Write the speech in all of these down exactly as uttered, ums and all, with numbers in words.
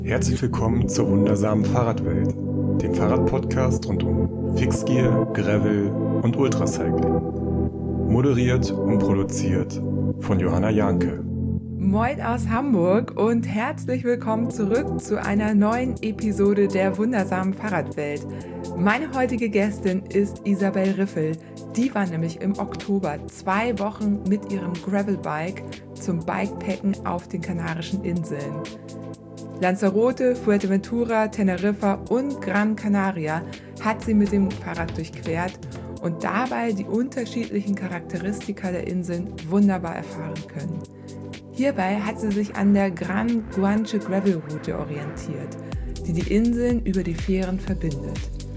Herzlich willkommen zur wundersamen Fahrradwelt, dem Fahrradpodcast rund um Fixgear, Gravel und Ultracycling. Moderiert und produziert von Johanna Janke. Moin aus Hamburg und herzlich willkommen zurück zu einer neuen Episode der wundersamen Fahrradwelt. Meine heutige Gästin ist Isabel Riffel. Die war nämlich im Oktober zwei Wochen mit ihrem Gravelbike zum Bikepacken auf den Kanarischen Inseln. Lanzarote, Fuerteventura, Teneriffa und Gran Canaria hat sie mit dem Fahrrad durchquert und dabei die unterschiedlichen Charakteristika der Inseln wunderbar erfahren können. Hierbei hat sie sich an der Gran Guanche Gravel Route orientiert, die die Inseln über die Fähren verbindet.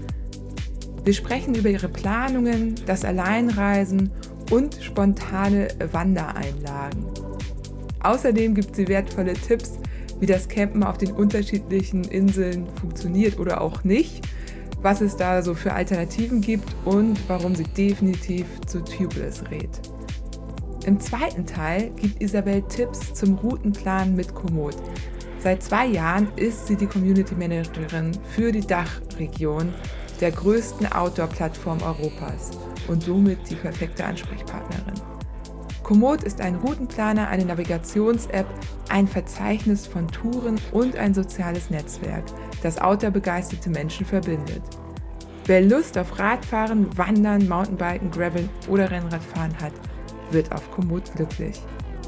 Wir sprechen über ihre Planungen, das Alleinreisen und spontane Wandereinlagen. Außerdem gibt sie wertvolle Tipps, wie das Campen auf den unterschiedlichen Inseln funktioniert oder auch nicht, was es da so für Alternativen gibt und warum sie definitiv zu Tubeless rät. Im zweiten Teil gibt Isabel Tipps zum Routenplan mit Komoot. Seit zwei Jahren ist sie die Community Managerin für die Dachregion der größten Outdoor-Plattform Europas und somit die perfekte Ansprechpartnerin. Komoot ist ein Routenplaner, eine Navigations-App, ein Verzeichnis von Touren und ein soziales Netzwerk, das outdoor-begeisterte Menschen verbindet. Wer Lust auf Radfahren, Wandern, Mountainbiken, Graveln oder Rennradfahren hat, wird auf Komoot glücklich.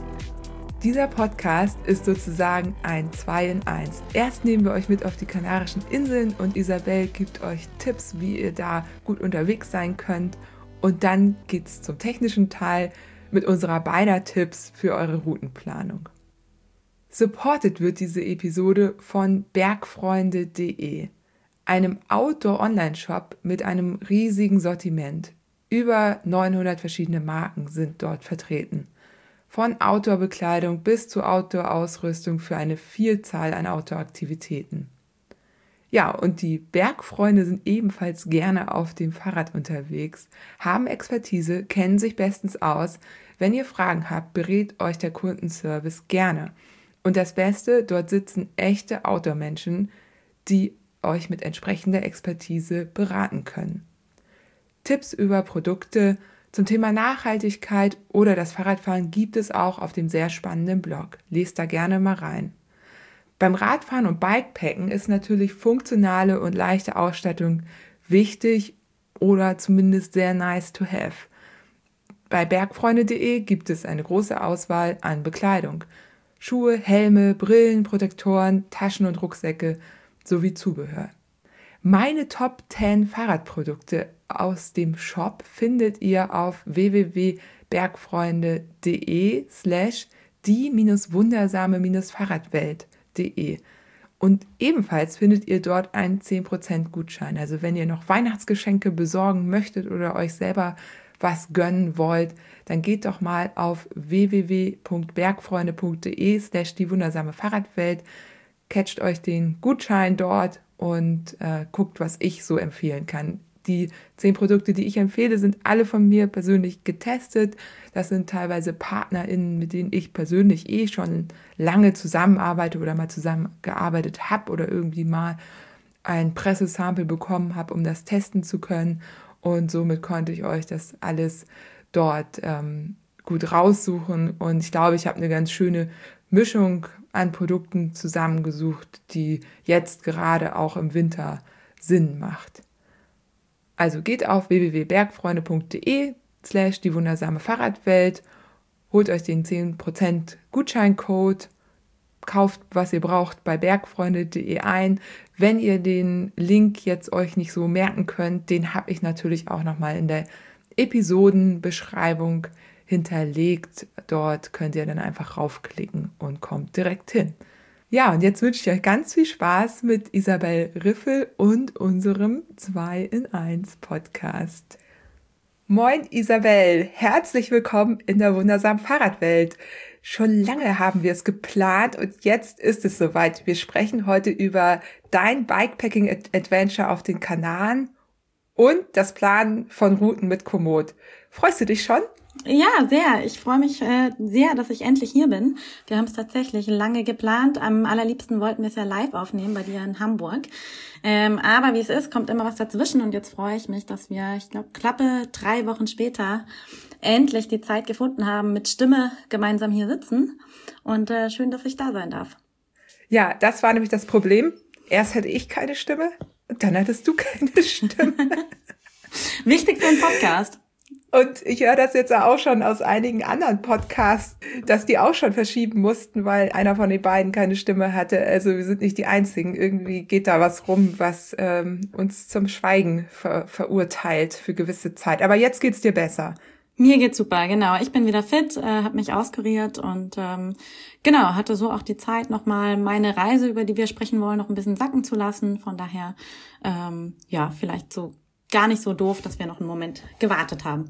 Dieser Podcast ist sozusagen ein zwei in eins. Erst nehmen wir euch mit auf die Kanarischen Inseln und Isabel gibt euch Tipps, wie ihr da gut unterwegs sein könnt. Und dann geht's zum technischen Teil mit unserer beider Tipps für eure Routenplanung. Supported wird diese Episode von bergfreunde punkt de, einem Outdoor-Online-Shop mit einem riesigen Sortiment. Über neunhundert verschiedene Marken sind dort vertreten. Von Outdoor-Bekleidung bis zu Outdoor-Ausrüstung für eine Vielzahl an Outdoor-Aktivitäten. Ja, und die Bergfreunde sind ebenfalls gerne auf dem Fahrrad unterwegs, haben Expertise, kennen sich bestens aus. Wenn ihr Fragen habt, berät euch der Kundenservice gerne. Und das Beste, dort sitzen echte Outdoor-Menschen, die euch mit entsprechender Expertise beraten können. Tipps über Produkte zum Thema Nachhaltigkeit oder das Fahrradfahren gibt es auch auf dem sehr spannenden Blog. Lest da gerne mal rein. Beim Radfahren und Bikepacken ist natürlich funktionale und leichte Ausstattung wichtig oder zumindest sehr nice to have. Bei bergfreunde punkt de gibt es eine große Auswahl an Bekleidung. Schuhe, Helme, Brillen, Protektoren, Taschen und Rucksäcke sowie Zubehör. Meine Top zehn Fahrradprodukte aus dem Shop findet ihr auf w w w punkt bergfreunde punkt de slash die-wundersame-fahrradwelt. Und ebenfalls findet ihr dort einen zehn Prozent Gutschein. Also wenn ihr noch Weihnachtsgeschenke besorgen möchtet oder euch selber was gönnen wollt, dann geht doch mal auf w w w punkt bergfreunde punkt de slash die wundersame Fahrradwelt, catcht euch den Gutschein dort und äh, guckt, was ich so empfehlen kann. Die zehn Produkte, die ich empfehle, sind alle von mir persönlich getestet. Das sind teilweise PartnerInnen, mit denen ich persönlich eh schon lange zusammenarbeite oder mal zusammengearbeitet habe oder irgendwie mal ein Pressesample bekommen habe, um das testen zu können. Und somit konnte ich euch das alles dort ähm, gut raussuchen. Und ich glaube, ich habe eine ganz schöne Mischung an Produkten zusammengesucht, die jetzt gerade auch im Winter Sinn macht. Also geht auf w w w punkt bergfreunde punkt de slash die wundersame Fahrradwelt, holt euch den zehn Prozent Gutscheincode, kauft, was ihr braucht, bei bergfreunde punkt de ein. Wenn ihr den Link jetzt euch nicht so merken könnt, den habe ich natürlich auch nochmal in der Episodenbeschreibung hinterlegt. Dort könnt ihr dann einfach raufklicken und kommt direkt hin. Ja, und jetzt wünsche ich euch ganz viel Spaß mit Isabel Riffel und unserem zwei in eins Podcast. Moin Isabel, herzlich willkommen in der wundersamen Fahrradwelt. Schon lange haben wir es geplant und jetzt ist es soweit. Wir sprechen heute über dein Bikepacking-Adventure auf den Kanaren und das Planen von Routen mit Komoot. Freust du dich schon? Ja, sehr. Ich freue mich äh, sehr, dass ich endlich hier bin. Wir haben es tatsächlich lange geplant. Am allerliebsten wollten wir es ja live aufnehmen bei dir in Hamburg. Ähm, aber wie es ist, kommt immer was dazwischen. Und jetzt freue ich mich, dass wir, ich glaube, knappe drei Wochen später endlich die Zeit gefunden haben, mit Stimme gemeinsam hier sitzen. Und äh, schön, dass ich da sein darf. Ja, das war nämlich das Problem. Erst hatte ich keine Stimme und dann hattest du keine Stimme. Wichtig für einen Podcast. Und ich höre das jetzt auch schon aus einigen anderen Podcasts, dass die auch schon verschieben mussten, weil einer von den beiden keine Stimme hatte. Also wir sind nicht die Einzigen. Irgendwie geht da was rum, was ähm, uns zum Schweigen ver- verurteilt für gewisse Zeit. Aber jetzt geht's dir besser. Mir geht's super, genau. Ich bin wieder fit, äh, habe mich auskuriert und ähm, genau, hatte so auch die Zeit, nochmal meine Reise, über die wir sprechen wollen, noch ein bisschen sacken zu lassen. Von daher, ähm, ja, vielleicht so gar nicht so doof, dass wir noch einen Moment gewartet haben.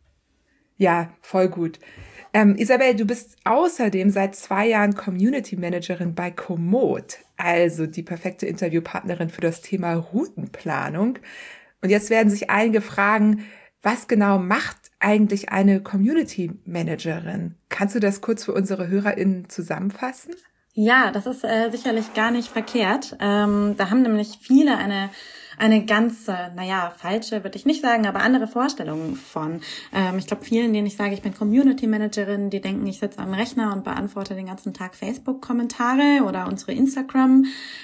Ja, voll gut. Ähm, Isabel, du bist außerdem seit zwei Jahren Community Managerin bei Komoot, also die perfekte Interviewpartnerin für das Thema Routenplanung. Und jetzt werden sich einige fragen, was genau macht eigentlich eine Community Managerin? Kannst du das kurz für unsere HörerInnen zusammenfassen? Ja, das ist äh, sicherlich gar nicht verkehrt. Ähm, da haben nämlich viele eine eine ganz, äh, naja, falsche würde ich nicht sagen, aber andere Vorstellungen von. Ähm, ich glaube, vielen, denen ich sage, ich bin Community Managerin, die denken, ich sitze am Rechner und beantworte den ganzen Tag Facebook-Kommentare oder unsere Instagram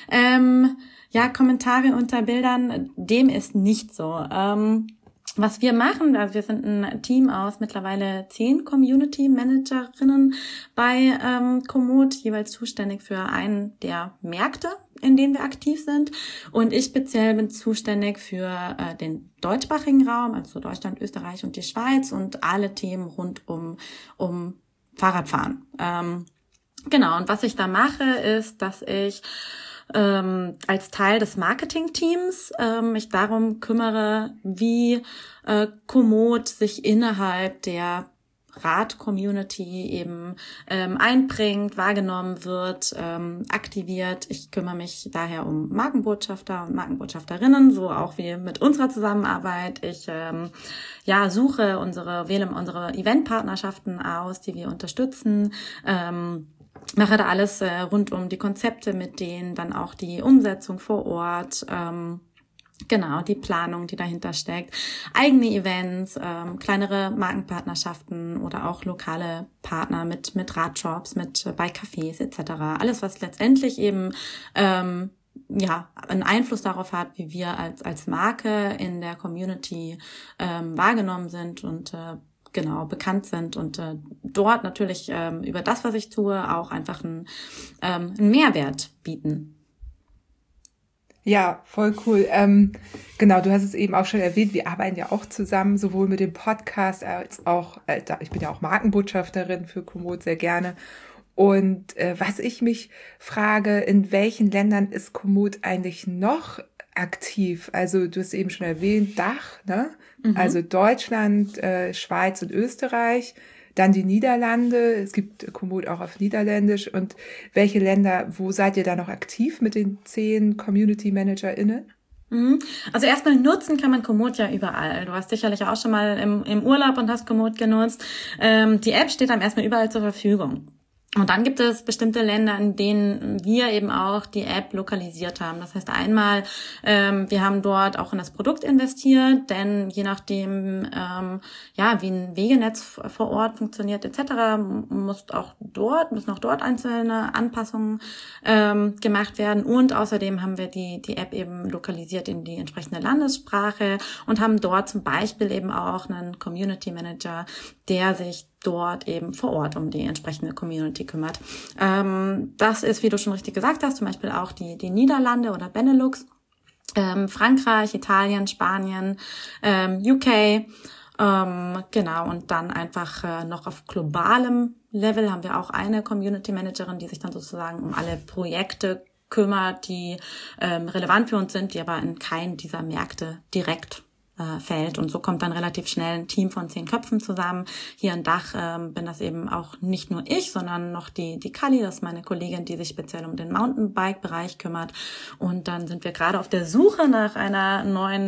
ähm, ja Kommentare unter Bildern. Dem ist nicht so. Ähm, Was wir machen, also wir sind ein Team aus mittlerweile zehn Community Managerinnen bei ähm, Komoot, jeweils zuständig für einen der Märkte, in denen wir aktiv sind. Und ich speziell bin zuständig für äh, den deutschsprachigen Raum, also Deutschland, Österreich und die Schweiz und alle Themen rund um um Fahrradfahren. Ähm, genau, und was ich da mache, ist, dass ich Ähm, als Teil des Marketing-Teams ähm, mich darum kümmere, wie äh, Komoot sich innerhalb der Rad-Community eben ähm, einbringt, wahrgenommen wird, ähm, aktiviert. Ich kümmere mich daher um Markenbotschafter und Markenbotschafterinnen, so auch wie mit unserer Zusammenarbeit. Ich ähm, ja suche unsere, wähle unsere Eventpartnerschaften aus, die wir unterstützen. Ähm, mache da alles äh, rund um die Konzepte mit denen, dann auch die Umsetzung vor Ort, ähm, genau, die Planung, die dahinter steckt, eigene Events, ähm, kleinere Markenpartnerschaften oder auch lokale Partner mit mit Radshops, mit äh, bei Cafés et cetera. Alles, was letztendlich eben ähm, ja einen Einfluss darauf hat, wie wir als als Marke in der Community ähm, wahrgenommen sind und äh, genau bekannt sind und äh, dort natürlich ähm, über das, was ich tue, auch einfach einen, ähm, einen Mehrwert bieten. Ja, voll cool. Ähm, genau, du hast es eben auch schon erwähnt, wir arbeiten ja auch zusammen, sowohl mit dem Podcast als auch, äh, ich bin ja auch Markenbotschafterin für Komoot sehr gerne. Und äh, was ich mich frage, in welchen Ländern ist Komoot eigentlich noch aktiv? Also du hast eben schon erwähnt, Dach, ne? Mhm. Also Deutschland, äh, Schweiz und Österreich, dann die Niederlande, es gibt Komoot auch auf Niederländisch. Und welche Länder, wo seid ihr da noch aktiv mit den zehn Community ManagerInnen? Also erstmal nutzen kann man Komoot ja überall. Du hast sicherlich auch schon mal im, im Urlaub und hast Komoot genutzt. Ähm, die App steht einem erstmal überall zur Verfügung. Und dann gibt es bestimmte Länder, in denen wir eben auch die App lokalisiert haben. Das heißt einmal, ähm, wir haben dort auch in das Produkt investiert, denn je nachdem, ähm, ja, wie ein Wegenetz vor Ort funktioniert et cetera, muss auch dort, müssen auch dort einzelne Anpassungen ähm, gemacht werden. Und außerdem haben wir die die App eben lokalisiert in die entsprechende Landessprache und haben dort zum Beispiel eben auch einen Community Manager, der sich dort eben vor Ort um die entsprechende Community kümmert. Ähm, das ist, wie du schon richtig gesagt hast, zum Beispiel auch die, die Niederlande oder Benelux, ähm, Frankreich, Italien, Spanien, ähm, U K, ähm, genau, und dann einfach äh, noch auf globalem Level haben wir auch eine Community Managerin, die sich dann sozusagen um alle Projekte kümmert, die ähm, relevant für uns sind, die aber in keinen dieser Märkte direkt fällt. Und so kommt dann relativ schnell ein Team von zehn Köpfen zusammen. Hier in Dach ähm, bin das eben auch nicht nur ich, sondern noch die die Kali, das ist meine Kollegin, die sich speziell um den Mountainbike-Bereich kümmert. Und dann sind wir gerade auf der Suche nach einer neuen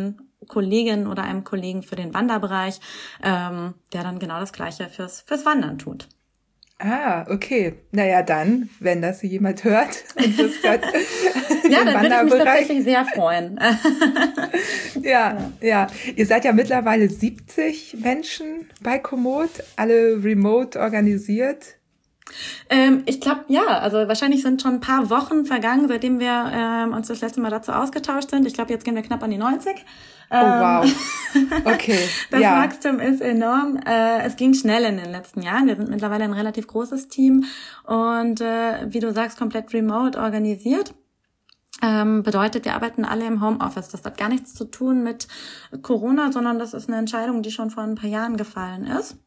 Kollegin oder einem Kollegen für den Wanderbereich, ähm, der dann genau das Gleiche fürs, fürs Wandern tut. Ah, okay. Naja, dann, wenn das jemand hört und das hört, ja, dann würde ich mich tatsächlich sehr freuen. ja, ja. Ihr seid ja mittlerweile siebzig Menschen bei Komoot, alle remote organisiert. Ähm, ich glaube, ja, also wahrscheinlich sind schon ein paar Wochen vergangen, seitdem wir ähm, uns das letzte Mal dazu ausgetauscht sind. Ich glaube, jetzt gehen wir knapp an die neunzig. Oh, wow. Okay. Das ja. Wachstum ist enorm. Äh, es ging schnell in den letzten Jahren. Wir sind mittlerweile ein relativ großes Team und äh, wie du sagst, komplett remote organisiert. Ähm, bedeutet, wir arbeiten alle im Homeoffice. Das hat gar nichts zu tun mit Corona, sondern das ist eine Entscheidung, die schon vor ein paar Jahren gefallen ist,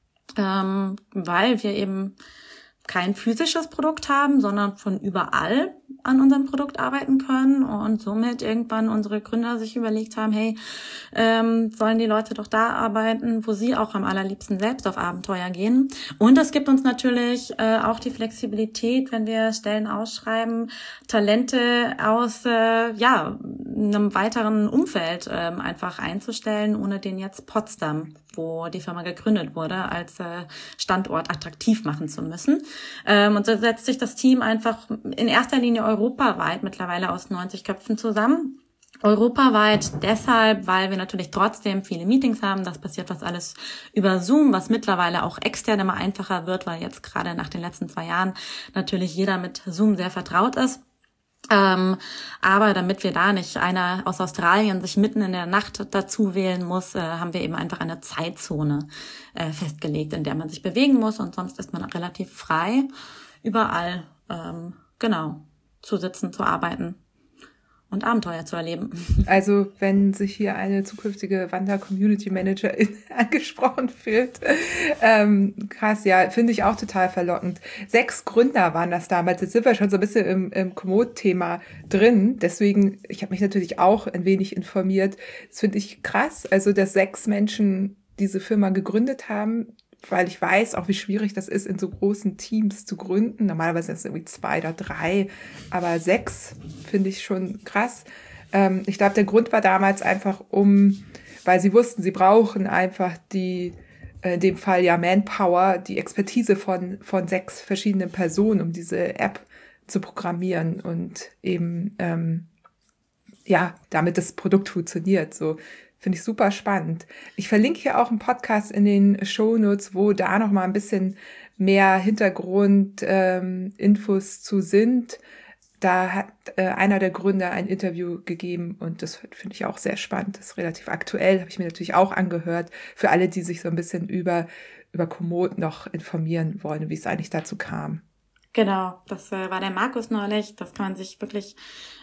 ähm, weil wir eben kein physisches Produkt haben, sondern von überall an unserem Produkt arbeiten können und somit irgendwann unsere Gründer sich überlegt haben, hey, ähm, sollen die Leute doch da arbeiten, wo sie auch am allerliebsten selbst auf Abenteuer gehen. Und es gibt uns natürlich äh, auch die Flexibilität, wenn wir Stellen ausschreiben, Talente aus äh, ja einem weiteren Umfeld äh, einfach einzustellen, ohne den jetzt Potsdam, wo die Firma gegründet wurde, als äh, Standort attraktiv machen zu müssen. Ähm, und so setzt sich das Team einfach in erster Linie europaweit mittlerweile aus neunzig Köpfen zusammen. Europaweit deshalb, weil wir natürlich trotzdem viele Meetings haben. Das passiert fast alles über Zoom, was mittlerweile auch extern immer einfacher wird, weil jetzt gerade nach den letzten zwei Jahren natürlich jeder mit Zoom sehr vertraut ist. Ähm, aber damit wir da nicht einer aus Australien sich mitten in der Nacht dazu wählen muss, äh, haben wir eben einfach eine Zeitzone äh, festgelegt, in der man sich bewegen muss und sonst ist man relativ frei, überall ähm, genau zu sitzen, zu arbeiten und Abenteuer zu erleben. Also wenn sich hier eine zukünftige Wander-Community-Managerin angesprochen fühlt, ähm, krass, ja, finde ich auch total verlockend. Sechs Gründer waren das damals, jetzt sind wir schon so ein bisschen im, im Komoot-Thema drin, deswegen, ich habe mich natürlich auch ein wenig informiert. Das finde ich krass, also dass sechs Menschen diese Firma gegründet haben, weil ich weiß auch, wie schwierig das ist, in so großen Teams zu gründen. Normalerweise sind es irgendwie zwei oder drei, aber sechs finde ich schon krass. Ähm, ich glaube, der Grund war damals einfach um, weil sie wussten, sie brauchen einfach die, in dem Fall ja Manpower, die Expertise von, von sechs verschiedenen Personen, um diese App zu programmieren und eben, ähm, ja, damit das Produkt funktioniert, so. Finde ich super spannend. Ich verlinke hier auch einen Podcast in den Shownotes, wo da noch mal ein bisschen mehr Hintergrundinfos ähm, zu sind. Da hat äh, einer der Gründer ein Interview gegeben und das finde ich auch sehr spannend. Das ist relativ aktuell, habe ich mir natürlich auch angehört. Für alle, die sich so ein bisschen über, über Komoot noch informieren wollen, wie es eigentlich dazu kam. Genau, das äh, war der Markus neulich. Das kann man sich wirklich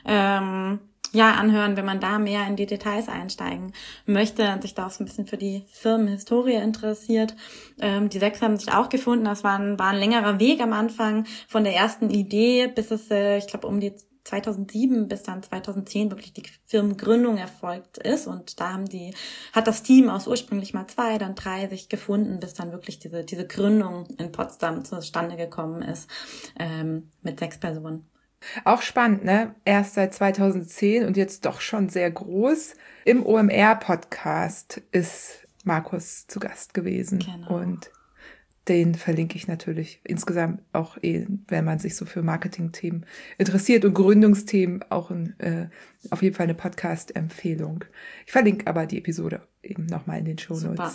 ähm, ja anhören, wenn man da mehr in die Details einsteigen möchte und sich da auch so ein bisschen für die Firmenhistorie interessiert. Ähm, die sechs haben sich auch gefunden. Das war ein, war ein längerer Weg am Anfang von der ersten Idee, bis es, äh, ich glaube, um die zweitausendsieben bis dann zweitausendzehn wirklich die Firmengründung erfolgt ist. Und da haben die, hat das Team aus ursprünglich mal zwei, dann drei sich gefunden, bis dann wirklich diese, diese Gründung in Potsdam zustande gekommen ist, ähm, mit sechs Personen. Auch spannend, ne? Erst seit zweitausendzehn und jetzt doch schon sehr groß. Im O M R-Podcast ist Markus zu Gast gewesen. Genau. Und den verlinke ich natürlich insgesamt auch, eh, wenn man sich so für Marketing-Themen interessiert und Gründungsthemen, auch ein, äh, auf jeden Fall eine Podcast-Empfehlung. Ich verlinke aber die Episode eben nochmal in den Shownotes.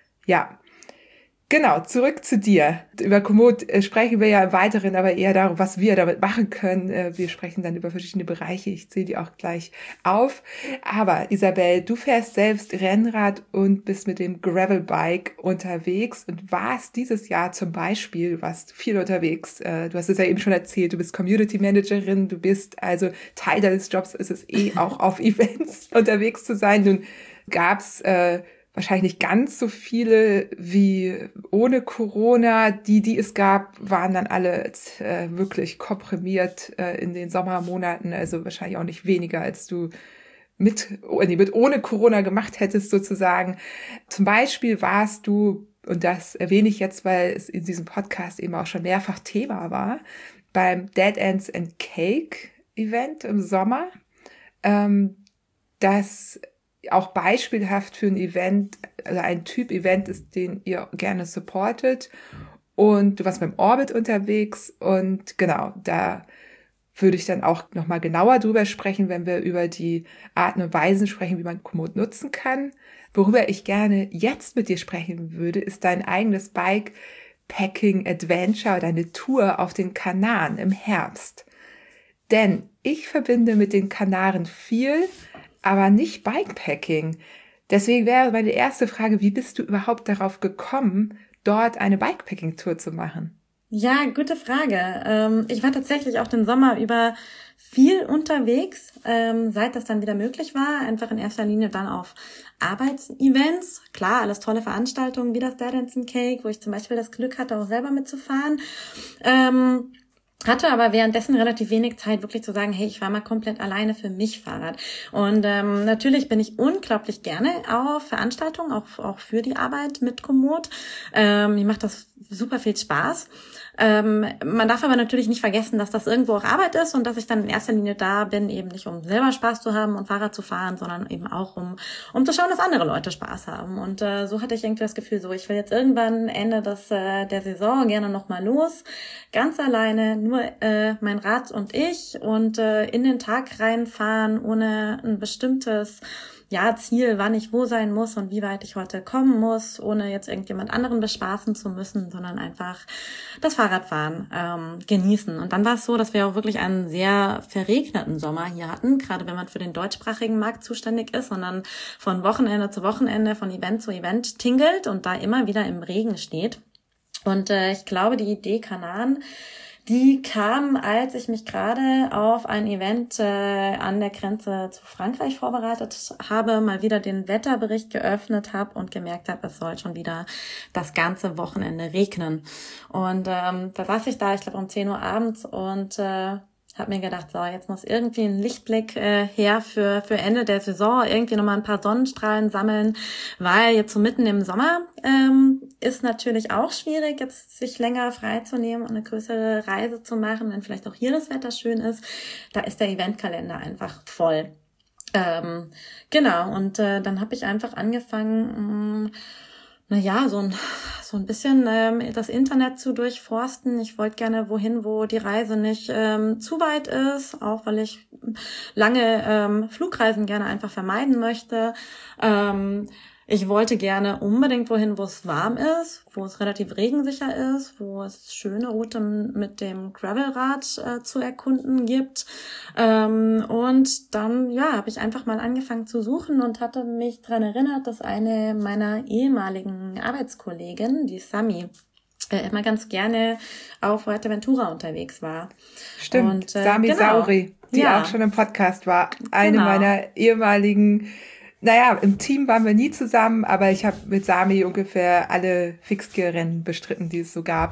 Ja. Genau, zurück zu dir. Über Komoot sprechen wir ja im Weiteren, aber eher darüber, was wir damit machen können. Wir sprechen dann über verschiedene Bereiche. Ich zähle die auch gleich auf. Aber Isabel, du fährst selbst Rennrad und bist mit dem Gravelbike unterwegs und warst dieses Jahr zum Beispiel, du warst viel unterwegs. Du hast es ja eben schon erzählt, du bist Community Managerin, du bist also Teil deines Jobs, ist es eh auch auf Events unterwegs zu sein. Nun gab's äh, wahrscheinlich nicht ganz so viele wie ohne Corona. Die, die es gab, waren dann alle äh, wirklich komprimiert äh, in den Sommermonaten. Also wahrscheinlich auch nicht weniger, als du mit, nee, mit ohne Corona gemacht hättest sozusagen. Zum Beispiel warst du, und das erwähne ich jetzt, weil es in diesem Podcast eben auch schon mehrfach Thema war, beim Dead Ends and Cake Event im Sommer. Ähm, das auch beispielhaft für ein Event, also ein Typ Event ist, den ihr gerne supportet. Und du warst beim Orbit unterwegs und genau, da würde ich dann auch nochmal genauer drüber sprechen, wenn wir über die Arten und Weisen sprechen, wie man Komoot nutzen kann. Worüber ich gerne jetzt mit dir sprechen würde, ist dein eigenes Bikepacking-Adventure, deine Tour auf den Kanaren im Herbst. Denn ich verbinde mit den Kanaren viel, aber nicht Bikepacking. Deswegen wäre meine erste Frage, wie bist du überhaupt darauf gekommen, dort eine Bikepacking-Tour zu machen? Ja, gute Frage. Ähm, ich war tatsächlich auch den Sommer über viel unterwegs, ähm, seit das dann wieder möglich war. Einfach in erster Linie dann auf Arbeitsevents. Klar, alles tolle Veranstaltungen wie das Dad and Some Cake, wo ich zum Beispiel das Glück hatte, auch selber mitzufahren. Ähm, Hatte aber währenddessen relativ wenig Zeit, wirklich zu sagen, hey, ich fahre mal komplett alleine für mich Fahrrad. Und ähm, natürlich bin ich unglaublich gerne auf Veranstaltungen, auch, auch für die Arbeit mit Komoot. Ähm, mir macht das super viel Spaß. Ähm, man darf aber natürlich nicht vergessen, dass das irgendwo auch Arbeit ist und dass ich dann in erster Linie da bin, eben nicht um selber Spaß zu haben und Fahrrad zu fahren, sondern eben auch um um zu schauen, dass andere Leute Spaß haben. Und äh, so hatte ich irgendwie das Gefühl, so ich will jetzt irgendwann Ende des, äh, der Saison gerne nochmal los, ganz alleine, nur äh, mein Rad und ich und äh, in den Tag reinfahren, ohne ein bestimmtes ja, Ziel, wann ich wo sein muss und wie weit ich heute kommen muss, ohne jetzt irgendjemand anderen bespaßen zu müssen, sondern einfach das Fahrradfahren ähm, genießen. Und dann war es so, dass wir auch wirklich einen sehr verregneten Sommer hier hatten, gerade wenn man für den deutschsprachigen Markt zuständig ist, sondern von Wochenende zu Wochenende, von Event zu Event tingelt und da immer wieder im Regen steht. Und äh, ich glaube, die Idee Kanaren, die kam, als ich mich gerade auf ein Event äh, an der Grenze zu Frankreich vorbereitet habe, mal wieder den Wetterbericht geöffnet habe und gemerkt habe, es soll schon wieder das ganze Wochenende regnen. Und ähm, da saß ich da, ich glaube um zehn Uhr abends und äh, habe mir gedacht, so, jetzt muss irgendwie ein Lichtblick äh, her für für Ende der Saison, irgendwie nochmal ein paar Sonnenstrahlen sammeln, weil jetzt so mitten im Sommer ähm, ist natürlich auch schwierig, jetzt sich länger freizunehmen und eine größere Reise zu machen, wenn vielleicht auch hier das Wetter schön ist. Da ist der Eventkalender einfach voll. Ähm, genau, und äh, dann habe ich einfach angefangen, mh, naja, so ein so ein bisschen ähm, das Internet zu durchforsten. Ich wollte gerne wohin, wo die Reise nicht ähm, zu weit ist, auch weil ich lange ähm, Flugreisen gerne einfach vermeiden möchte. Ähm, Ich wollte gerne unbedingt wohin, wo es warm ist, wo es relativ regensicher ist, wo es schöne Routen mit dem Gravelrad äh, zu erkunden gibt. Ähm, und dann, ja, habe ich einfach mal angefangen zu suchen und hatte mich daran erinnert, dass eine meiner ehemaligen Arbeitskollegen, die Sami, äh, immer ganz gerne auf Fuerteventura unterwegs war. Stimmt, und, äh, Sami genau. Sauri, die Ja. auch schon im Podcast war. Eine Genau. meiner ehemaligen, naja, im Team waren wir nie zusammen, aber ich habe mit Sami ungefähr alle Fixgear-Rennen bestritten, die es so gab.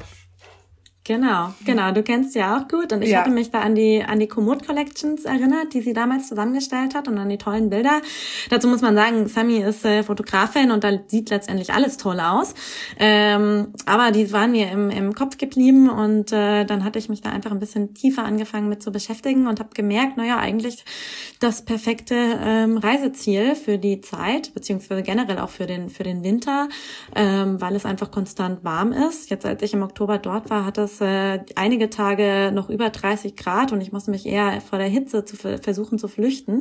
Genau, genau. Du kennst sie ja auch gut. Und ich Ja. hatte mich da an die an die Komoot Collections erinnert, die sie damals zusammengestellt hat und an die tollen Bilder. Dazu muss man sagen, Sami ist äh, Fotografin und da sieht letztendlich alles toll aus. Ähm, aber die waren mir im, im Kopf geblieben und äh, dann hatte ich mich da einfach ein bisschen tiefer angefangen mit zu beschäftigen und habe gemerkt, naja, eigentlich das perfekte ähm, Reiseziel für die Zeit, beziehungsweise generell auch für den für den Winter, ähm, weil es einfach konstant warm ist. Jetzt, als ich im Oktober dort war, hat es äh, einige Tage noch über dreißig Grad und ich musste mich eher vor der Hitze zu versuchen zu flüchten.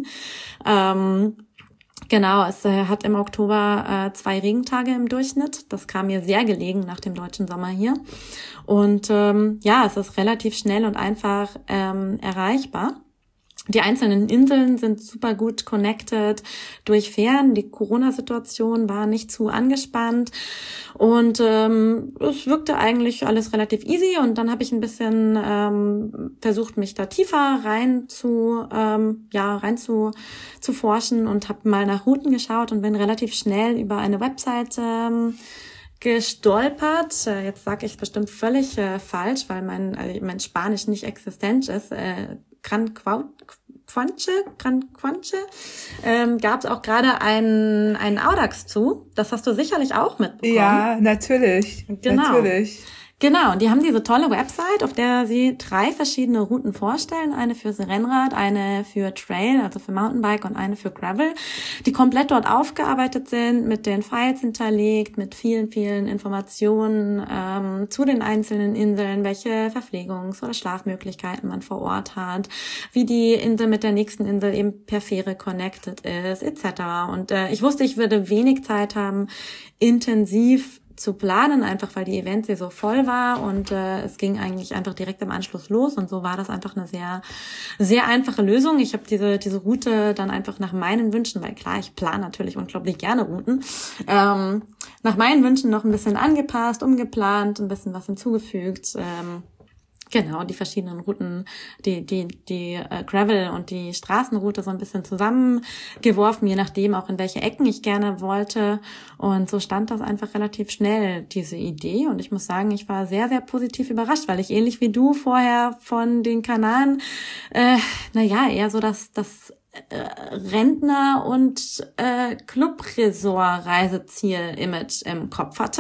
Ähm, Genau, es äh, hat im Oktober äh, zwei Regentage im Durchschnitt. Das kam mir sehr gelegen nach dem deutschen Sommer hier. Und ähm, ja, es ist relativ schnell und einfach ähm, erreichbar. Die einzelnen Inseln sind super gut connected durch Fähren. Die Corona-Situation war nicht zu angespannt und ähm, es wirkte eigentlich alles relativ easy. Und dann habe ich ein bisschen ähm, versucht, mich da tiefer rein zu ähm, ja rein zu zu forschen und habe mal nach Routen geschaut und bin relativ schnell über eine Website ähm, gestolpert. Jetzt sage ich bestimmt völlig äh, falsch, weil mein äh, mein Spanisch nicht existent ist. Äh, Gran Quanche, Gran Quanche, ähm, gab es auch gerade einen einen Audax zu. Das hast du sicherlich auch mitbekommen. Ja, natürlich. Genau. Natürlich. Genau, und die haben diese tolle Website, auf der sie drei verschiedene Routen vorstellen. Eine fürs Rennrad, eine für Trail, also für Mountainbike und eine für Gravel, die komplett dort aufgearbeitet sind, mit den Files hinterlegt, mit vielen, vielen Informationen ähm, zu den einzelnen Inseln, welche Verpflegungs- oder Schlafmöglichkeiten man vor Ort hat, wie die Insel mit der nächsten Insel eben per Fähre connected ist, et cetera. Und äh, ich wusste, ich würde wenig Zeit haben, intensiv zu planen, einfach weil die Events hier so voll war und äh, es ging eigentlich einfach direkt im Anschluss los und so war das einfach eine sehr, sehr einfache Lösung. Ich habe diese diese Route dann einfach nach meinen Wünschen, weil klar, ich plane natürlich unglaublich gerne Routen, ähm, nach meinen Wünschen noch ein bisschen angepasst, umgeplant, ein bisschen was hinzugefügt, ähm, Genau, die verschiedenen Routen, die die die äh, Gravel und die Straßenroute so ein bisschen zusammengeworfen, je nachdem auch in welche Ecken ich gerne wollte. Und so stand das einfach relativ schnell, diese Idee. Und ich muss sagen, ich war sehr, sehr positiv überrascht, weil ich ähnlich wie du vorher von den Kanaren, äh, naja, eher so das das äh, Rentner- und äh, Clubresort-Reiseziel-Image im Kopf hatte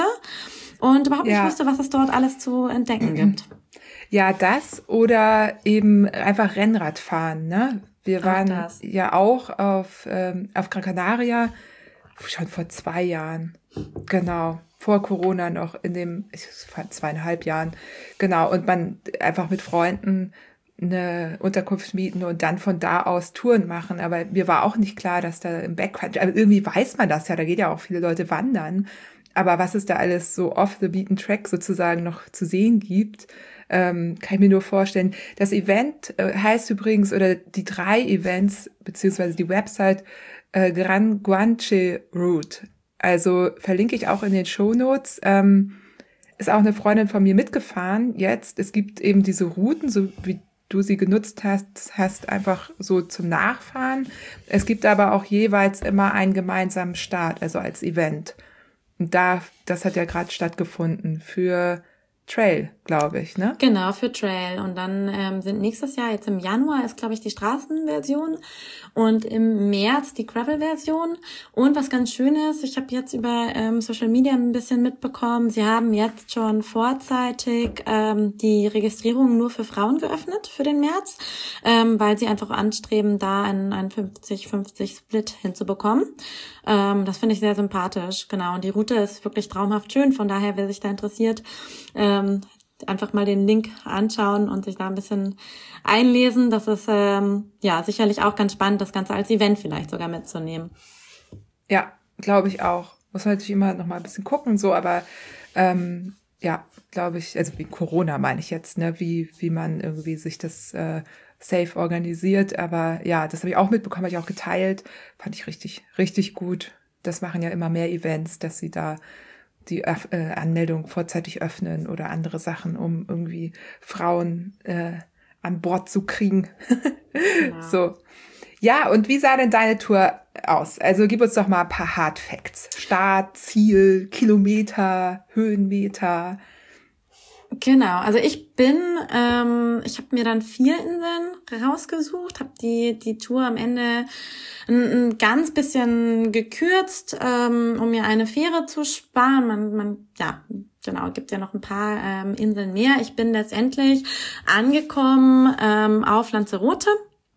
und überhaupt Ja. nicht wusste, was es dort alles zu entdecken gibt. Ja, das oder eben einfach Rennrad fahren, ne? Wir Auch waren das. ja auch auf, ähm, auf Gran Canaria schon vor zwei Jahren. Genau. Vor Corona noch in dem, ich fand zweieinhalb Jahren. Genau. Und man einfach mit Freunden eine Unterkunft mieten und dann von da aus Touren machen. Aber mir war auch nicht klar, dass da im Backcountry, aber irgendwie weiß man das ja, da geht ja auch viele Leute wandern. Aber was es da alles so off the beaten track sozusagen noch zu sehen gibt, ähm, kann ich mir nur vorstellen. Das Event äh, heißt übrigens, oder die drei Events, beziehungsweise die Website, äh, Gran Guanche Route. Also verlinke ich auch in den Shownotes. Ähm, ist auch eine Freundin von mir mitgefahren jetzt. Es gibt eben diese Routen, so wie du sie genutzt hast, hast einfach so zum Nachfahren. Es gibt aber auch jeweils immer einen gemeinsamen Start, also als Event. Und da, das hat ja gerade stattgefunden für Trail, glaube ich, ne? Genau, für Trail. Und dann ähm, sind nächstes Jahr, jetzt im Januar, ist, glaube ich, die Straßenversion und im März die Gravel-Version. Und was ganz schön ist, ich habe jetzt über ähm, Social Media ein bisschen mitbekommen, sie haben jetzt schon vorzeitig ähm, die Registrierung nur für Frauen geöffnet für den März, ähm, weil sie einfach anstreben, da einen, einen fünfzig fünfzig Split hinzubekommen. Ähm, das finde ich sehr sympathisch, genau. Und die Route ist wirklich traumhaft schön, von daher, wer sich da interessiert, ähm, einfach mal den Link anschauen und sich da ein bisschen einlesen. Das ist ähm, ja sicherlich auch ganz spannend, das Ganze als Event vielleicht sogar mitzunehmen. Ja, glaube ich auch. Muss man natürlich immer noch mal ein bisschen gucken, so, aber ähm, ja, glaube ich, also wie Corona meine ich jetzt, ne, wie wie man irgendwie sich das äh, safe organisiert. Aber ja, das habe ich auch mitbekommen, habe ich auch geteilt. Fand ich richtig, richtig gut. Das machen ja immer mehr Events, dass sie da die äh, Anmeldung vorzeitig öffnen oder andere Sachen, um irgendwie Frauen äh, an Bord zu kriegen. Genau. So. Ja, und wie sah denn deine Tour aus? Also gib uns doch mal ein paar Hard Facts. Start, Ziel, Kilometer, Höhenmeter. Genau, also ich bin, ähm, ich habe mir dann vier Inseln rausgesucht, habe die die Tour am Ende ein, ein ganz bisschen gekürzt, ähm, um mir eine Fähre zu sparen. Man, man, ja, genau, gibt ja noch ein paar ähm, Inseln mehr. Ich bin letztendlich angekommen ähm, auf Lanzarote.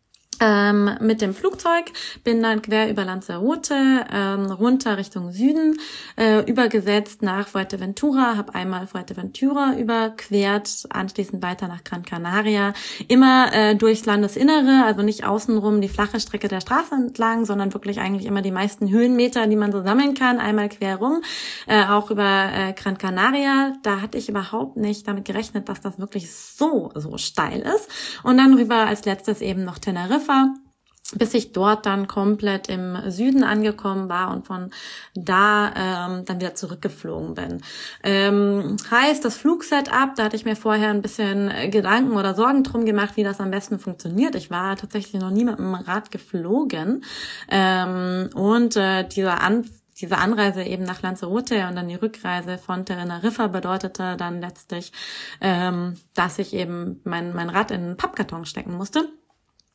Ähm, mit dem Flugzeug, bin dann quer über Lanzarote ähm, runter Richtung Süden, äh, übergesetzt nach Fuerteventura, habe einmal Fuerteventura überquert, anschließend weiter nach Gran Canaria, immer äh, durchs Landesinnere, also nicht außenrum die flache Strecke der Straße entlang, sondern wirklich eigentlich immer die meisten Höhenmeter, die man so sammeln kann, einmal quer rum, äh, auch über äh, Gran Canaria. Da hatte ich überhaupt nicht damit gerechnet, dass das wirklich so, so steil ist. Und dann rüber als letztes eben noch Teneriffa, bis ich dort dann komplett im Süden angekommen war und von da ähm, dann wieder zurückgeflogen bin. Ähm, heißt, das Flugsetup, da hatte ich mir vorher ein bisschen Gedanken oder Sorgen drum gemacht, wie das am besten funktioniert. Ich war tatsächlich noch nie mit dem Rad geflogen ähm, und äh, dieser An Diese Anreise eben nach Lanzarote und dann die Rückreise von Teneriffa bedeutete dann letztlich, ähm, dass ich eben mein, mein Rad in einen Pappkarton stecken musste.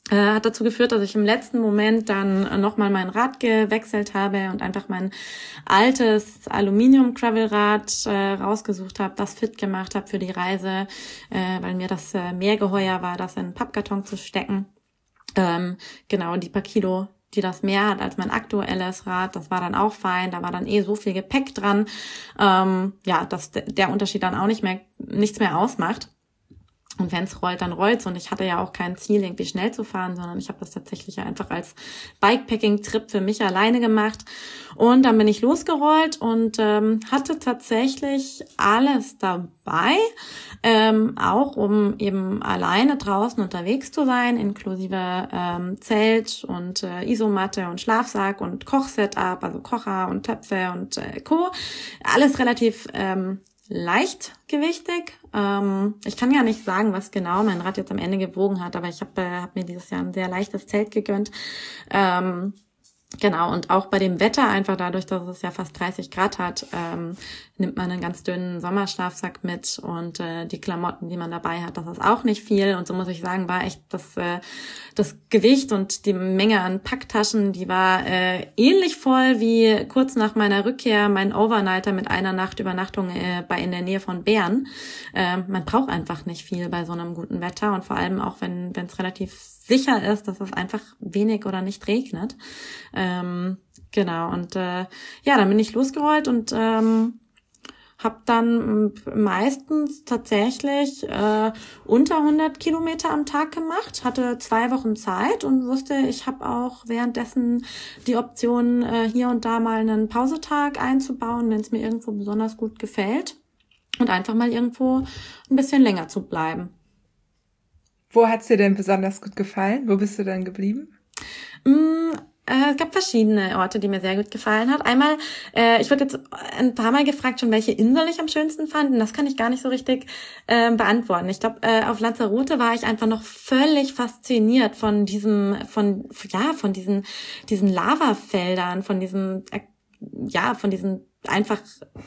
Äh, hat dazu geführt, dass ich im letzten Moment dann nochmal mein Rad gewechselt habe und einfach mein altes Aluminium-Gravelrad äh, rausgesucht habe, das fit gemacht habe für die Reise, äh, weil mir das äh, mehr geheuer war, das in einen Pappkarton zu stecken. Ähm, genau, die paar Kilo, die das mehr hat als mein aktuelles Rad, das war dann auch fein, da war dann eh so viel Gepäck dran, ähm, ja, dass der Unterschied dann auch nicht mehr, nichts mehr ausmacht. Und wenn es rollt, dann rollt's. Und ich hatte ja auch kein Ziel, irgendwie schnell zu fahren, sondern ich habe das tatsächlich einfach als Bikepacking-Trip für mich alleine gemacht. Und dann bin ich losgerollt und ähm, hatte tatsächlich alles dabei, ähm, auch um eben alleine draußen unterwegs zu sein, inklusive ähm, Zelt und äh, Isomatte und Schlafsack und Kochsetup, also Kocher und Töpfe und äh, Co. Alles relativ ähm, leichtgewichtig. Ähm, ich kann ja nicht sagen, was genau mein Rad jetzt am Ende gewogen hat, aber ich habe äh, hab mir dieses Jahr ein sehr leichtes Zelt gegönnt. Ähm, genau, und auch bei dem Wetter, einfach dadurch, dass es ja fast dreißig Grad hat, ähm, nimmt man einen ganz dünnen Sommerschlafsack mit und äh, die Klamotten, die man dabei hat, das ist auch nicht viel. Und so muss ich sagen, war echt das äh, das Gewicht und die Menge an Packtaschen, die war äh, ähnlich voll wie kurz nach meiner Rückkehr mein Overnighter mit einer Nachtübernachtung äh, bei in der Nähe von Bern. Äh, man braucht einfach nicht viel bei so einem guten Wetter und vor allem auch, wenn wenn es relativ sicher ist, dass es einfach wenig oder nicht regnet. Ähm, genau, und äh, ja, dann bin ich losgerollt und ähm, habe dann meistens tatsächlich äh, unter hundert Kilometer am Tag gemacht, hatte zwei Wochen Zeit und wusste, ich habe auch währenddessen die Option, äh, hier und da mal einen Pausetag einzubauen, wenn es mir irgendwo besonders gut gefällt und einfach mal irgendwo ein bisschen länger zu bleiben. Wo hat's dir denn besonders gut gefallen? Wo bist du dann geblieben? Mm, Äh, es gab verschiedene Orte, die mir sehr gut gefallen hat. Einmal, äh, ich wurde jetzt ein paar Mal gefragt, schon welche Insel ich am schönsten fand. Und das kann ich gar nicht so richtig äh, beantworten. Ich glaube, äh, auf Lanzarote war ich einfach noch völlig fasziniert von diesem, von ja, von diesen diesen Lavafeldern, von diesem, äh, ja, von diesen einfach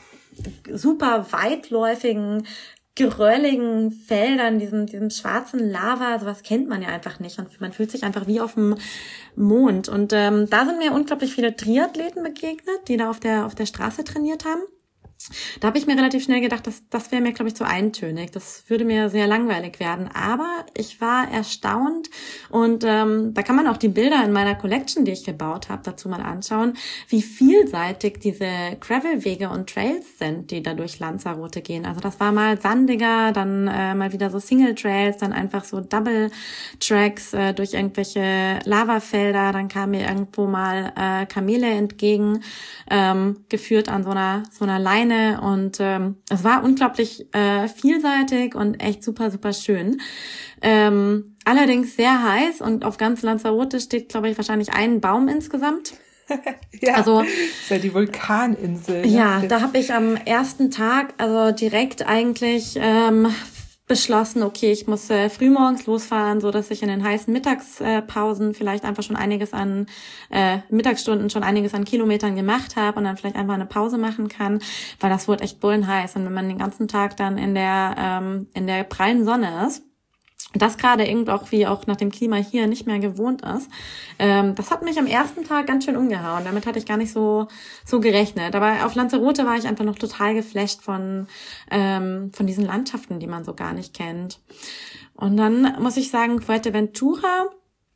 super weitläufigen gerölligen Feldern, diesem, diesem schwarzen Lava, sowas kennt man ja einfach nicht und man fühlt sich einfach wie auf dem Mond und ähm, da sind mir unglaublich viele Triathleten begegnet, die da auf der auf der Straße trainiert haben. Da habe ich mir relativ schnell gedacht, das, das wäre mir, glaube ich, zu eintönig. Das würde mir sehr langweilig werden. Aber ich war erstaunt und ähm, da kann man auch die Bilder in meiner Collection, die ich gebaut habe, dazu mal anschauen, wie vielseitig diese Gravelwege und Trails sind, die da durch Lanzarote gehen. Also das war mal sandiger, dann äh, mal wieder so Single Trails, dann einfach so Double Tracks äh, durch irgendwelche Lavafelder. Dann kamen mir irgendwo mal äh, Kamele entgegen, ähm, geführt an so einer so einer Leine. Und ähm, es war unglaublich äh, vielseitig und echt super, super schön. Ähm, allerdings sehr heiß und auf ganz Lanzarote steht, glaube ich, wahrscheinlich ein Baum insgesamt. Ja, also, das ist ja die Vulkaninsel. Ja, da habe ich am ersten Tag also direkt eigentlich ähm, beschlossen, okay, ich muss äh, frühmorgens losfahren, so dass ich in den heißen Mittagspausen vielleicht einfach schon einiges an äh, Mittagsstunden schon einiges an Kilometern gemacht habe und dann vielleicht einfach eine Pause machen kann, weil das wurde echt bullenheiß und wenn man den ganzen Tag dann in der ähm, in der prallen Sonne ist, das gerade irgendwie auch wie auch nach dem Klima hier nicht mehr gewohnt ist. Ähm, das hat mich am ersten Tag ganz schön umgehauen. Damit hatte ich gar nicht so so gerechnet. Aber auf Lanzarote war ich einfach noch total geflasht von ähm, von diesen Landschaften, die man so gar nicht kennt. Und dann muss ich sagen, Fuerteventura,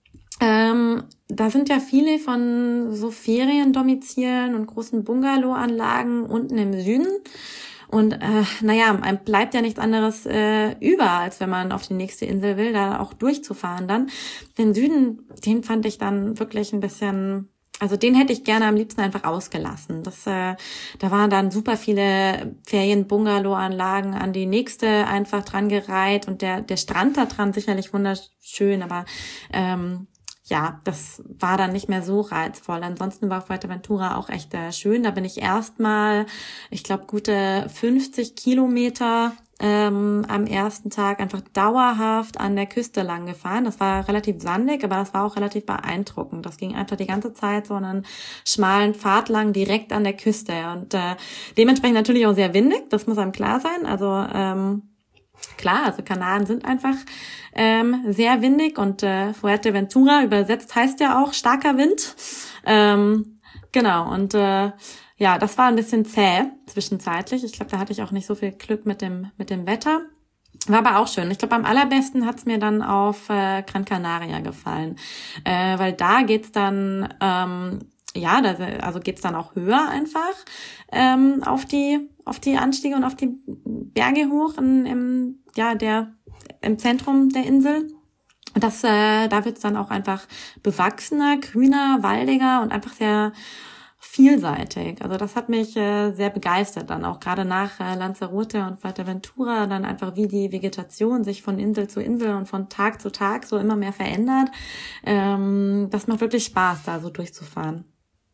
ähm, da sind ja viele von so Feriendomizilen und großen Bungalow-Anlagen unten im Süden. Und äh, naja, einem bleibt ja nichts anderes äh, über, als wenn man auf die nächste Insel will, da auch durchzufahren dann. Den Süden, den fand ich dann wirklich ein bisschen, also den hätte ich gerne am liebsten einfach ausgelassen. Das, äh, da waren dann super viele Ferien-Bungalow-Anlagen an die nächste einfach dran gereiht und der der Strand da dran sicherlich wunderschön, aber ähm, ja, das war dann nicht mehr so reizvoll. Ansonsten war Fuerteventura auch echt äh, schön. Da bin ich erstmal, ich glaube, gute fünfzig Kilometer ähm, am ersten Tag einfach dauerhaft an der Küste lang gefahren. Das war relativ sandig, aber das war auch relativ beeindruckend. Das ging einfach die ganze Zeit so einen schmalen Pfad lang direkt an der Küste und äh, dementsprechend natürlich auch sehr windig. Das muss einem klar sein. Also ähm, Klar, also Kanaren sind einfach ähm, sehr windig und äh, Fuerteventura übersetzt heißt ja auch starker Wind. Ähm, genau, und äh, ja, das war ein bisschen zäh zwischenzeitlich. Ich glaube, da hatte ich auch nicht so viel Glück mit dem mit dem Wetter. War aber auch schön. Ich glaube, am allerbesten hat's mir dann auf äh, Gran Canaria gefallen, äh, weil da geht's dann ähm, ja, da, also geht's dann auch höher einfach ähm, auf die auf die Anstiege und auf die Berge hoch in, im ja der im Zentrum der Insel. Und das äh, da wird's dann auch einfach bewachsener, grüner, waldiger und einfach sehr vielseitig. Also das hat mich äh, sehr begeistert dann auch gerade nach äh, Lanzarote und Fuerteventura dann einfach, wie die Vegetation sich von Insel zu Insel und von Tag zu Tag so immer mehr verändert. Ähm, das macht wirklich Spaß, da so durchzufahren.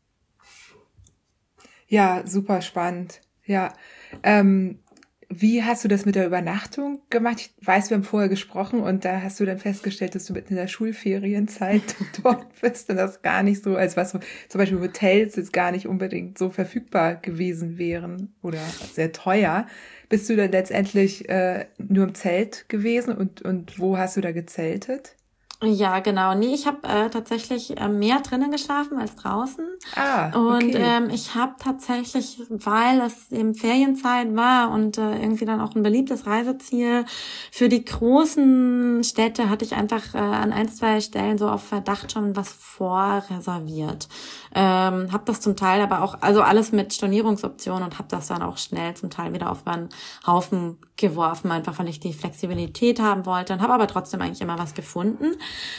Ja, super spannend. Ja, ähm, wie hast du das mit der Übernachtung gemacht? Ich weiß, wir haben vorher gesprochen und da hast du dann festgestellt, dass du mitten in der Schulferienzeit dort bist und das gar nicht so, als was so, zum Beispiel Hotels jetzt gar nicht unbedingt so verfügbar gewesen wären oder sehr teuer. Bist du dann letztendlich äh, nur im Zelt gewesen und und wo hast du da gezeltet? Ja, genau. Nee, ich habe äh, tatsächlich äh, mehr drinnen geschlafen als draußen. Ah, okay. Und ähm, ich habe tatsächlich, weil es eben Ferienzeit war und äh, irgendwie dann auch ein beliebtes Reiseziel, für die großen Städte hatte ich einfach äh, an ein, zwei Stellen so auf Verdacht schon was vorreserviert. Ähm, habe das zum Teil aber auch, also alles mit Stornierungsoptionen und habe das dann auch schnell zum Teil wieder auf meinen Haufen geworfen, einfach weil ich die Flexibilität haben wollte und habe aber trotzdem eigentlich immer was gefunden.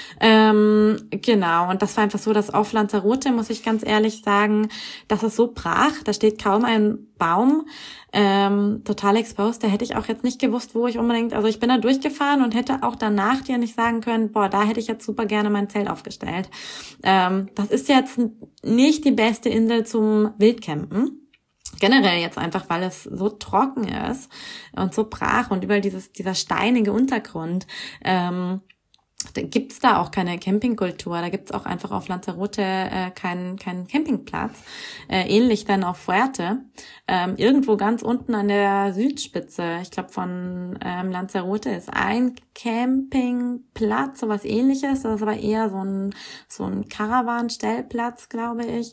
Ähm, genau, und das war einfach so, dass auf Lanzarote, muss ich ganz ehrlich sagen, das ist so brach, da steht kaum ein Baum, ähm, total exposed, da hätte ich auch jetzt nicht gewusst, wo ich unbedingt, also ich bin da durchgefahren und hätte auch danach dir nicht sagen können, boah, da hätte ich jetzt super gerne mein Zelt aufgestellt. Ähm, das ist jetzt nicht die beste Insel zum Wildcampen. Generell jetzt einfach, weil es so trocken ist und so brach und überall dieses, dieser steinige Untergrund, ähm, da gibt's da auch keine Campingkultur, da gibt's auch einfach auf Lanzarote äh, keinen keinen Campingplatz, äh, ähnlich dann auf Fuerte, ähm, irgendwo ganz unten an der Südspitze, ich glaube von ähm, Lanzarote ist ein Campingplatz, sowas ähnliches, das ist aber eher so ein so ein Caravan-Stellplatz, glaube ich,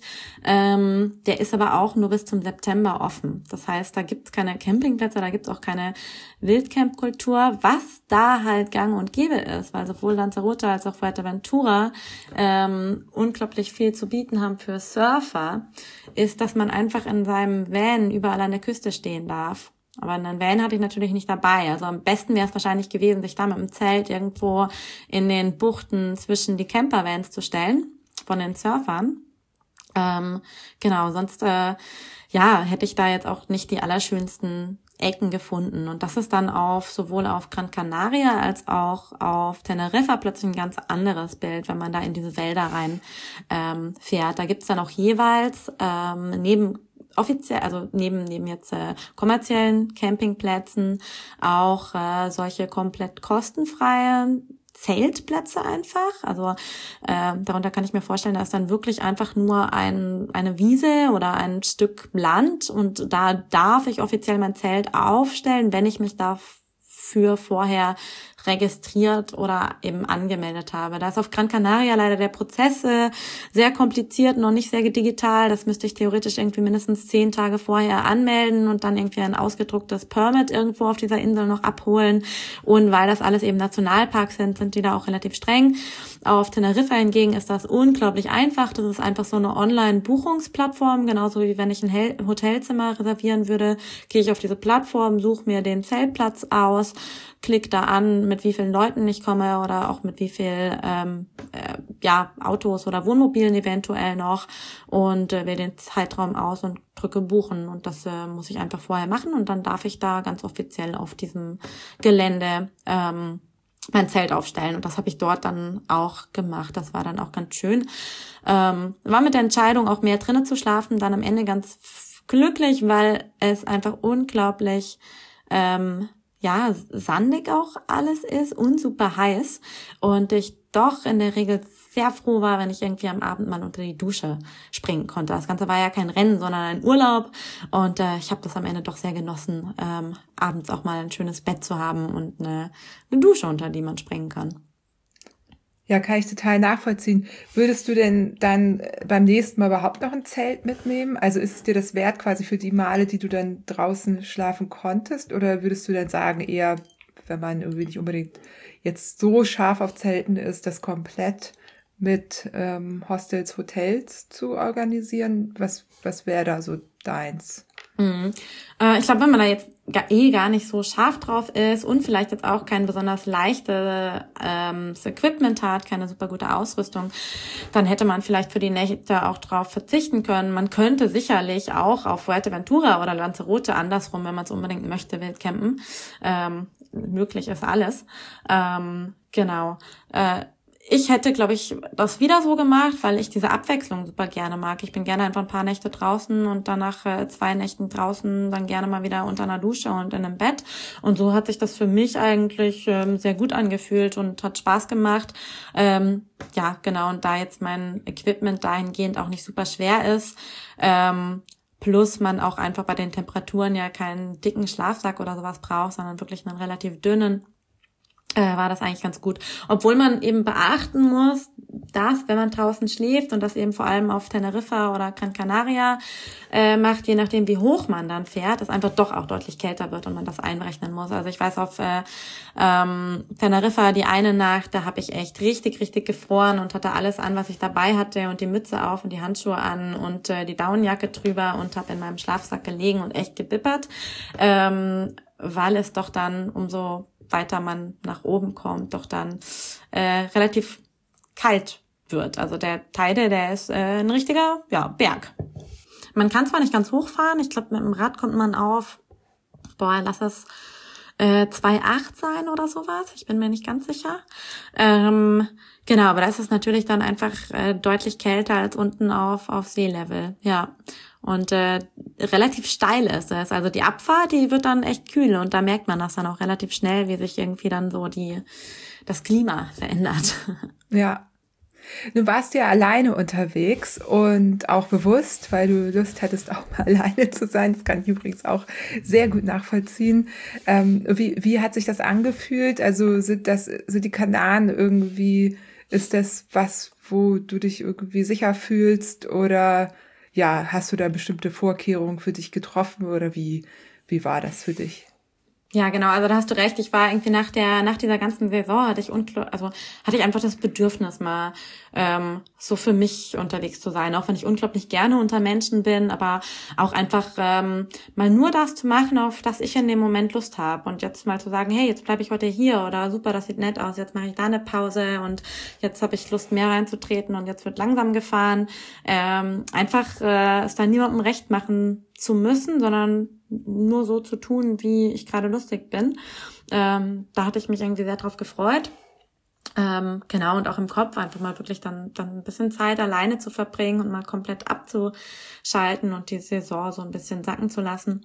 ähm, der ist aber auch nur bis zum September offen, das heißt, da gibt's keine Campingplätze, da gibt's auch keine Wildcamp-Kultur, was da halt gang und gäbe ist, weil sowohl Lanzarote als auch Fuerteventura ähm, unglaublich viel zu bieten haben für Surfer, ist, dass man einfach in seinem Van überall an der Küste stehen darf. Aber einen Van hatte ich natürlich nicht dabei. Also am besten wäre es wahrscheinlich gewesen, sich da mit dem Zelt irgendwo in den Buchten zwischen die Campervans zu stellen von den Surfern. Ähm, genau, sonst äh, ja hätte ich da jetzt auch nicht die allerschönsten Ecken gefunden. Und das ist dann auf sowohl auf Gran Canaria als auch auf Teneriffa plötzlich ein ganz anderes Bild, wenn man da in diese Wälder rein ähm, fährt. Da gibt's dann auch jeweils ähm, neben offiziell, also neben neben jetzt äh, kommerziellen Campingplätzen auch äh, solche komplett kostenfreien Zeltplätze einfach, also äh, darunter kann ich mir vorstellen, da ist dann wirklich einfach nur ein eine Wiese oder ein Stück Land und da darf ich offiziell mein Zelt aufstellen, wenn ich mich dafür vorher registriert oder eben angemeldet habe. Da ist auf Gran Canaria leider der Prozess äh, sehr kompliziert, noch nicht sehr digital. Das müsste ich theoretisch irgendwie mindestens zehn Tage vorher anmelden und dann irgendwie ein ausgedrucktes Permit irgendwo auf dieser Insel noch abholen. Und weil das alles eben Nationalparks sind, sind die da auch relativ streng. Auf Teneriffa hingegen ist das unglaublich einfach. Das ist einfach so eine Online-Buchungsplattform, genauso wie wenn ich ein Hel- Hotelzimmer reservieren würde, gehe ich auf diese Plattform, suche mir den Zeltplatz aus, klick da an, mit wie vielen Leuten ich komme oder auch mit wie viel ähm, äh, ja Autos oder Wohnmobilen eventuell noch und äh, wähle den Zeitraum aus und drücke buchen und das äh, muss ich einfach vorher machen und dann darf ich da ganz offiziell auf diesem Gelände ähm, mein Zelt aufstellen und das habe ich dort dann auch gemacht. Das war dann auch ganz schön. Ähm, war mit der Entscheidung auch mehr drinnen zu schlafen dann am Ende ganz glücklich, weil es einfach unglaublich ähm, ja, sandig auch alles ist und super heiß und ich doch in der Regel sehr froh war, wenn ich irgendwie am Abend mal unter die Dusche springen konnte. Das Ganze war ja kein Rennen, sondern ein Urlaub und äh, ich habe das am Ende doch sehr genossen, ähm, abends auch mal ein schönes Bett zu haben und eine, eine Dusche, unter die man springen kann. Ja, kann ich total nachvollziehen. Würdest du denn dann beim nächsten Mal überhaupt noch ein Zelt mitnehmen? Also ist es dir das wert quasi für die Male, die du dann draußen schlafen konntest? Oder würdest du dann sagen, eher, wenn man irgendwie nicht unbedingt jetzt so scharf auf Zelten ist, das komplett mit ähm, Hostels, Hotels zu organisieren? Was, was wäre da so deins? Mhm. Äh, ich glaube, wenn man da jetzt gar, eh gar nicht so scharf drauf ist und vielleicht jetzt auch kein besonders leichtes ähm, Equipment hat, keine super gute Ausrüstung, dann hätte man vielleicht für die Nächte auch drauf verzichten können. Man könnte sicherlich auch auf Fuerteventura oder Lanzarote andersrum, wenn man es unbedingt möchte, wild campen. Ähm, möglich ist alles. Ähm, genau. Äh, Ich hätte, glaube ich, das wieder so gemacht, weil ich diese Abwechslung super gerne mag. Ich bin gerne einfach ein paar Nächte draußen und dann nach äh, zwei Nächten draußen dann gerne mal wieder unter einer Dusche und in einem Bett. Und so hat sich das für mich eigentlich ähm, sehr gut angefühlt und hat Spaß gemacht. Ähm, ja, genau. Und da jetzt mein Equipment dahingehend auch nicht super schwer ist, ähm, plus man auch einfach bei den Temperaturen ja keinen dicken Schlafsack oder sowas braucht, sondern wirklich einen relativ dünnen, Äh, war das eigentlich ganz gut. Obwohl man eben beachten muss, dass, wenn man draußen schläft und das eben vor allem auf Teneriffa oder Gran Canaria äh, macht, je nachdem wie hoch man dann fährt, es einfach doch auch deutlich kälter wird und man das einrechnen muss. Also ich weiß, auf äh, ähm, Teneriffa die eine Nacht, da habe ich echt richtig, richtig gefroren und hatte alles an, was ich dabei hatte und die Mütze auf und die Handschuhe an und äh, die Daunenjacke drüber und habe in meinem Schlafsack gelegen und echt gebibbert, ähm, weil es doch dann umso weiter man nach oben kommt, doch dann äh, relativ kalt wird. Also der Teide, der ist äh, ein richtiger ja Berg. Man kann zwar nicht ganz hochfahren, ich glaube mit dem Rad kommt man auf, boah, lass es äh, zwei Komma acht sein oder sowas, ich bin mir nicht ganz sicher. Ähm, genau, aber da ist es natürlich dann einfach äh, deutlich kälter als unten auf auf Seelevel, ja. Und äh, relativ steil ist es. Also die Abfahrt, die wird dann echt kühl und da merkt man das dann auch relativ schnell, wie sich irgendwie dann so die das Klima verändert. Ja. Du warst ja alleine unterwegs und auch bewusst, weil du Lust hattest, auch mal alleine zu sein. Das kann ich übrigens auch sehr gut nachvollziehen. Ähm, wie, wie hat sich das angefühlt? Also sind das, sind die Kanaren irgendwie, ist das was, wo du dich irgendwie sicher fühlst oder ja, hast du da bestimmte Vorkehrungen für dich getroffen oder wie, wie war das für dich? Ja, genau, also da hast du recht. Ich war irgendwie nach der, nach dieser ganzen Saison hatte ich unklar, also hatte ich einfach das Bedürfnis, mal ähm, so für mich unterwegs zu sein, auch wenn ich unglaublich gerne unter Menschen bin, aber auch einfach ähm, mal nur das zu machen, auf das ich in dem Moment Lust habe und jetzt mal zu sagen, hey, jetzt bleibe ich heute hier oder super, das sieht nett aus, jetzt mache ich da eine Pause und jetzt habe ich Lust, mehr reinzutreten und jetzt wird langsam gefahren. Ähm, einfach äh, es dann niemandem recht machen zu müssen, sondern nur so zu tun, wie ich gerade lustig bin. Ähm, da hatte ich mich irgendwie sehr drauf gefreut. Ähm, genau, und auch im Kopf einfach mal wirklich dann dann ein bisschen Zeit alleine zu verbringen und mal komplett abzuschalten und die Saison so ein bisschen sacken zu lassen.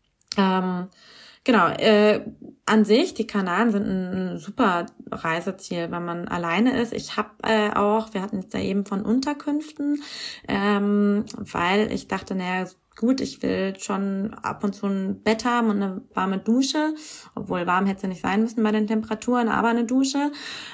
Ähm, genau, äh, an sich, die Kanaren sind ein super Reiseziel, wenn man alleine ist. Ich habe äh, auch, wir hatten jetzt ja eben von Unterkünften, ähm, weil ich dachte, naja, gut, ich will schon ab und zu ein Bett haben und eine warme Dusche, obwohl warm hätte sie nicht sein müssen bei den Temperaturen, aber eine Dusche.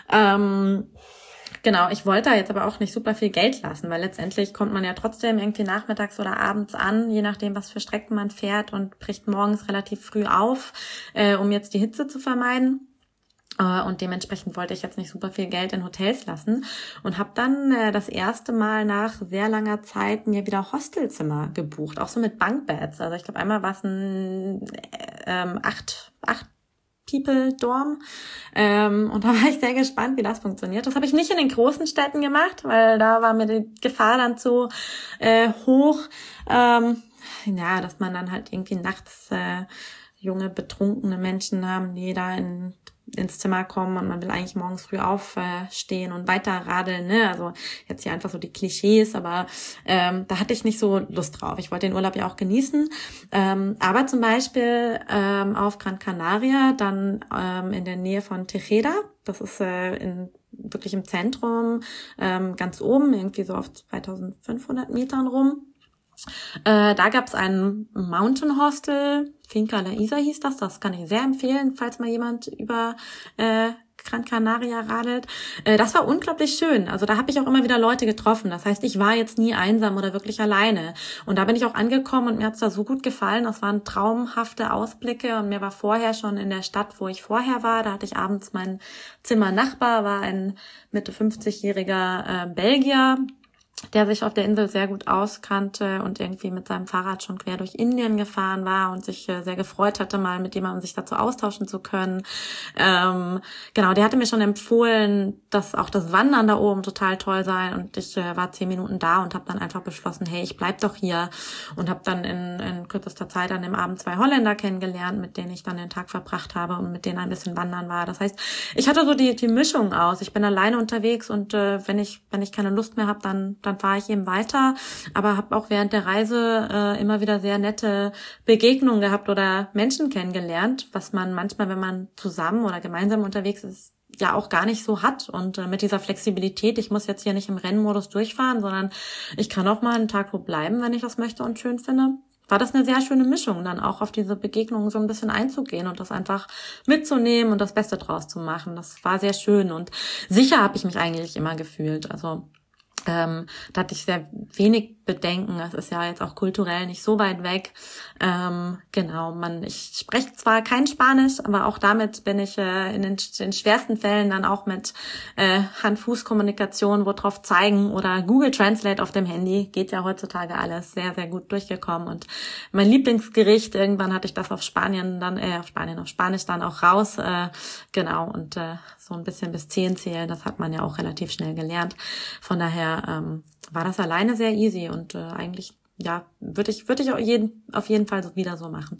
Ähm, genau, ich wollte da jetzt aber auch nicht super viel Geld lassen, weil letztendlich kommt man ja trotzdem irgendwie nachmittags oder abends an, je nachdem, was für Strecken man fährt und bricht morgens relativ früh auf, äh, um jetzt die Hitze zu vermeiden. Und dementsprechend wollte ich jetzt nicht super viel Geld in Hotels lassen und habe dann äh, das erste Mal nach sehr langer Zeit mir wieder Hostelzimmer gebucht, auch so mit Bunkbeds. Also ich glaube, einmal war es ein ähm, acht, acht People-Dorm ähm, und da war ich sehr gespannt, wie das funktioniert. Das habe ich nicht in den großen Städten gemacht, weil da war mir die Gefahr dann zu äh, hoch, ähm, ja, dass man dann halt irgendwie nachts äh, junge, betrunkene Menschen haben, die da in ins Zimmer kommen und man will eigentlich morgens früh aufstehen und weiter radeln, ne? Also jetzt hier einfach so die Klischees, aber ähm, da hatte ich nicht so Lust drauf. Ich wollte den Urlaub ja auch genießen. Ähm, aber zum Beispiel ähm, auf Gran Canaria, dann ähm, in der Nähe von Tejeda, das ist äh, in wirklich im Zentrum, ähm, ganz oben, irgendwie so auf zweitausendfünfhundert Metern rum. Äh, da gab's ein Mountain Hostel, Finca La Isa hieß das, das kann ich sehr empfehlen, falls mal jemand über äh, Gran Canaria radelt. Äh, das war unglaublich schön, also da habe ich auch immer wieder Leute getroffen, das heißt, ich war jetzt nie einsam oder wirklich alleine und da bin ich auch angekommen und mir hat's da so gut gefallen, das waren traumhafte Ausblicke und mir war vorher schon in der Stadt, wo ich vorher war, da hatte ich abends meinen Zimmernachbar, war ein Mitte fünfzigjähriger äh, Belgier, der sich auf der Insel sehr gut auskannte und irgendwie mit seinem Fahrrad schon quer durch Indien gefahren war und sich äh, sehr gefreut hatte, mal mit jemandem sich dazu austauschen zu können. Ähm, genau, der hatte mir schon empfohlen, dass auch das Wandern da oben total toll sei und ich äh, war zehn Minuten da und habe dann einfach beschlossen, hey, ich bleib doch hier und habe dann in, in kürzester Zeit an dem Abend zwei Holländer kennengelernt, mit denen ich dann den Tag verbracht habe und mit denen ein bisschen wandern war. Das heißt, ich hatte so die, die Mischung aus. Ich bin alleine unterwegs und äh, wenn ich wenn ich keine Lust mehr habe, dann dann fahre ich eben weiter, aber habe auch während der Reise äh, immer wieder sehr nette Begegnungen gehabt oder Menschen kennengelernt, was man manchmal, wenn man zusammen oder gemeinsam unterwegs ist, ja auch gar nicht so hat. Und äh, mit dieser Flexibilität, ich muss jetzt hier nicht im Rennmodus durchfahren, sondern ich kann auch mal einen Tag wo bleiben, wenn ich das möchte und schön finde, war das eine sehr schöne Mischung, dann auch auf diese Begegnungen so ein bisschen einzugehen und das einfach mitzunehmen und das Beste draus zu machen. Das war sehr schön und sicher habe ich mich eigentlich immer gefühlt. Also Ähm, da hatte ich sehr wenig Bedenken. Das ist ja jetzt auch kulturell nicht so weit weg. Ähm, genau, man, ich spreche zwar kein Spanisch, aber auch damit bin ich äh, in den, den schwersten Fällen dann auch mit äh, Hand-Fuß-Kommunikation, wo drauf zeigen oder Google Translate auf dem Handy, geht ja heutzutage alles, sehr, sehr gut durchgekommen. Und mein Lieblingsgericht, irgendwann hatte ich das auf Spanien dann, äh, auf Spanien, auf Spanisch dann auch raus. Äh, genau, und äh, so ein bisschen bis zehn zählen, das hat man ja auch relativ schnell gelernt. Von daher ähm, war das alleine sehr easy und äh, eigentlich, ja, würde ich würde ich auch jeden, auf jeden Fall so wieder so machen.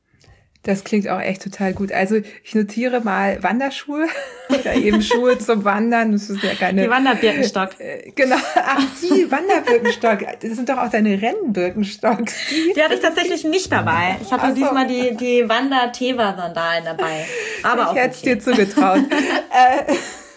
Das klingt auch echt total gut. Also ich notiere mal Wanderschuhe oder eben Schuhe zum Wandern. Das ist ja keine. Die Wanderbirkenstock. Äh, genau. Ach, die Wanderbirkenstock. Das sind doch auch deine Rennbirkenstocks. Die, die hatte ich tatsächlich nicht dabei. Ich hatte so. diesmal die die Wander-Teva-Sandalen dabei. Aber ich auch hätte es okay. dir zugetraut. äh,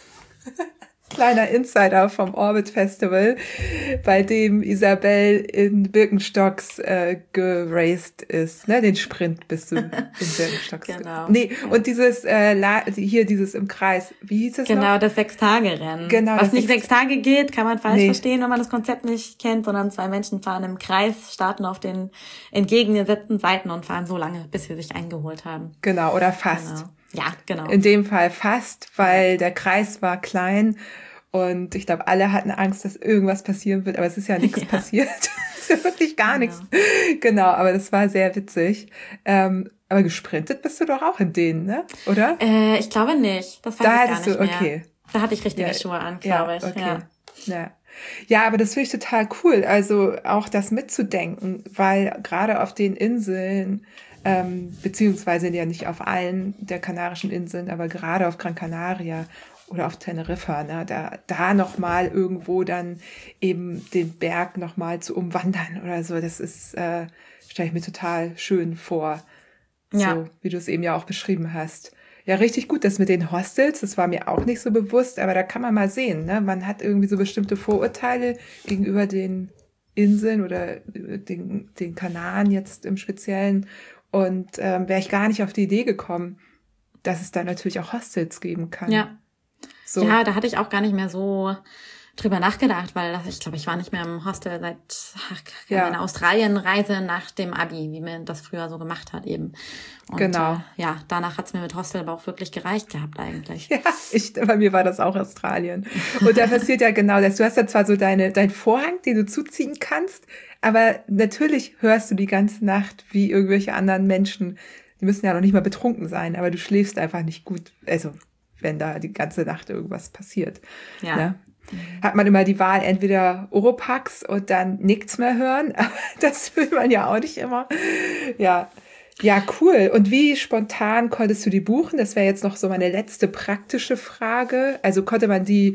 Kleiner Insider vom Orbit Festival, bei dem Isabel in Birkenstocks äh, geraced ist. Ne, den Sprint bist du in Birkenstocks. Genau. Nee, und dieses äh, La- hier dieses im Kreis, wie hieß es Genau, noch? das Sechs-Tage-Rennen. Genau, was nicht sechs Tage geht, kann man falsch nee. verstehen, wenn man das Konzept nicht kennt, sondern zwei Menschen fahren im Kreis, starten auf den entgegengesetzten Seiten und fahren so lange, bis sie sich eingeholt haben. Genau, oder fast. Genau. Ja, genau. In dem Fall fast, weil der Kreis war klein und ich glaube, alle hatten Angst, dass irgendwas passieren wird, aber es ist ja nichts ja. passiert. Es ist ja wirklich gar genau. nichts. Genau, aber das war sehr witzig. Ähm, aber gesprintet bist du doch auch in denen, ne? Oder? Äh, ich glaube nicht. Das weiß da ich gar hattest nicht du, mehr. okay. Da hatte ich richtige ja, Schuhe an, glaube ja, ich. Okay. Ja. Ja. Ja, aber das finde ich total cool, also auch das mitzudenken, weil gerade auf den Inseln, ähm, beziehungsweise ja nicht auf allen der kanarischen Inseln, aber gerade auf Gran Canaria oder auf Teneriffa, ne, da, da nochmal irgendwo dann eben den Berg nochmal zu umwandern oder so, das ist, äh, stelle ich mir total schön vor, ja. so wie du es eben ja auch beschrieben hast. Ja, richtig gut, das mit den Hostels, das war mir auch nicht so bewusst, aber da kann man mal sehen, ne, man hat irgendwie so bestimmte Vorurteile gegenüber den Inseln oder den, den Kanaren jetzt im Speziellen. Und ähm, wäre ich gar nicht auf die Idee gekommen, dass es da natürlich auch Hostels geben kann. Ja, so. Ja, da hatte ich auch gar nicht mehr so drüber nachgedacht, weil das, ich glaube, ich war nicht mehr im Hostel seit ach, ja. meiner Australien-Reise nach dem Abi, wie man das früher so gemacht hat eben. Und, genau. Äh, ja, danach hat's mir mit Hostel aber auch wirklich gereicht gehabt eigentlich. Ja, ich, bei mir war das auch Australien. Und da passiert ja genau das. Du hast ja zwar so deine dein Vorhang, den du zuziehen kannst, aber natürlich hörst du die ganze Nacht wie irgendwelche anderen Menschen. Die müssen ja noch nicht mal betrunken sein, aber du schläfst einfach nicht gut. Also, wenn da die ganze Nacht irgendwas passiert. Ja. Ne? Hat man immer die Wahl, entweder Oropax und dann nichts mehr hören. Aber das will man ja auch nicht immer. Ja, ja, cool. Und wie spontan konntest du die buchen? Das wäre jetzt noch so meine letzte praktische Frage. Also konnte man die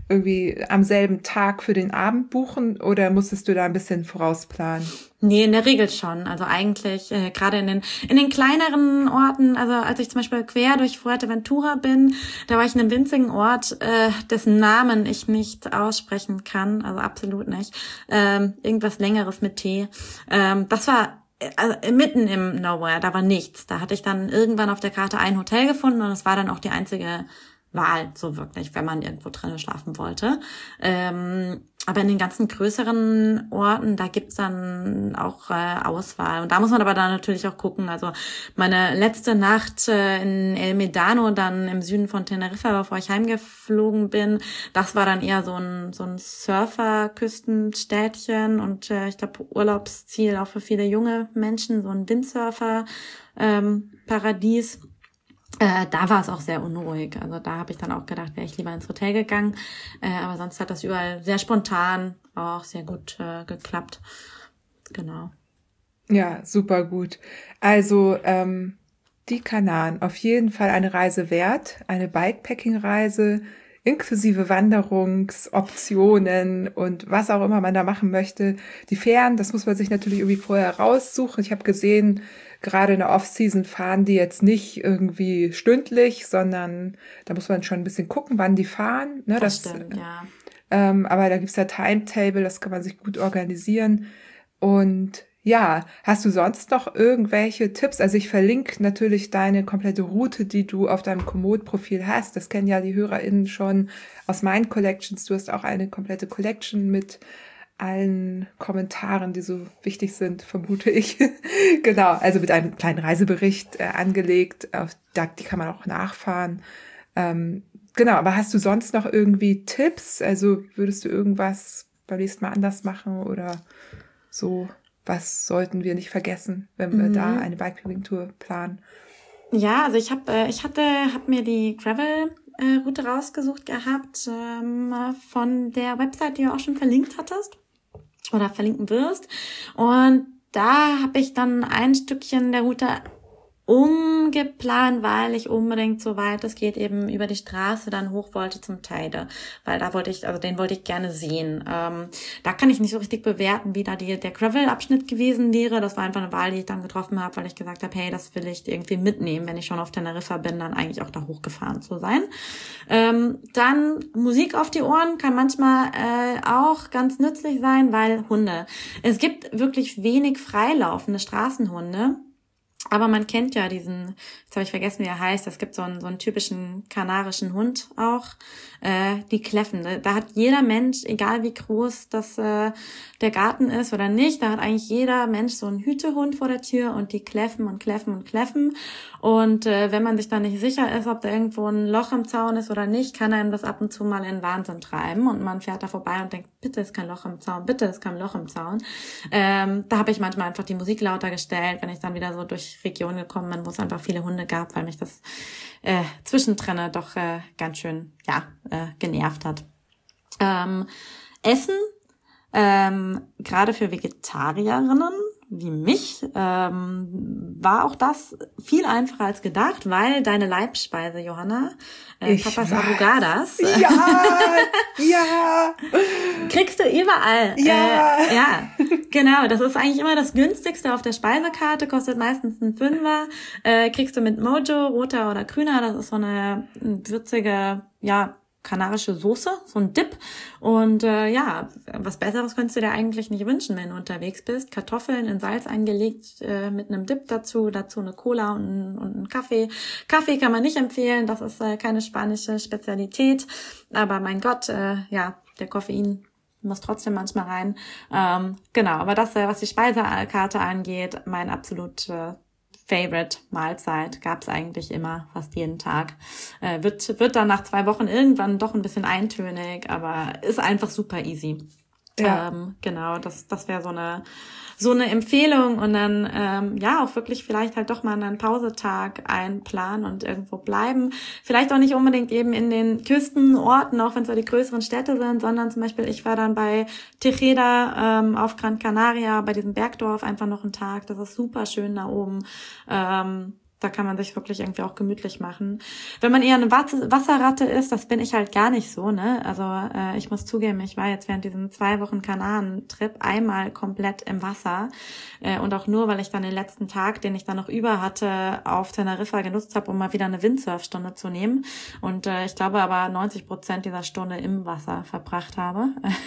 irgendwie am selben Tag für den Abend buchen oder musstest du da ein bisschen vorausplanen? Nee, in der Regel schon. Also eigentlich äh, gerade in den in den kleineren Orten, also als ich zum Beispiel quer durch Fuerteventura bin, da war ich in einem winzigen Ort, äh, dessen Namen ich nicht aussprechen kann, also absolut nicht. Ähm, irgendwas Längeres mit T. Ähm, das war also mitten im Nowhere, da war nichts. Da hatte ich dann irgendwann auf der Karte ein Hotel gefunden und es war dann auch die einzige Wahl, so wirklich, wenn man irgendwo drinnen schlafen wollte. Ähm, aber in den ganzen größeren Orten, da gibt's dann auch äh, Auswahl. Und da muss man aber dann natürlich auch gucken. Also meine letzte Nacht äh, in El Medano, dann im Süden von Teneriffa, bevor ich heimgeflogen bin, das war dann eher so ein so ein Surfer-Küstenstädtchen und äh, ich glaube Urlaubsziel auch für viele junge Menschen, so ein Windsurfer-Paradies. Äh, da war es auch sehr unruhig. Also da habe ich dann auch gedacht, wäre ich lieber ins Hotel gegangen. Äh, aber sonst hat das überall sehr spontan auch sehr gut äh, geklappt. Genau. Ja, super gut. Also ähm, die Kanaren, auf jeden Fall eine Reise wert. Eine Bikepacking-Reise inklusive Wanderungsoptionen und was auch immer man da machen möchte. Die Fähren, das muss man sich natürlich irgendwie vorher raussuchen. Ich habe gesehen, gerade in der Off-Season fahren die jetzt nicht irgendwie stündlich, sondern da muss man schon ein bisschen gucken, wann die fahren. Ne, das, das stimmt, ja. Ähm, aber da gibt's ja Timetable, das kann man sich gut organisieren. Und ja, hast du sonst noch irgendwelche Tipps? Also ich verlinke natürlich deine komplette Route, die du auf deinem Komoot-Profil hast. Das kennen ja die HörerInnen schon aus meinen Collections. Du hast auch eine komplette Collection mit allen Kommentaren, die so wichtig sind, vermute ich. Genau, also mit einem kleinen Reisebericht äh, angelegt. Auf, da, die kann man auch nachfahren. Ähm, genau, aber hast du sonst noch irgendwie Tipps? Also würdest du irgendwas beim nächsten Mal anders machen oder so? Was sollten wir nicht vergessen, wenn wir mhm. da eine Bikepacking-Tour planen? Ja, also ich habe, äh, ich hatte, habe mir die Gravel-Route rausgesucht gehabt ähm, von der Website, die du auch schon verlinkt hattest oder verlinken wirst. Und da habe ich dann ein Stückchen der Route umgeplant, weil ich unbedingt, so weit es geht, eben über die Straße dann hoch wollte zum Teide, weil da wollte ich, also den wollte ich gerne sehen. Ähm, da kann ich nicht so richtig bewerten, wie da die, der Gravel-Abschnitt gewesen wäre. Das war einfach eine Wahl, die ich dann getroffen habe, weil ich gesagt habe, hey, das will ich irgendwie mitnehmen, wenn ich schon auf Teneriffa bin, dann eigentlich auch da hochgefahren zu sein. Ähm, dann Musik auf die Ohren kann manchmal äh, auch ganz nützlich sein, weil Hunde. Es gibt wirklich wenig freilaufende Straßenhunde. Aber man kennt ja diesen, jetzt habe ich vergessen, wie er heißt, es gibt so einen, so einen typischen kanarischen Hund auch, äh, die kläffen. Da hat jeder Mensch, egal wie groß das äh, der Garten ist oder nicht, da hat eigentlich jeder Mensch so einen Hütehund vor der Tür und die kläffen und kläffen und kläffen. Und äh, wenn man sich dann nicht sicher ist, ob da irgendwo ein Loch im Zaun ist oder nicht, kann einem das ab und zu mal in Wahnsinn treiben. Und man fährt da vorbei und denkt, bitte ist kein Loch im Zaun, bitte ist kein Loch im Zaun. Ähm, da habe ich manchmal einfach die Musik lauter gestellt, wenn ich dann wieder so durch Region gekommen bin, wo es einfach viele Hunde gab, weil mich das äh, Zwischentrenne doch äh, ganz schön ja äh, genervt hat. Ähm, Essen, ähm, gerade für Vegetarierinnen wie mich, ähm, war auch das viel einfacher als gedacht, weil deine Leibspeise, Johanna, äh, Papas Arrugadas, ja, ja, kriegst du überall. Ja. Äh, ja, genau. Das ist eigentlich immer das günstigste auf der Speisekarte, kostet meistens einen Fünfer. Äh, kriegst du mit Mojo, roter oder grüner, das ist so eine würzige, ja, kanarische Soße, so ein Dip. Und äh, ja, was Besseres könntest du dir eigentlich nicht wünschen, wenn du unterwegs bist. Kartoffeln in Salz eingelegt äh, mit einem Dip dazu, dazu eine Cola und, und einen Kaffee. Kaffee kann man nicht empfehlen, das ist äh, keine spanische Spezialität. Aber mein Gott, äh, ja, der Koffein muss trotzdem manchmal rein. Ähm, genau, aber das, äh, was die Speisekarte angeht, mein absolut äh, Favorite Mahlzeit gab's eigentlich immer, fast jeden Tag. Äh, wird wird dann nach zwei Wochen irgendwann doch ein bisschen eintönig, aber ist einfach super easy. Ja. Ähm, genau, das das wäre so eine so eine Empfehlung und dann ähm, ja auch wirklich vielleicht halt doch mal einen Pausetag einplanen und irgendwo bleiben. Vielleicht auch nicht unbedingt eben in den Küstenorten, auch wenn es so die größeren Städte sind, sondern zum Beispiel ich war dann bei Tejeda ähm, auf Gran Canaria, bei diesem Bergdorf einfach noch einen Tag. Das ist super schön da oben. Ähm, Da kann man sich wirklich irgendwie auch gemütlich machen. Wenn man eher eine Wasserratte ist, das bin ich halt gar nicht so, ne? Also äh, ich muss zugeben, ich war jetzt während diesem zwei Wochen Kanaren-Trip einmal komplett im Wasser äh, und auch nur, weil ich dann den letzten Tag, den ich dann noch über hatte, auf Teneriffa genutzt habe, um mal wieder eine Windsurfstunde zu nehmen. Und äh, ich glaube aber neunzig Prozent dieser Stunde im Wasser verbracht habe.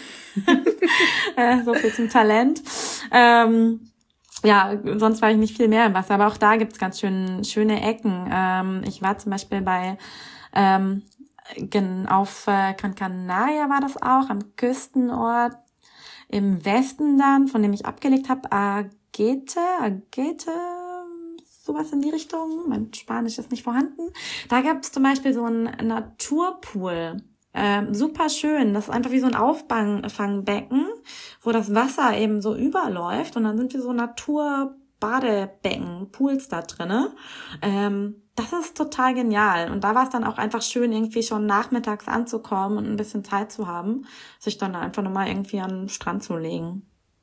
äh, so viel zum Talent. Ähm, Ja, sonst war ich nicht viel mehr im Wasser, aber auch da gibt's ganz schön schöne Ecken. Ähm, ich war zum Beispiel bei ähm, auf äh, Gran Canaria war das auch, am Küstenort im Westen dann, von dem ich abgelegt habe, Agete, Agete, sowas in die Richtung. Mein Spanisch ist nicht vorhanden. Da gab's zum Beispiel so einen Naturpool. Ähm, super schön. Das ist einfach wie so ein Auffangbecken, wo das Wasser eben so überläuft und dann sind wir so Naturbadebecken, Pools da drinne. Ähm, das ist total genial. Und da war es dann auch einfach schön, irgendwie schon nachmittags anzukommen und ein bisschen Zeit zu haben, sich dann einfach nochmal irgendwie an den Strand zu legen.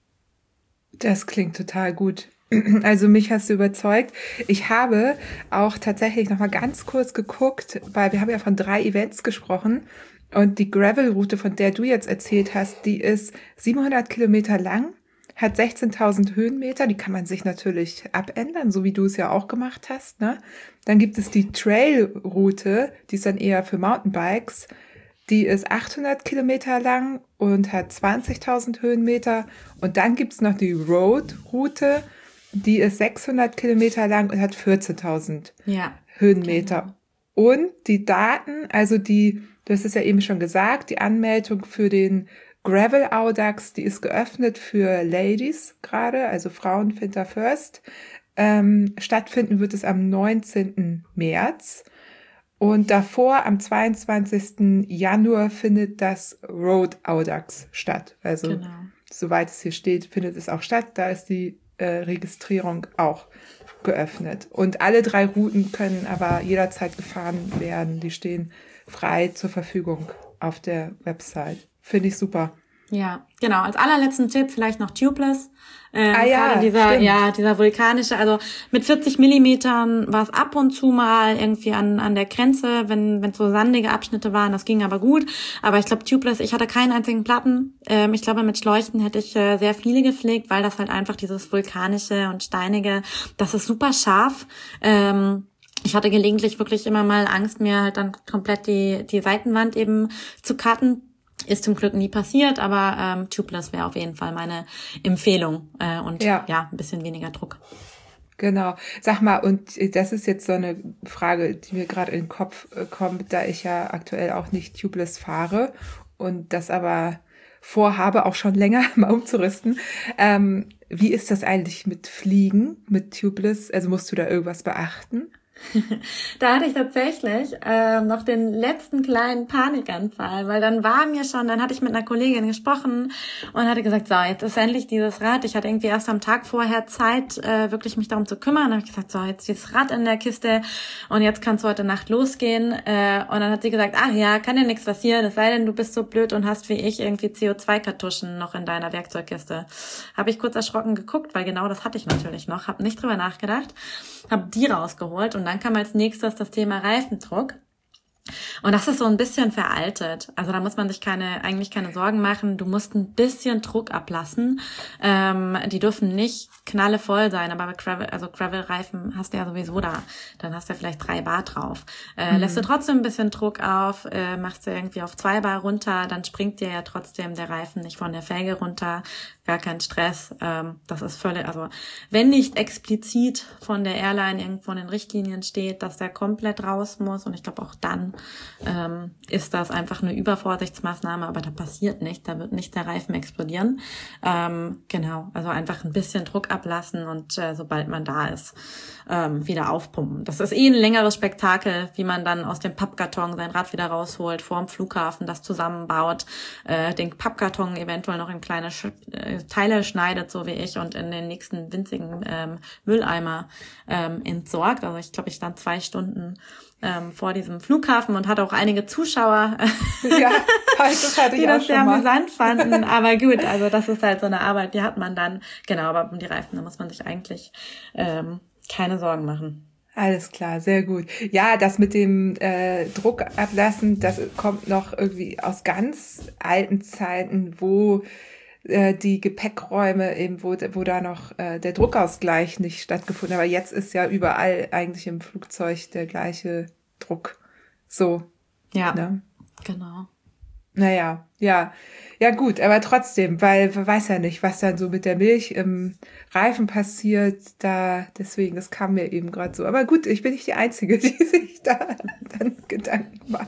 Das klingt total gut. Also mich hast du überzeugt. Ich habe auch tatsächlich nochmal ganz kurz geguckt, weil wir haben ja von drei Events gesprochen. Und die Gravel-Route, von der du jetzt erzählt hast, die ist siebenhundert Kilometer lang, hat sechzehntausend Höhenmeter. Die kann man sich natürlich abändern, so wie du es ja auch gemacht hast, ne? Dann gibt es die Trail-Route, die ist dann eher für Mountainbikes. Die ist achthundert Kilometer lang und hat zwanzigtausend Höhenmeter. Und dann gibt's noch die Road-Route, die ist sechshundert Kilometer lang und hat vierzehntausend ja, Höhenmeter. Genau. Und die Daten, also die, du hast es ja eben schon gesagt, die Anmeldung für den Gravel Audax, die ist geöffnet für Ladies gerade, also Frauen Finter First. Ähm, stattfinden wird es am neunzehnten März. Und davor, am zweiundzwanzigsten Januar, findet das Road Audax statt. Also, genau. Soweit es hier steht, findet es auch statt. Da ist die äh, Registrierung auch geöffnet. Und alle drei Routen können aber jederzeit gefahren werden. Die stehen frei zur Verfügung auf der Website. Finde ich super. Ja, genau. Als allerletzten Tipp vielleicht noch Tubeless. Ähm, ah ja, dieser, stimmt. ja, dieser vulkanische, also mit vierzig Millimetern war es ab und zu mal irgendwie an an der Grenze, wenn wenn so sandige Abschnitte waren, das ging aber gut. Aber ich glaube Tubeless, ich hatte keinen einzigen Platten. Ähm, ich glaube mit Schläuchen hätte ich äh, sehr viele gepflegt, weil das halt einfach dieses vulkanische und steinige, das ist super scharf. Ähm, Ich hatte gelegentlich wirklich immer mal Angst, mir halt dann komplett die die Seitenwand eben zu cutten. Ist zum Glück nie passiert, aber ähm, Tubeless wäre auf jeden Fall meine Empfehlung. Äh, und ja. ja, ein bisschen weniger Druck. Genau. Sag mal, und das ist jetzt so eine Frage, die mir gerade in den Kopf kommt, da ich ja aktuell auch nicht Tubeless fahre und das aber vorhabe, auch schon länger mal umzurüsten. Ähm, wie ist das eigentlich mit Fliegen, mit Tubeless? Also musst du da irgendwas beachten? Da hatte ich tatsächlich äh, noch den letzten kleinen Panikanfall, weil dann war mir schon, dann hatte ich mit einer Kollegin gesprochen und hatte gesagt, so, jetzt ist endlich dieses Rad. Ich hatte irgendwie erst am Tag vorher Zeit, äh, wirklich mich darum zu kümmern. Dann habe ich gesagt, so, jetzt dieses Rad in der Kiste und jetzt kannst du heute Nacht losgehen. Äh, und dann hat sie gesagt, ach ja, kann ja nichts passieren, es sei denn, du bist so blöd und hast wie ich irgendwie C O zwei Kartuschen noch in deiner Werkzeugkiste. Habe ich kurz erschrocken geguckt, weil genau das hatte ich natürlich noch, habe nicht drüber nachgedacht, habe die rausgeholt und dann kam als nächstes das Thema Reifendruck. Und das ist so ein bisschen veraltet. Also da muss man sich keine, eigentlich keine Sorgen machen. Du musst ein bisschen Druck ablassen. Ähm, die dürfen nicht knallevoll sein, aber bei Gravel, also Gravel-Reifen hast du ja sowieso da. Dann hast du ja vielleicht drei Bar drauf. Äh, mhm. Lässt du trotzdem ein bisschen Druck auf, äh, machst du irgendwie auf zwei Bar runter, dann springt dir ja trotzdem der Reifen nicht von der Felge runter. Gar kein Stress. Ähm, das ist völlig, also wenn nicht explizit von der Airline irgendwo in den Richtlinien steht, dass der komplett raus muss, und ich glaube auch dann ähm, ist das einfach eine Übervorsichtsmaßnahme, aber da passiert nichts, da wird nicht der Reifen explodieren. Ähm, genau, also einfach ein bisschen Druck ablassen und äh, sobald man da ist, ähm, wieder aufpumpen. Das ist eh ein längeres Spektakel, wie man dann aus dem Pappkarton sein Rad wieder rausholt, vorm Flughafen das zusammenbaut, äh, den Pappkarton eventuell noch in kleine Sch- äh, Teile schneidet, so wie ich, und in den nächsten winzigen ähm, Mülleimer ähm, entsorgt. Also ich glaube, ich stand zwei Stunden ähm, vor diesem Flughafen und hatte auch einige Zuschauer, ja, das hatte ich die auch das schon sehr mal. amüsant fanden. Aber gut, also das ist halt so eine Arbeit, die hat man dann. Genau, aber um die Reifen, da muss man sich eigentlich ähm, keine Sorgen machen. Alles klar, sehr gut. Ja, das mit dem äh, Druck ablassen, das kommt noch irgendwie aus ganz alten Zeiten, wo äh, die Gepäckräume eben, wo, wo da noch äh, der Druckausgleich nicht stattgefunden hat. Aber jetzt ist ja überall eigentlich im Flugzeug der gleiche Druck. So. Ja, ne? Genau. Naja, ja. Ja gut, aber trotzdem, weil man weiß ja nicht, was dann so mit der Milch im Reifen passiert, da deswegen, das kam mir eben gerade so. Aber gut, ich bin nicht die Einzige, die sich da dann Gedanken macht.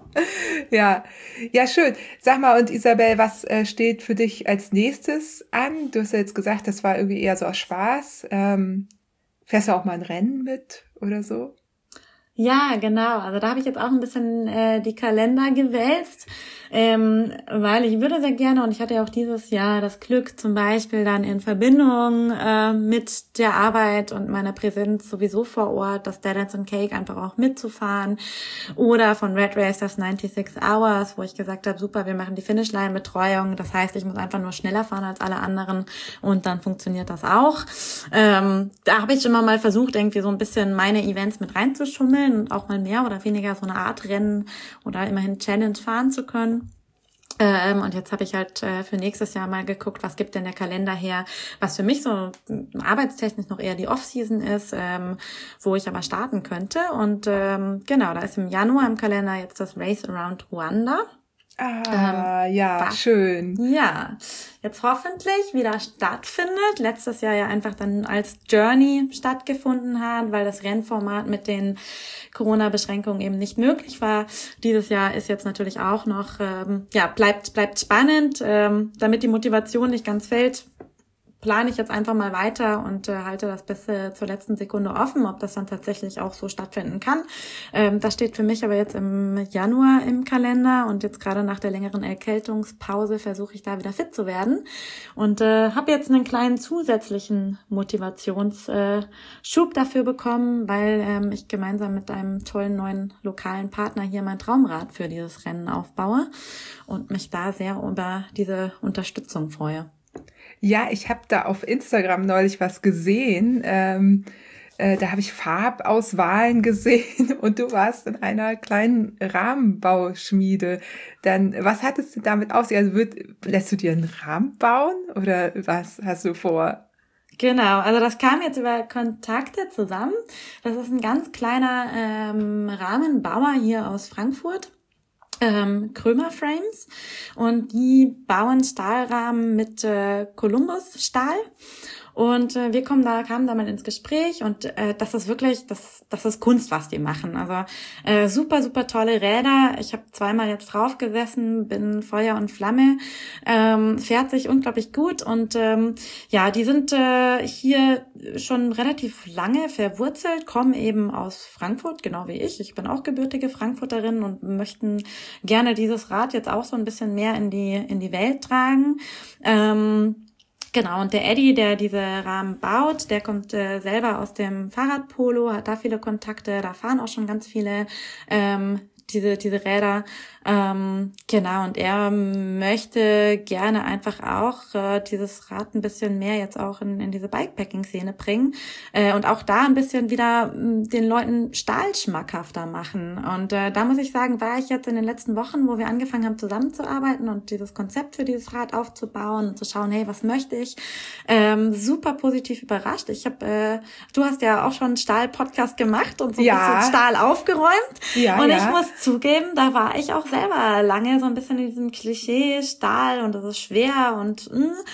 Ja, ja, schön. Sag mal, und Isabel, was äh, steht für dich als nächstes an? Du hast ja jetzt gesagt, das war irgendwie eher so aus Spaß. Ähm, fährst du auch mal ein Rennen mit oder so? Ja, genau. Also da habe ich jetzt auch ein bisschen äh, die Kalender gewälzt, ähm, weil ich würde sehr gerne, und ich hatte ja auch dieses Jahr das Glück, zum Beispiel dann in Verbindung äh, mit der Arbeit und meiner Präsenz sowieso vor Ort, das Dance and Cake einfach auch mitzufahren, oder von Red Race das ninety-six Hours, wo ich gesagt habe, super, wir machen die Finishline-Betreuung, das heißt, ich muss einfach nur schneller fahren als alle anderen und dann funktioniert das auch. Ähm, da habe ich immer mal versucht, irgendwie so ein bisschen meine Events mit reinzuschummeln und auch mal mehr oder weniger so eine Art Rennen oder immerhin Challenge fahren zu können. Ähm, und jetzt habe ich halt äh, für nächstes Jahr mal geguckt, was gibt denn der Kalender her, was für mich so arbeitstechnisch noch eher die Off-Season ist, ähm, wo ich aber starten könnte. Und ähm, genau, da ist im Januar im Kalender jetzt das Race Around Rwanda. Ah, ähm, ja, was, schön. Ja, jetzt hoffentlich wieder stattfindet. Letztes Jahr ja einfach dann als Journey stattgefunden hat, weil das Rennformat mit den Corona-Beschränkungen eben nicht möglich war. Dieses Jahr ist jetzt natürlich auch noch, ähm, ja, bleibt bleibt spannend, ähm, damit die Motivation nicht ganz fällt. Plane ich jetzt einfach mal weiter und äh, halte das bis äh, zur letzten Sekunde offen, ob das dann tatsächlich auch so stattfinden kann. Ähm, das steht für mich aber jetzt im Januar im Kalender und jetzt gerade nach der längeren Erkältungspause versuche ich da wieder fit zu werden und äh, habe jetzt einen kleinen zusätzlichen Motivationsschub äh, dafür bekommen, weil ähm, ich gemeinsam mit einem tollen neuen lokalen Partner hier mein Traumrad für dieses Rennen aufbaue und mich da sehr über diese Unterstützung freue. Ja, ich habe da auf Instagram neulich was gesehen. Ähm, äh, da habe ich Farbauswahlen gesehen und du warst in einer kleinen Rahmenbauschmiede. Dann, was hattest du damit aus? Also wird, lässt du dir einen Rahmen bauen oder was hast du vor? Genau, also das kam jetzt über Kontakte zusammen. Das ist ein ganz kleiner ähm, Rahmenbauer hier aus Frankfurt. Ähm, Krömer Frames und die bauen Stahlrahmen mit äh, Columbus Stahl und äh, wir kommen da kamen da mal ins Gespräch und äh, das ist wirklich das das ist Kunst, was die machen. Also äh, super super tolle Räder. Ich habe zweimal jetzt drauf gesessen, bin Feuer und Flamme, ähm, fährt sich unglaublich gut und ähm, ja, die sind äh, hier schon relativ lange verwurzelt, kommen eben aus Frankfurt, genau wie ich. Ich bin auch gebürtige Frankfurterin und möchten gerne dieses Rad jetzt auch so ein bisschen mehr in die in die Welt tragen. Ähm, Genau, und der Eddie, der diese Rahmen baut, der kommt äh, selber aus dem Fahrradpolo, hat da viele Kontakte, da fahren auch schon ganz viele ähm, diese diese Räder. Ähm, genau, und er möchte gerne einfach auch äh, dieses Rad ein bisschen mehr jetzt auch in, in diese Bikepacking-Szene bringen äh, und auch da ein bisschen wieder mh, den Leuten Stahl schmackhafter machen. Und äh, da muss ich sagen, war ich jetzt in den letzten Wochen, wo wir angefangen haben zusammenzuarbeiten und dieses Konzept für dieses Rad aufzubauen und zu schauen, hey, was möchte ich, ähm, super positiv überrascht. Ich habe, äh, du hast ja auch schon einen Stahl-Podcast gemacht und so ein ja. bisschen Stahl aufgeräumt. Ja, und ja. ich muss zugeben, da war ich auch selber lange so ein bisschen in diesem Klischee Stahl und das ist schwer und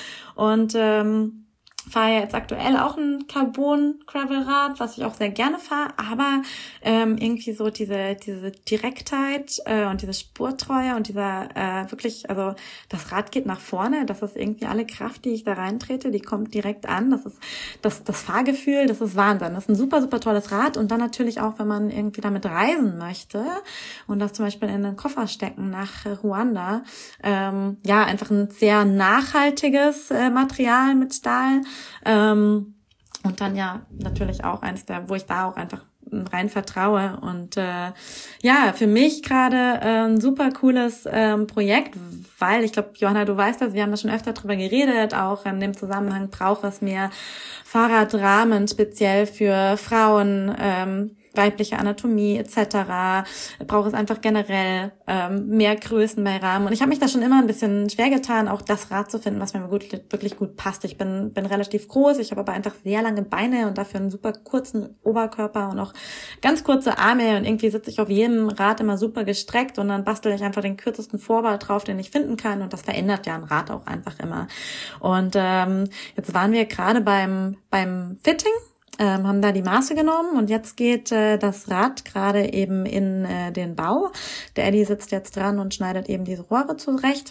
und ähm, fahre ja jetzt aktuell auch ein Carbon-Gravelrad, was ich auch sehr gerne fahre, aber ähm, irgendwie so diese diese Direktheit äh, und diese Spurtreue und dieser äh, wirklich, also das Rad geht nach vorne, das ist irgendwie alle Kraft, die ich da reintrete, die kommt direkt an, das ist das das Fahrgefühl, das ist Wahnsinn, das ist ein super, super tolles Rad und dann natürlich auch, wenn man irgendwie damit reisen möchte und das zum Beispiel in den Koffer stecken nach Ruanda, ähm, ja, einfach ein sehr nachhaltiges äh, Material mit Stahl, Ähm, und dann ja natürlich auch eins der, wo ich da auch einfach rein vertraue. Und äh, ja, für mich gerade äh, ein super cooles ähm, Projekt, weil ich glaube, Johanna, du weißt das, wir haben da schon öfter drüber geredet, auch in dem Zusammenhang braucht es mehr Fahrradrahmen, speziell für Frauen, ähm, weibliche Anatomie et cetera. Braucht es einfach generell ähm, mehr Größen bei Rahmen. Und ich habe mich da schon immer ein bisschen schwer getan, auch das Rad zu finden, was mir gut, wirklich gut passt. Ich bin bin relativ groß, ich habe aber einfach sehr lange Beine und dafür einen super kurzen Oberkörper und auch ganz kurze Arme. Und irgendwie sitze ich auf jedem Rad immer super gestreckt und dann bastel ich einfach den kürzesten Vorbau drauf, den ich finden kann. Und das verändert ja ein Rad auch einfach immer. Und ähm, jetzt waren wir gerade beim beim Fitting. Ähm, haben da die Maße genommen und jetzt geht äh, das Rad gerade eben in äh, den Bau. Der Eddie sitzt jetzt dran und schneidet eben diese Rohre zurecht.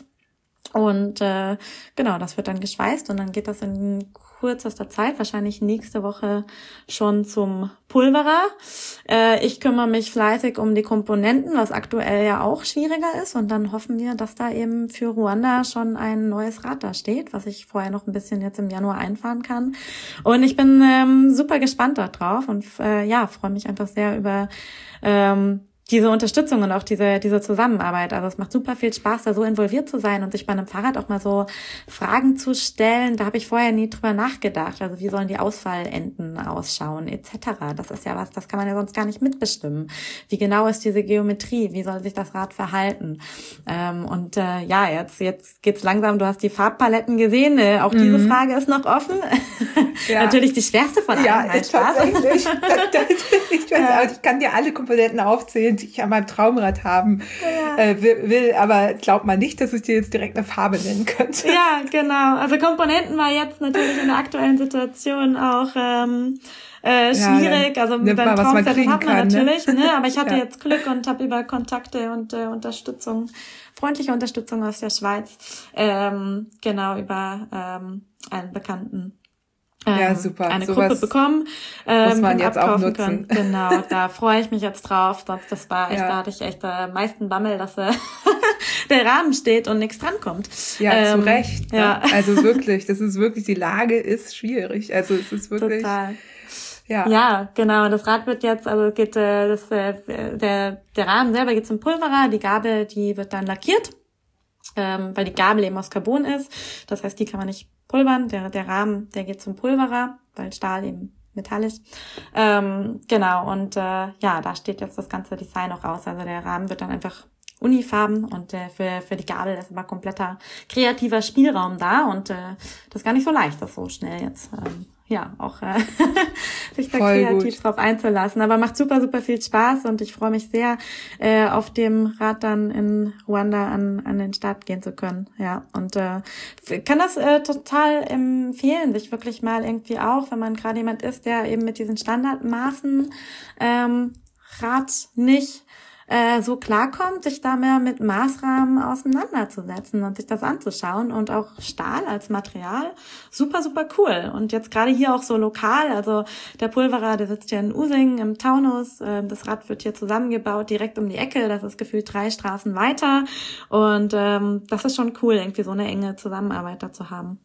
Und äh, genau, das wird dann geschweißt und dann geht das in kürzester Zeit, wahrscheinlich nächste Woche schon zum Pulverer. Äh, ich kümmere mich fleißig um die Komponenten, was aktuell ja auch schwieriger ist. Und dann hoffen wir, dass da eben für Ruanda schon ein neues Rad da steht, was ich vorher noch ein bisschen jetzt im Januar einfahren kann. Und ich bin ähm, super gespannt darauf und äh, ja, freue mich einfach sehr über ähm, diese Unterstützung und auch diese diese Zusammenarbeit. Also es macht super viel Spaß, da so involviert zu sein und sich bei einem Fahrrad auch mal so Fragen zu stellen. Da habe ich vorher nie drüber nachgedacht. Also wie sollen die Ausfallenden ausschauen et cetera. Das ist ja was, das kann man ja sonst gar nicht mitbestimmen. Wie genau ist diese Geometrie? Wie soll sich das Rad verhalten? Ähm, und äh, ja, jetzt jetzt geht's langsam. Du hast die Farbpaletten gesehen. Äh, auch mhm. diese Frage ist noch offen. Ja. Natürlich die schwerste von allen. Ja, tatsächlich. ich, weiß, ich kann dir alle Komponenten aufzählen, die ich an meinem Traumrad haben ja. äh, will, will, aber glaub mal nicht, dass ich dir jetzt direkt eine Farbe nennen könnte. Ja, genau. Also Komponenten war jetzt natürlich in der aktuellen Situation auch ähm, äh, schwierig. Ja, also mit einem Traumset hat man kann, natürlich, ne? ne? Aber ich hatte ja. jetzt Glück und habe über Kontakte und äh, Unterstützung, freundliche Unterstützung aus der Schweiz, ähm, genau über ähm, einen Bekannten. Ja, super. Eine Gruppe Sowas bekommen, ähm, muss man jetzt auch nutzen. Können. Genau, da freue ich mich jetzt drauf. Sonst das war echt, ja. da hatte ich echt am äh, meisten Bammel, dass äh, der Rahmen steht und nichts drankommt. Ja, ähm, zu Recht. Ja. Also wirklich, das ist wirklich, die Lage ist schwierig. Also es ist wirklich. Total. Ja. Ja, genau. Das Rad wird jetzt, also geht äh, das, äh, der der Rahmen selber geht zum Pulverer, die Gabel, die wird dann lackiert, ähm, weil die Gabel eben aus Carbon ist. Das heißt, die kann man nicht pulvern, der der Rahmen, der geht zum Pulverer, weil Stahl eben Metall ist. Ähm, genau, und äh, ja, da steht jetzt das ganze Design auch raus. Also der Rahmen wird dann einfach Unifarben und äh, für für die Gabel ist aber kompletter kreativer Spielraum da und äh, das ist gar nicht so leicht, das so schnell jetzt ähm, ja auch äh, sich da Voll kreativ gut. drauf einzulassen. Aber macht super, super viel Spaß und ich freue mich sehr, äh, auf dem Rad dann in Ruanda an an den Start gehen zu können. Ja, und äh, kann das äh, total empfehlen, sich wirklich mal irgendwie auch, wenn man gerade jemand ist, der eben mit diesen Standardmaßen ähm, Rad nicht äh, so klarkommt, sich da mehr mit Maßrahmen auseinanderzusetzen und sich das anzuschauen und auch Stahl als Material, super, super cool. Und jetzt gerade hier auch so lokal, also der Pulverer, der sitzt hier in Usingen im Taunus, äh, das Rad wird hier zusammengebaut, direkt um die Ecke, das ist gefühlt drei Straßen weiter und ähm, das ist schon cool, irgendwie so eine enge Zusammenarbeit da zu haben.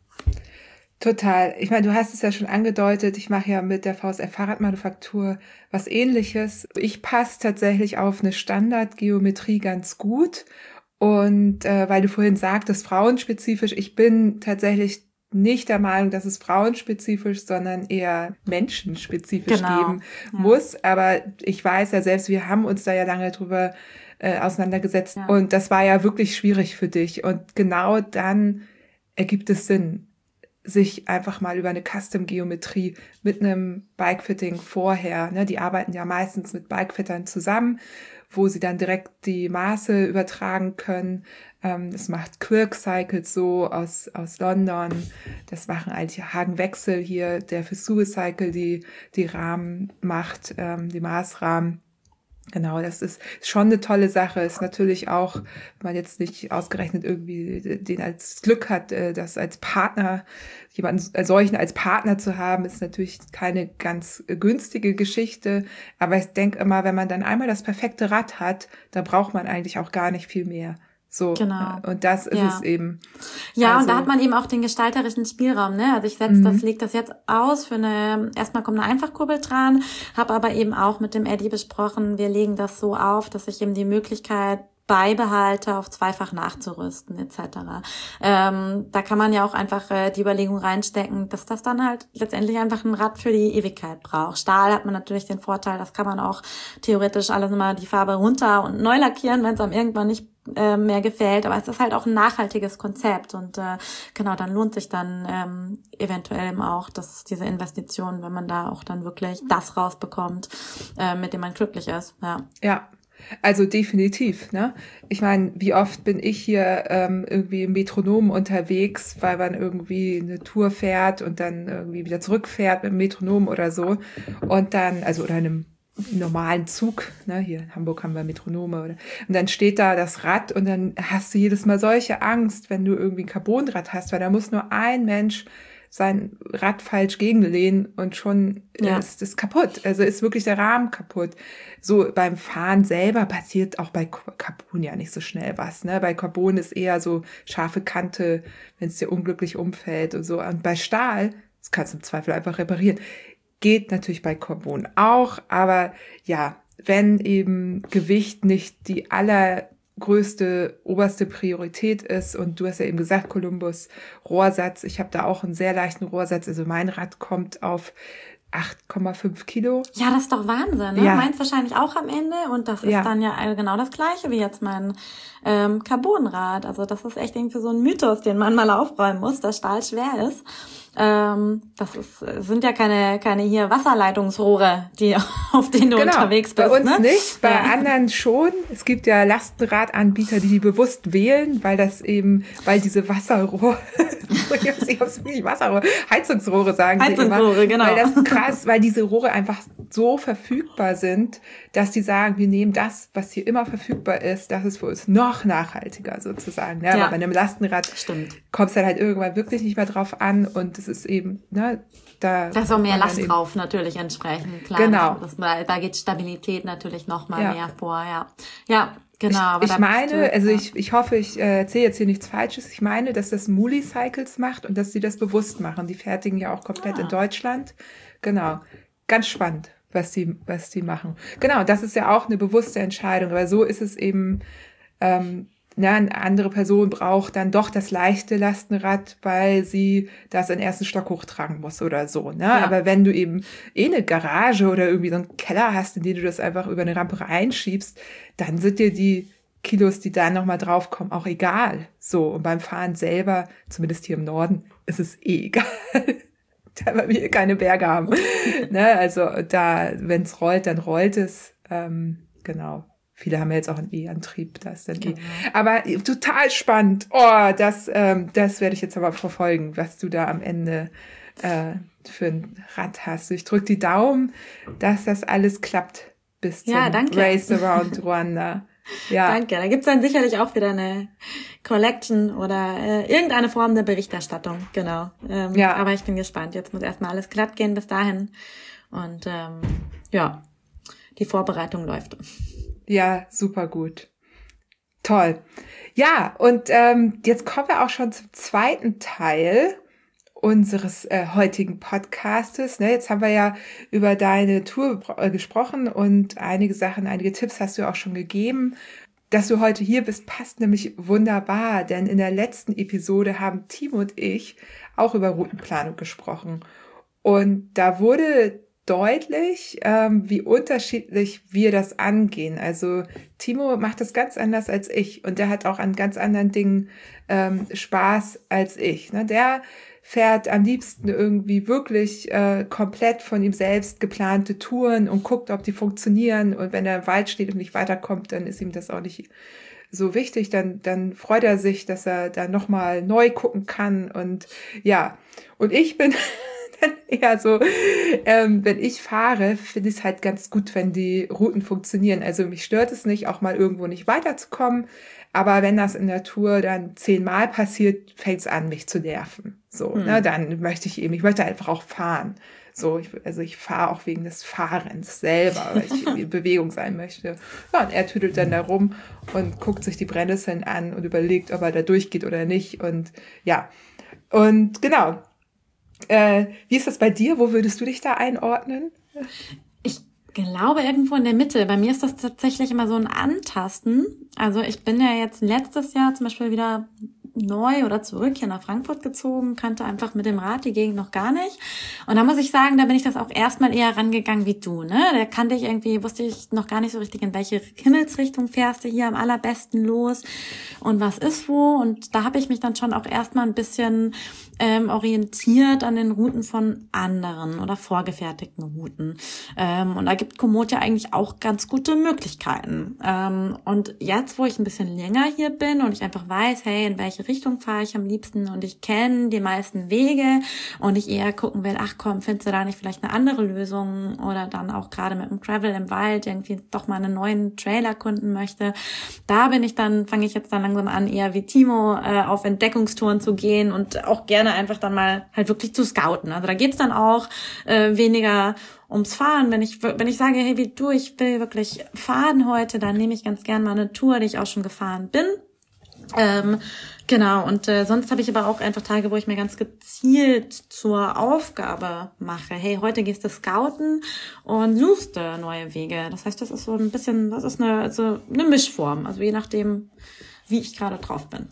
Total. Ich meine, du hast es ja schon angedeutet, ich mache ja mit der V S F Fahrradmanufaktur was Ähnliches. Ich passe tatsächlich auf eine Standardgeometrie ganz gut und äh, weil du vorhin sagtest, frauenspezifisch, ich bin tatsächlich nicht der Meinung, dass es frauenspezifisch, sondern eher menschenspezifisch genau. geben ja. muss. Aber ich weiß ja selbst, wir haben uns da ja lange drüber äh, auseinandergesetzt ja. und das war ja wirklich schwierig für dich und genau dann ergibt es Sinn, sich einfach mal über eine Custom-Geometrie mit einem Bikefitting vorher, ne, die arbeiten ja meistens mit Bikefittern zusammen, wo sie dann direkt die Maße übertragen können. Ähm, das macht Quirk Cycles so aus aus London. Das machen eigentlich Hagen Wechsel hier, der für Suicycle die die Rahmen macht, ähm, die Maßrahmen. Genau, das ist schon eine tolle Sache. Ist natürlich auch, wenn man jetzt nicht ausgerechnet irgendwie den als Glück hat, das als Partner, jemanden solchen als Partner zu haben, ist natürlich keine ganz günstige Geschichte. Aber ich denke immer, wenn man dann einmal das perfekte Rad hat, da braucht man eigentlich auch gar nicht viel mehr. So, genau. Und das ist ja. es eben. Ja, also, und da hat man eben auch den gestalterischen Spielraum, ne? Also ich setze mhm. das, leg das jetzt aus für eine, erstmal kommt eine Einfachkurbel dran, habe aber eben auch mit dem Eddie besprochen, wir legen das so auf, dass ich eben die Möglichkeit beibehalte, auf zweifach nachzurüsten et cetera. Ähm, da kann man ja auch einfach äh, die Überlegung reinstecken, dass das dann halt letztendlich einfach ein Rad für die Ewigkeit braucht. Stahl hat man natürlich den Vorteil, das kann man auch theoretisch alles immer die Farbe runter und neu lackieren, wenn es einem irgendwann nicht äh, mehr gefällt. Aber es ist halt auch ein nachhaltiges Konzept und äh, genau, dann lohnt sich dann ähm, eventuell eben auch, dass diese Investition, wenn man da auch dann wirklich das rausbekommt, äh, mit dem man glücklich ist. Ja. Ja. Also definitiv, ne? Ich meine, wie oft bin ich hier ähm, irgendwie im Metronom unterwegs, weil man irgendwie eine Tour fährt und dann irgendwie wieder zurückfährt mit dem Metronom oder so und dann, also oder einem normalen Zug, ne? Hier in Hamburg haben wir Metronome oder, und dann steht da das Rad und dann hast du jedes Mal solche Angst, wenn du irgendwie ein Carbonrad hast, weil da muss nur ein Mensch sein Rad falsch gegenlehnen und schon ja. ist es kaputt. Also ist wirklich der Rahmen kaputt. So beim Fahren selber passiert auch bei Carbon ja nicht so schnell was. Ne? Bei Carbon ist eher so scharfe Kante, wenn es dir unglücklich umfällt und so. Und bei Stahl, das kannst du im Zweifel einfach reparieren. Geht natürlich bei Carbon auch, aber ja, wenn eben Gewicht nicht die aller größte, oberste Priorität ist und du hast ja eben gesagt, Columbus Rohrsatz, ich habe da auch einen sehr leichten Rohrsatz, also mein Rad kommt auf acht Komma fünf Kilo. Ja, das ist doch Wahnsinn, ne? Ja. Meins wahrscheinlich auch am Ende und das ist ja. dann ja genau das Gleiche wie jetzt mein ähm, Carbonrad, also das ist echt irgendwie so ein Mythos, den man mal aufräumen muss, dass Stahl schwer ist. Ähm, das ist, sind ja keine keine hier Wasserleitungsrohre, die auf denen du genau, unterwegs bist. Bei uns ne? nicht, bei ja. anderen schon. Es gibt ja Lastenradanbieter, die die bewusst wählen, weil das eben, weil diese Wasserrohre, ich hab's wirklich Wasserrohre, Heizungsrohre sagen Heizungsrohre, sie immer, genau. weil das krass, weil diese Rohre einfach so verfügbar sind, dass die sagen, wir nehmen das, was hier immer verfügbar ist, das ist für uns noch nachhaltiger sozusagen. Ja, ja. aber bei einem Lastenrad Stimmt. kommst du halt irgendwann wirklich nicht mehr drauf an und es ist eben, ne, da... Da ist auch mehr Last drauf natürlich entsprechend, klar. Genau. Das, da geht Stabilität natürlich noch mal ja. mehr vor, ja. Ja, genau. Ich, aber ich da meine, du, also ja. ich, ich hoffe, ich äh, erzähle jetzt hier nichts Falsches. Ich meine, dass das Muli Cycles macht und dass sie das bewusst machen. Die fertigen ja auch komplett ah. in Deutschland. Genau. Ganz spannend, was die, was die machen. Genau, das ist ja auch eine bewusste Entscheidung. Aber so ist es eben, ähm, na, eine andere Person braucht dann doch das leichte Lastenrad, weil sie das in den ersten Stock hochtragen muss oder so. Ne? Ja. Aber wenn du eben eh eine Garage oder irgendwie so einen Keller hast, in den du das einfach über eine Rampe reinschiebst, dann sind dir die Kilos, die da nochmal draufkommen, auch egal. So, und beim Fahren selber, zumindest hier im Norden, ist es eh egal. Weil wir hier keine Berge haben. Ne? Also da, wenn es rollt, dann rollt es. Ähm, genau. Viele haben ja jetzt auch einen E-Antrieb, das dann genau. eh. Aber total spannend. Oh, das, ähm, das werde ich jetzt aber verfolgen, was du da am Ende äh, für ein Rad hast. Ich drücke die Daumen, dass das alles klappt bis zum ja, danke. Race Around Rwanda. Ja. Danke. Da gibt's dann sicherlich auch wieder eine Collection oder äh, irgendeine Form der Berichterstattung. Genau. Ähm, ja. Aber ich bin gespannt. Jetzt muss erstmal alles glatt gehen bis dahin. Und ähm, ja, die Vorbereitung läuft. Ja, super gut. Toll. Ja, und ähm, jetzt kommen wir auch schon zum zweiten Teil unseres äh, heutigen Podcastes. Ne, jetzt haben wir ja über deine Tour äh, gesprochen und einige Sachen, einige Tipps hast du auch schon gegeben. Dass du heute hier bist, passt nämlich wunderbar, denn in der letzten Episode haben Timo und ich auch über Routenplanung gesprochen. Und da wurde deutlich, ähm, wie unterschiedlich wir das angehen. Also Timo macht das ganz anders als ich und der hat auch an ganz anderen Dingen ähm, Spaß als ich. Ne? Der fährt am liebsten irgendwie wirklich äh, komplett von ihm selbst geplante Touren und guckt, ob die funktionieren. Und wenn er im Wald steht und nicht weiterkommt, dann ist ihm das auch nicht so wichtig. Dann, dann freut er sich, dass er da nochmal neu gucken kann. Und ja, und ich bin dann eher so, ähm, wenn ich fahre, finde ich es halt ganz gut, wenn die Routen funktionieren. Also mich stört es nicht, auch mal irgendwo nicht weiterzukommen. Aber wenn das in der Tour dann zehnmal passiert, fängt es an, mich zu nerven. So, hm. ne, dann möchte ich eben, ich möchte einfach auch fahren. So, ich, also ich fahre auch wegen des Fahrens selber, weil ich in Bewegung sein möchte. Ja, und er tüdelt dann da rum und guckt sich die Brennnesseln an und überlegt, ob er da durchgeht oder nicht. Und ja, und genau. Äh, wie ist das bei dir? Wo würdest du dich da einordnen? Ich glaube irgendwo in der Mitte. Bei mir ist das tatsächlich immer so ein Antasten. Also ich bin ja jetzt letztes Jahr zum Beispiel wieder neu oder zurück hier nach Frankfurt gezogen, kannte einfach mit dem Rad die Gegend noch gar nicht. Und da muss ich sagen, da bin ich das auch erstmal eher rangegangen wie du, ne? Da kannte ich irgendwie, wusste ich noch gar nicht so richtig, in welche Himmelsrichtung fährst du hier am allerbesten los und was ist wo. Und da habe ich mich dann schon auch erstmal ein bisschen ähm, orientiert an den Routen von anderen oder vorgefertigten Routen. Ähm, und da gibt Komoot ja eigentlich auch ganz gute Möglichkeiten. Ähm, und jetzt, wo ich ein bisschen länger hier bin und ich einfach weiß, hey, in welche Richtung fahre ich am liebsten und ich kenne die meisten Wege und ich eher gucken will, ach komm, findest du da nicht vielleicht eine andere Lösung oder dann auch gerade mit dem Gravel im Wald irgendwie doch mal einen neuen Trail erkunden möchte. Da bin ich dann, fange ich jetzt dann langsam an, eher wie Timo äh, auf Entdeckungstouren zu gehen und auch gerne einfach dann mal halt wirklich zu scouten. Also da geht's dann auch äh, weniger ums Fahren. Wenn ich wenn ich sage, hey, wie du, ich will wirklich fahren heute, dann nehme ich ganz gern mal eine Tour, die ich auch schon gefahren bin. Ähm, genau, und äh, sonst habe ich aber auch einfach Tage, wo ich mir ganz gezielt zur Aufgabe mache. Hey, heute gehst du scouten und suchst äh, neue Wege. Das heißt, das ist so ein bisschen, das ist eine, also eine Mischform, also je nachdem, wie ich gerade drauf bin.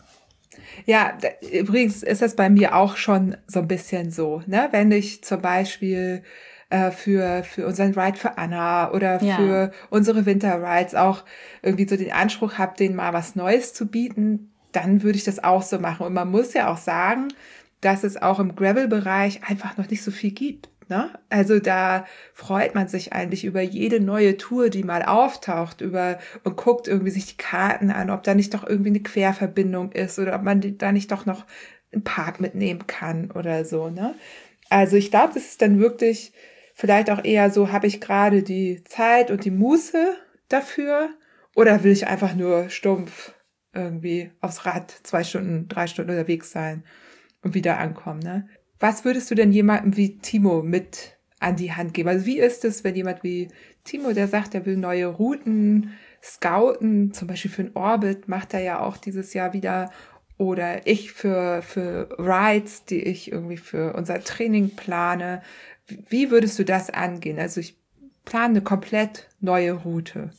Ja, da, übrigens ist das bei mir auch schon so ein bisschen so, ne? Wenn ich zum Beispiel äh, für für unseren Ride für Anna oder Ja. für unsere Winter-Rides auch irgendwie so den Anspruch habe, denen mal was Neues zu bieten, dann würde ich das auch so machen. Und man muss ja auch sagen, dass es auch im Gravel-Bereich einfach noch nicht so viel gibt. Ne? Also da freut man sich eigentlich über jede neue Tour, die mal auftaucht, über und guckt irgendwie sich die Karten an, ob da nicht doch irgendwie eine Querverbindung ist oder ob man da nicht doch noch einen Park mitnehmen kann oder so. Ne? Also ich glaube, das ist dann wirklich vielleicht auch eher so, habe ich gerade die Zeit und die Muße dafür oder will ich einfach nur stumpf irgendwie aufs Rad zwei Stunden, drei Stunden unterwegs sein und wieder ankommen, ne? Was würdest du denn jemandem wie Timo mit an die Hand geben? Also wie ist es, wenn jemand wie Timo, der sagt, er will neue Routen scouten, zum Beispiel für ein Orbit, macht er ja auch dieses Jahr wieder, oder ich für für Rides, die ich irgendwie für unser Training plane. Wie würdest du das angehen? Also ich plane eine komplett neue Route.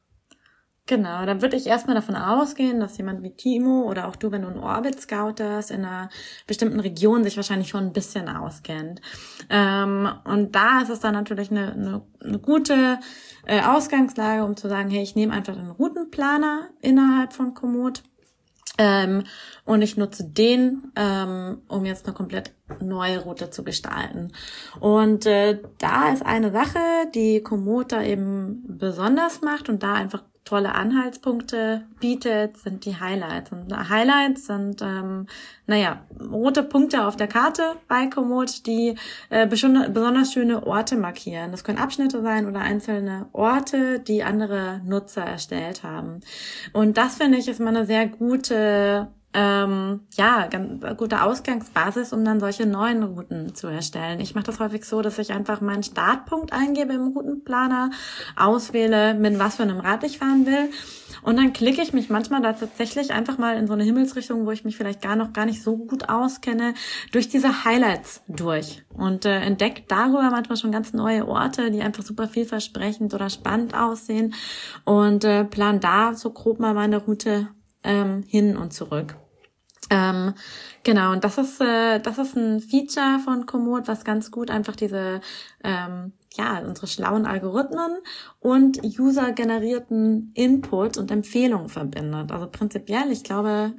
Genau, dann würde ich erstmal davon ausgehen, dass jemand wie Timo oder auch du, wenn du einen Orbit scoutest, in einer bestimmten Region sich wahrscheinlich schon ein bisschen auskennt. Ähm, und da ist es dann natürlich eine, eine, eine gute äh, Ausgangslage, um zu sagen, hey, ich nehme einfach den Routenplaner innerhalb von Komoot ähm, und ich nutze den, ähm, um jetzt eine komplett neue Route zu gestalten. Und äh, da ist eine Sache, die Komoot da eben besonders macht und da einfach tolle Anhaltspunkte bietet, sind die Highlights. Und Highlights sind, ähm, naja, rote Punkte auf der Karte bei Komoot, die äh, besonders schöne Orte markieren. Das können Abschnitte sein oder einzelne Orte, die andere Nutzer erstellt haben. Und das, finde ich, ist mal eine sehr gute Ähm, ja, ganz gute Ausgangsbasis, um dann solche neuen Routen zu erstellen. Ich mache das häufig so, dass ich einfach meinen Startpunkt eingebe im Routenplaner, auswähle, mit was für einem Rad ich fahren will und dann klicke ich mich manchmal da tatsächlich einfach mal in so eine Himmelsrichtung, wo ich mich vielleicht gar noch gar nicht so gut auskenne, durch diese Highlights durch und äh, entdecke darüber manchmal schon ganz neue Orte, die einfach super vielversprechend oder spannend aussehen und äh, plan da so grob mal meine Route ähm, hin und zurück. Ähm, genau, und das ist äh, das ist ein Feature von Komoot, was ganz gut einfach diese ähm, ja unsere schlauen Algorithmen und user-generierten Input und Empfehlungen verbindet. Also prinzipiell, ich glaube, ich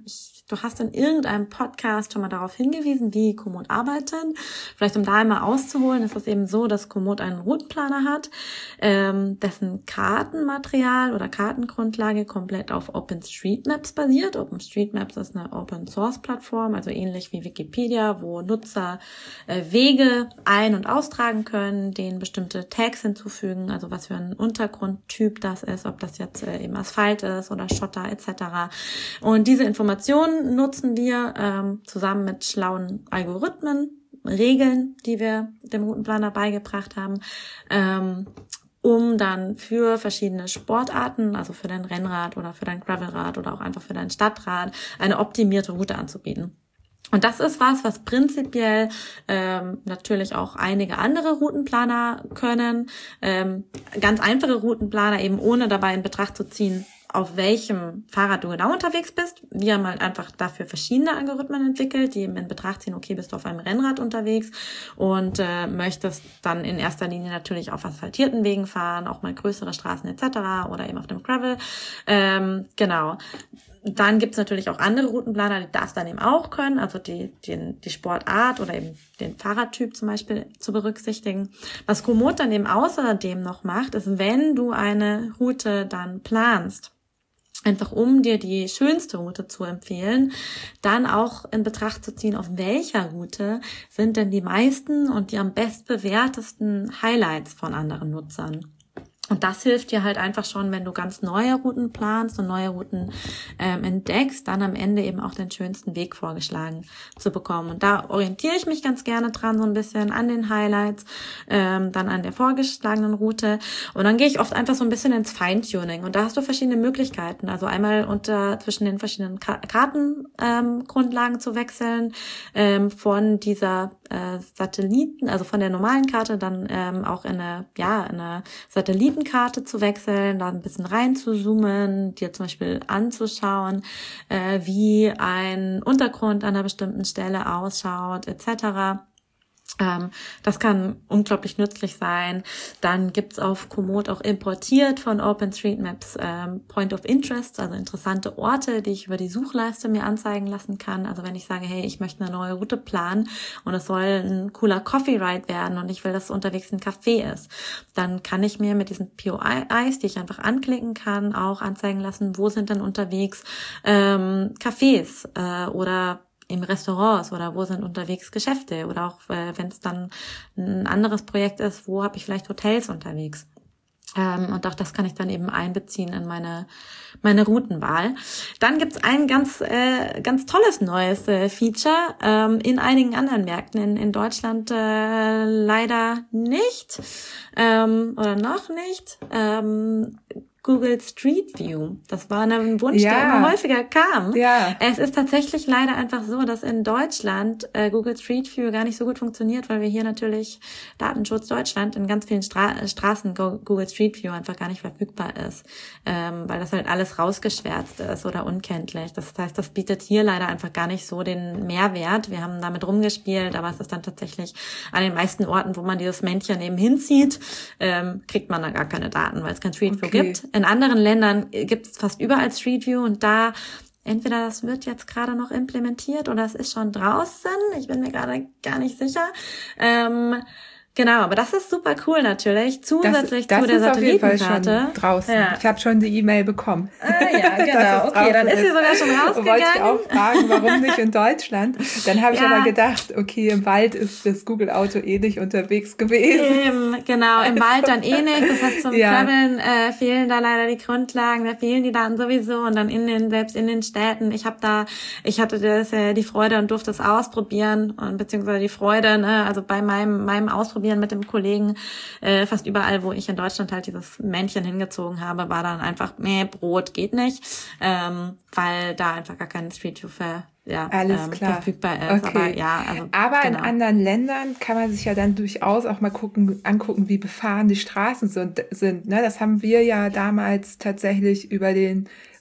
du hast in irgendeinem Podcast schon mal darauf hingewiesen, wie Komoot arbeitet. Vielleicht um da einmal auszuholen, ist es eben so, dass Komoot einen Routenplaner hat, ähm, dessen Kartenmaterial oder Kartengrundlage komplett auf OpenStreetMaps basiert. OpenStreetMaps ist eine Open-Source-Plattform, also ähnlich wie Wikipedia, wo Nutzer äh, Wege ein- und austragen können, denen bestimmte Tags hinzufügen, also was für ein Untergrundtyp das ist, ob das jetzt äh, eben Asphalt ist oder Schotter et cetera. Und diese Informationen nutzen wir ähm, zusammen mit schlauen Algorithmen, Regeln, die wir dem Routenplaner beigebracht haben, ähm, um dann für verschiedene Sportarten, also für dein Rennrad oder für dein Gravelrad oder auch einfach für dein Stadtrad, eine optimierte Route anzubieten. Und das ist was, was prinzipiell ähm, natürlich auch einige andere Routenplaner können. Ähm, ganz einfache Routenplaner eben ohne dabei in Betracht zu ziehen, auf welchem Fahrrad du genau unterwegs bist. Wir haben halt einfach dafür verschiedene Algorithmen entwickelt, die eben in Betracht ziehen, okay, bist du auf einem Rennrad unterwegs und äh, möchtest dann in erster Linie natürlich auf asphaltierten Wegen fahren, auch mal größere Straßen et cetera oder eben auf dem Gravel. Ähm, genau. Dann gibt's natürlich auch andere Routenplaner, die das dann eben auch können, also die, die, die Sportart oder eben den Fahrradtyp zum Beispiel zu berücksichtigen. Was Komoot dann eben außerdem noch macht, ist, wenn du eine Route dann planst, einfach um dir die schönste Route zu empfehlen, dann auch in Betracht zu ziehen, auf welcher Route sind denn die meisten und die am bestbewertesten Highlights von anderen Nutzern. Und das hilft dir halt einfach schon, wenn du ganz neue Routen planst und neue Routen ähm, entdeckst, dann am Ende eben auch den schönsten Weg vorgeschlagen zu bekommen. Und da orientiere ich mich ganz gerne dran, so ein bisschen an den Highlights, ähm, dann an der vorgeschlagenen Route. Und dann gehe ich oft einfach so ein bisschen ins Feintuning. Und da hast du verschiedene Möglichkeiten. Also einmal unter zwischen den verschiedenen Ka- Kartengrundlagen ähm, zu wechseln, ähm, von dieser äh, Satelliten, also von der normalen Karte dann ähm, auch in eine, ja, in eine Satelliten Karte zu wechseln, da ein bisschen rein zu zoomen, dir zum Beispiel anzuschauen, äh, wie ein Untergrund an einer bestimmten Stelle ausschaut, et cetera. Ähm, das kann unglaublich nützlich sein. Dann gibt's auf Komoot auch importiert von OpenStreetMaps ähm, Point of Interest, also interessante Orte, die ich über die Suchleiste mir anzeigen lassen kann. Also wenn ich sage, hey, ich möchte eine neue Route planen und es soll ein cooler Coffee Ride werden und ich will, dass unterwegs ein Café ist, dann kann ich mir mit diesen P O Is, die ich einfach anklicken kann, auch anzeigen lassen, wo sind denn unterwegs ähm, Cafés äh, oder im Restaurants oder wo sind unterwegs Geschäfte oder auch äh, wenn es dann ein anderes Projekt ist, wo habe ich vielleicht Hotels unterwegs. Ähm, und auch das kann ich dann eben einbeziehen in meine meine Routenwahl. Dann gibt's ein ganz äh, ganz tolles neues äh, Feature ähm, in einigen anderen Märkten, in, in Deutschland äh, leider nicht ähm, oder noch nicht. Ähm, Google Street View. Das war ein Wunsch, ja, der immer häufiger kam. Ja. Es ist tatsächlich leider einfach so, dass in Deutschland äh, Google Street View gar nicht so gut funktioniert, weil wir hier natürlich Datenschutz Deutschland in ganz vielen Stra- Straßen Google Street View einfach gar nicht verfügbar ist, ähm, weil das halt alles rausgeschwärzt ist oder unkenntlich. Das heißt, das bietet hier leider einfach gar nicht so den Mehrwert. Wir haben damit rumgespielt, aber es ist dann tatsächlich an den meisten Orten, wo man dieses Männchen eben hinzieht, ähm, kriegt man da gar keine Daten, weil es kein Street View okay. gibt. In anderen Ländern gibt es fast überall Street View und da entweder das wird jetzt gerade noch implementiert oder es ist schon draußen. Ich bin mir gerade gar nicht sicher. Ähm, Genau, aber das ist super cool natürlich, zusätzlich das, das zu der Satellitenkarte. Das ist auf jeden Fall schon draußen. Ja. Ich habe schon die E-Mail bekommen. Ah ja, genau. Okay, dann ist sie sogar schon rausgegangen. Wollte ich auch fragen, warum nicht in Deutschland? Dann habe ich ja. aber gedacht, okay, im Wald ist das Google-Auto eh nicht unterwegs gewesen. Im, genau, im Wald dann eh nicht. Das heißt, zum ja. Traveln äh, fehlen da leider die Grundlagen, da fehlen die Daten sowieso. Und dann in den selbst in den Städten. Ich habe da, ich hatte das äh, die Freude und durfte es ausprobieren und beziehungsweise die Freude, ne, also bei meinem meinem Ausprobieren mit dem Kollegen, äh, fast überall, wo ich in Deutschland halt dieses Männchen hingezogen habe, war dann einfach, nee, Brot geht nicht, ähm, weil da einfach gar kein Street View für, ja, Alles ähm, klar. verfügbar ist. Okay. Aber, ja, also, aber genau. in anderen Ländern kann man sich ja dann durchaus auch mal gucken, angucken, wie befahren die Straßen sind. sind ne? Das haben wir ja damals tatsächlich über den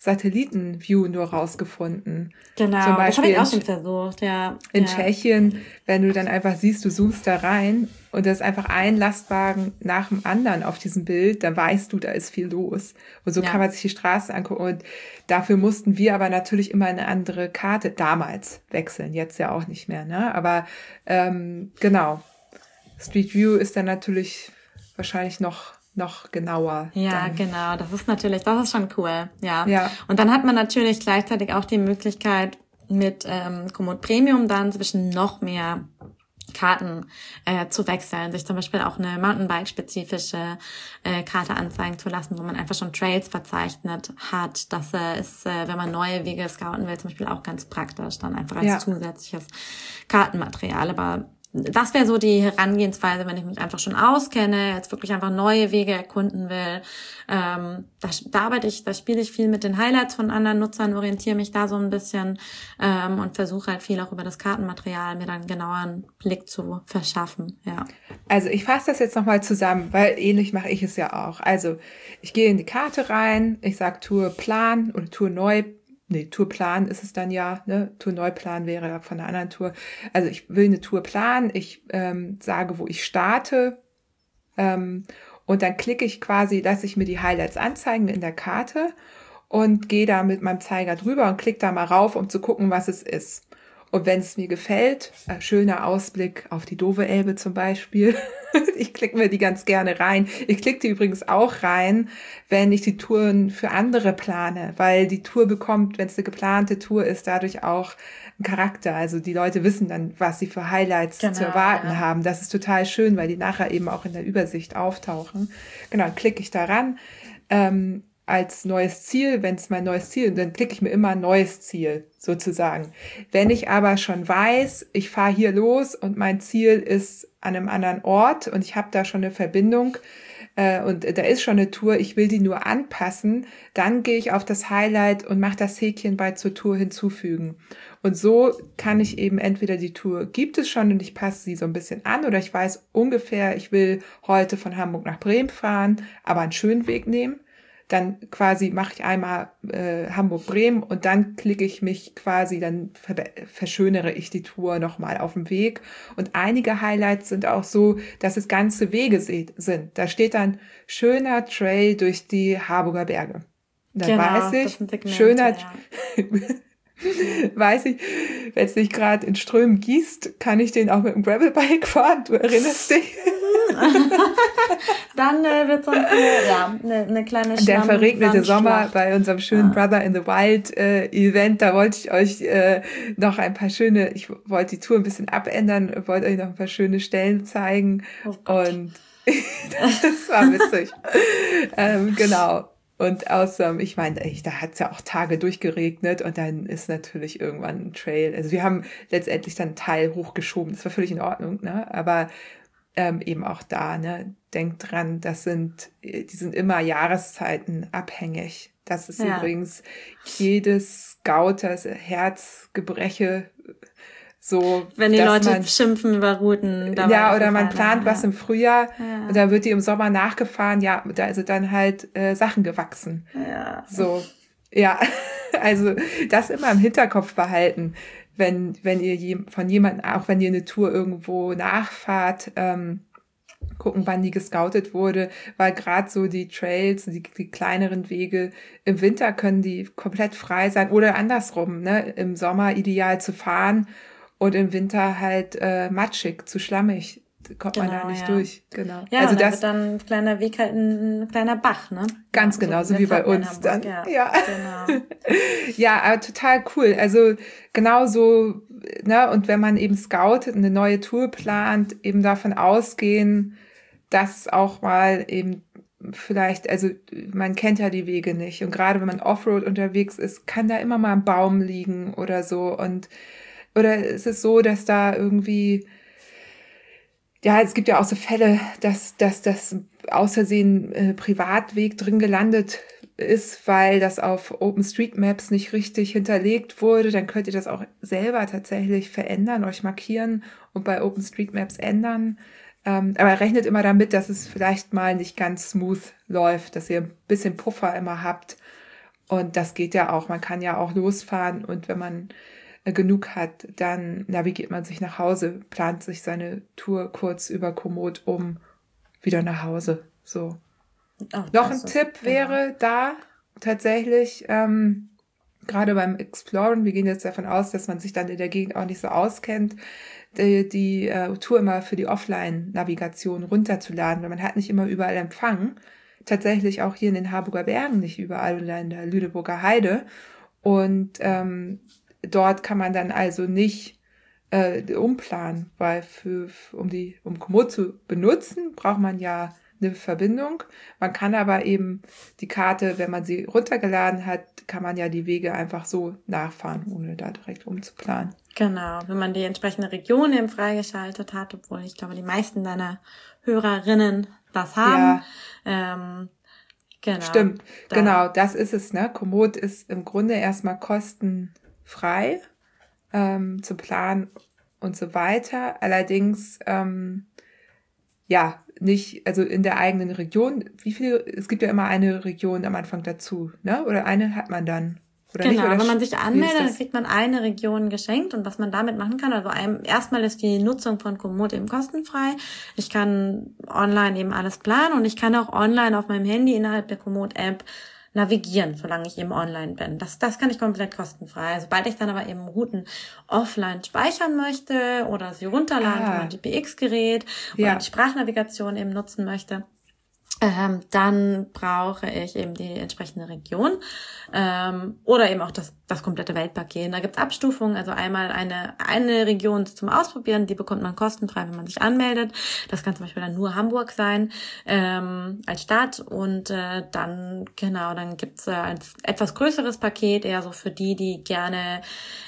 Satellitenview nur rausgefunden. Genau, Zum Beispiel das habe ich auch in, schon versucht, ja. In ja. Tschechien, wenn du dann einfach siehst, du zoomst da rein und da ist einfach ein Lastwagen nach dem anderen auf diesem Bild, dann weißt du, da ist viel los. Und so ja. kann man sich die Straßen angucken. Und dafür mussten wir aber natürlich immer eine andere Karte damals wechseln, jetzt ja auch nicht mehr, ne? Aber ähm, genau, Street View ist dann natürlich wahrscheinlich noch noch genauer. Ja, dann. genau. Das ist natürlich, das ist schon cool. Ja. ja. Und dann hat man natürlich gleichzeitig auch die Möglichkeit, mit ähm, Komoot Premium dann zwischen noch mehr Karten äh, zu wechseln, sich zum Beispiel auch eine Mountainbike-spezifische äh, Karte anzeigen zu lassen, wo man einfach schon Trails verzeichnet hat. Das äh, ist, äh, wenn man neue Wege scouten will, zum Beispiel auch ganz praktisch, dann einfach als ja. zusätzliches Kartenmaterial. Aber das wäre so die Herangehensweise, wenn ich mich einfach schon auskenne, jetzt wirklich einfach neue Wege erkunden will. Ähm, da, da arbeite ich, da spiele ich viel mit den Highlights von anderen Nutzern, orientiere mich da so ein bisschen ähm, und versuche halt viel auch über das Kartenmaterial mir dann einen genaueren Blick zu verschaffen. Ja. Also ich fasse das jetzt nochmal zusammen, weil ähnlich mache ich es ja auch. Also ich gehe in die Karte rein, ich sage Tour Plan oder Tour Neu. Nee, Tourplan ist es dann ja, ne? Tour-Neuplan wäre ja von einer anderen Tour. Also ich will eine Tour planen, ich ähm, sage, wo ich starte ähm, und dann klicke ich quasi, lasse ich mir die Highlights anzeigen in der Karte und gehe da mit meinem Zeiger drüber und klicke da mal rauf, um zu gucken, was es ist. Und wenn es mir gefällt, äh, schöner Ausblick auf die Dove Elbe zum Beispiel. Ich klicke mir die ganz gerne rein. Ich klicke die übrigens auch rein, wenn ich die Touren für andere plane, weil die Tour bekommt, wenn es eine geplante Tour ist, dadurch auch einen Charakter. Also die Leute wissen dann, was sie für Highlights genau, zu erwarten ja. haben. Das ist total schön, weil die nachher eben auch in der Übersicht auftauchen. Genau, dann klicke ich da ran. Ähm, als neues Ziel, wenn es mein neues Ziel ist, dann klicke ich mir immer ein neues Ziel sozusagen. Wenn ich aber schon weiß, ich fahre hier los und mein Ziel ist an einem anderen Ort und ich habe da schon eine Verbindung äh, und da ist schon eine Tour, ich will die nur anpassen, dann gehe ich auf das Highlight und mache das Häkchen bei zur Tour hinzufügen. Und so kann ich eben entweder die Tour gibt es schon und ich passe sie so ein bisschen an oder ich weiß ungefähr, ich will heute von Hamburg nach Bremen fahren, aber einen schönen Weg nehmen. Dann quasi mache ich einmal äh, Hamburg-Bremen und dann klicke ich mich quasi, dann ver- verschönere ich die Tour nochmal auf dem Weg. Und einige Highlights sind auch so, dass es ganze Wege se- sind. Da steht dann schöner Trail durch die Harburger Berge. Dann genau, weiß ich, das sind Segmente, schöner ja. weiß ich, wenn es nicht gerade in Strömen gießt, kann ich den auch mit dem Gravelbike fahren. Du erinnerst dich? Dann äh, wird sonst eine, ja, eine, eine kleine Schlamm- Der verregnete Sommer Sandschlacht. bei unserem schönen Ja. Brother in the Wild äh, Event, da wollte ich euch äh, noch ein paar schöne, ich wollte die Tour ein bisschen abändern, wollte euch noch ein paar schöne Stellen zeigen Oh Gott. und das war witzig. ähm, genau. Und außerdem, ich meine, ey, da hat's ja auch Tage durchgeregnet und dann ist natürlich irgendwann ein Trail. Also wir haben letztendlich dann einen Teil hochgeschoben, das war völlig in Ordnung, ne? Aber ähm, eben auch da, ne? Denkt dran, das sind, die sind immer Jahreszeiten abhängig. Das ist Ja. übrigens jedes Scouters Herzgebreche, so, Wenn die dass Leute man, schimpfen über Routen. dabei ja, ist oder es man leider, plant ja. was im Frühjahr Ja. und dann wird die im Sommer nachgefahren, ja, da ist dann halt äh, Sachen gewachsen. Ja. So, ja, also das immer im Hinterkopf behalten, wenn wenn ihr je, von jemandem, auch wenn ihr eine Tour irgendwo nachfahrt, ähm, gucken, wann die gescoutet wurde, weil gerade so die Trails, die, die kleineren Wege, im Winter können die komplett frei sein oder andersrum, ne, im Sommer ideal zu fahren und im Winter halt äh, matschig, zu schlammig, da kommt man Genau, da nicht ja. durch, genau. Ja, also und da das wird dann ein kleiner Weg halt ein, ein kleiner Bach, ne? ganz Ja, genau, so das wie bei hatten wir in uns Hamburg, dann, Ja, ja. genau. Ja, aber total cool. Also genau so, ne, und wenn man eben scoutet, eine neue Tour plant, eben davon ausgehen, dass auch mal eben vielleicht, also man kennt ja die Wege nicht. Und gerade wenn man Offroad unterwegs ist, kann da immer mal ein Baum liegen oder so. Und oder ist es so, dass da irgendwie, ja, es gibt ja auch so Fälle, dass, dass das aus Versehen äh, Privatweg drin gelandet ist, weil das auf OpenStreetMaps nicht richtig hinterlegt wurde, dann könnt ihr das auch selber tatsächlich verändern, euch markieren und bei OpenStreetMaps ändern. Ähm, aber rechnet immer damit, dass es vielleicht mal nicht ganz smooth läuft, dass ihr ein bisschen Puffer immer habt. Und das geht ja auch. Man kann ja auch losfahren und wenn man äh, genug hat, dann navigiert man sich nach Hause, plant sich seine Tour kurz über Komoot um, wieder nach Hause. So. Oh, Noch ein ist, Tipp genau. wäre da tatsächlich, ähm, gerade beim Exploren, wir gehen jetzt davon aus, dass man sich dann in der Gegend auch nicht so auskennt, die, die äh, Tour immer für die Offline-Navigation runterzuladen, weil man hat nicht immer überall Empfang. Tatsächlich auch hier in den Harburger Bergen nicht überall oder in der Lüneburger Heide. Und ähm, dort kann man dann also nicht äh, umplanen, weil für, um die um Komoot zu benutzen, braucht man ja eine Verbindung. Man kann aber eben die Karte, wenn man sie runtergeladen hat, kann man ja die Wege einfach so nachfahren, ohne da direkt umzuplanen. Genau, wenn man die entsprechende Region eben freigeschaltet hat, obwohl ich glaube, die meisten deiner Hörerinnen das haben. Ja. Ähm, genau. Stimmt, da. genau, das ist es, ne? Komoot ist im Grunde erstmal kostenfrei ähm, zu planen und so weiter. Allerdings, ähm, ja, nicht, also in der eigenen Region. Wie viele, es gibt ja immer eine Region am Anfang dazu, ne? Oder eine hat man dann. Oder genau, nicht, oder wenn man sich anmeldet, dann kriegt man eine Region geschenkt und was man damit machen kann, also einem, erstmal ist die Nutzung von Komoot eben kostenfrei. Ich kann online eben alles planen und ich kann auch online auf meinem Handy innerhalb der Komoot-App navigieren, solange ich eben online bin. Das, das kann ich komplett kostenfrei. Sobald ich dann aber eben Routen offline speichern möchte oder sie runterladen Ah. von meinem G P X-Gerät Ja. oder die Sprachnavigation eben nutzen möchte, Ähm, dann brauche ich eben die entsprechende Region ähm, oder eben auch das das komplette Weltpaket. Da gibt's Abstufungen, also einmal eine eine Region zum Ausprobieren, die bekommt man kostenfrei, wenn man sich anmeldet. Das kann zum Beispiel dann nur Hamburg sein ähm, als Stadt und äh, dann genau, dann gibt's äh, ein etwas größeres Paket, eher so für die, die gerne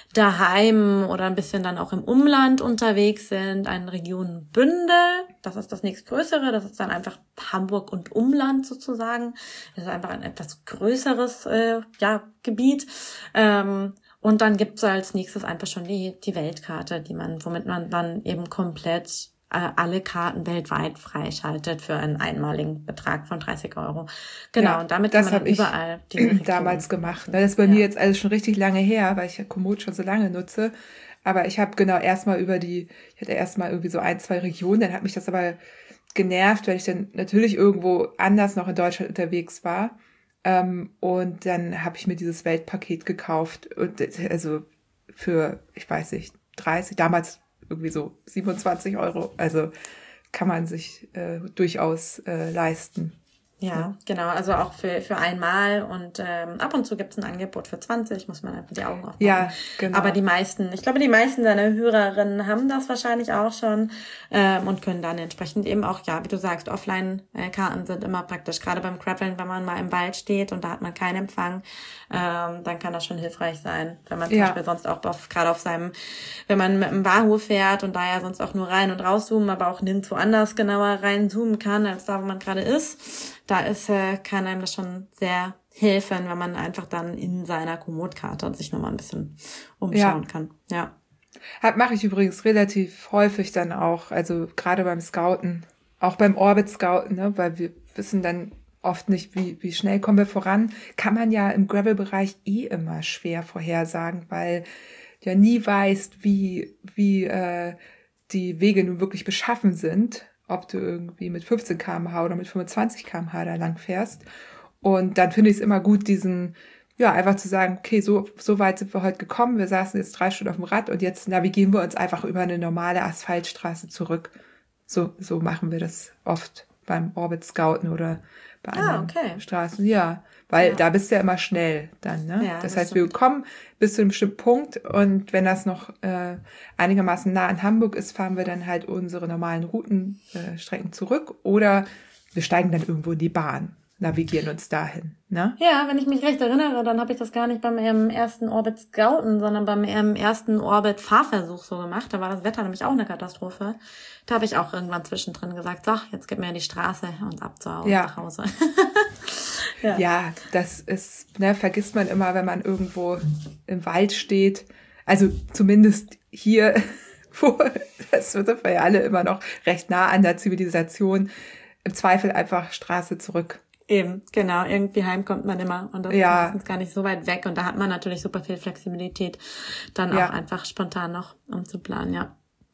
daheim oder ein bisschen dann auch im Umland unterwegs sind, eine Region Bündel, das ist das nächstgrößere, das ist dann einfach Hamburg und Umland sozusagen, das ist einfach ein etwas größeres äh, ja, Gebiet ähm, und dann gibt's als nächstes einfach schon die die Weltkarte, die man, womit man dann eben komplett äh, alle Karten weltweit freischaltet für einen einmaligen Betrag von dreißig Euro. Genau, Ja, und damit das kann man hab dann ich überall diese Region damals gemacht. Das ist bei Ja. mir jetzt alles schon richtig lange her, weil ich ja Komoot schon so lange nutze. Aber ich habe genau erstmal über die, ich hatte erstmal irgendwie so ein, zwei Regionen, dann hat mich das aber genervt, weil ich dann natürlich irgendwo anders noch in Deutschland unterwegs war. Ähm, und dann habe ich mir dieses Weltpaket gekauft. Und äh, also für, ich weiß nicht, dreißig, damals irgendwie so siebenundzwanzig Euro. Also kann man sich äh, durchaus äh, leisten. Ja, genau, also auch für für einmal und ähm, ab und zu gibt's ein Angebot für zwanzig, muss man einfach die Augen aufmachen. Ja, genau. Aber die meisten, ich glaube, die meisten deiner Hörerinnen haben das wahrscheinlich auch schon ähm, und können dann entsprechend eben auch, ja, wie du sagst, Offline-Karten sind immer praktisch, gerade beim Graveln, wenn man mal im Wald steht und da hat man keinen Empfang, ähm, dann kann das schon hilfreich sein, wenn man zum Ja. Beispiel sonst auch auf, gerade auf seinem, wenn man mit dem Wahoo fährt und da ja sonst auch nur rein und rauszoomen, aber auch nirgendwo anders genauer reinzoomen kann, als da, wo man gerade ist. Da ist, äh, kann einem das schon sehr helfen, wenn man einfach dann in seiner Komoot-Karte sich nochmal ein bisschen umschauen Ja. kann. Ja. Hab, mache ich übrigens relativ häufig dann auch, also gerade beim Scouten, auch beim Orbit-Scouten, ne, weil wir wissen dann oft nicht, wie, wie schnell kommen wir voran. Kann man ja im Gravel-Bereich eh immer schwer vorhersagen, weil du ja nie weißt, wie, wie äh, die Wege nun wirklich beschaffen sind, ob du irgendwie mit fünfzehn Kilometer pro Stunde oder mit fünfundzwanzig Kilometer pro Stunde da lang fährst. Und dann finde ich es immer gut, diesen, ja, einfach zu sagen, okay, so, so weit sind wir heute gekommen, wir saßen jetzt drei Stunden auf dem Rad und jetzt navigieren wir uns einfach über eine normale Asphaltstraße zurück. So, so machen wir das oft beim Orbit Scouten oder bei Ah, anderen okay. Straßen. Ja, weil Ja. da bist du ja immer schnell dann, ne? Ja, das das heißt, wir stimmt. kommen bis zu einem bestimmten Punkt und wenn das noch äh, einigermaßen nah an Hamburg ist, fahren wir dann halt unsere normalen Routenstrecken äh, Strecken zurück oder wir steigen dann irgendwo in die Bahn, navigieren uns dahin, ne? Ja, wenn ich mich recht erinnere, dann habe ich das gar nicht beim ähm, ersten Orbit Scouten, sondern beim ähm, ersten Orbit Fahrversuch so gemacht. Da war das Wetter nämlich auch eine Katastrophe. Da habe ich auch irgendwann zwischendrin gesagt, so, jetzt gib mir die Straße und ab zu Hause. Ja. Nach Hause. Ja. ja, das ist, ne, vergisst man immer, wenn man irgendwo im Wald steht. Also zumindest hier, wo, das sind wir ja alle immer noch recht nah an der Zivilisation. Im Zweifel einfach Straße zurück. Eben, genau. Irgendwie heim kommt man immer und das Ja. ist meistens gar nicht so weit weg. Und da hat man natürlich super viel Flexibilität, dann Ja. auch einfach spontan noch umzuplanen, ja.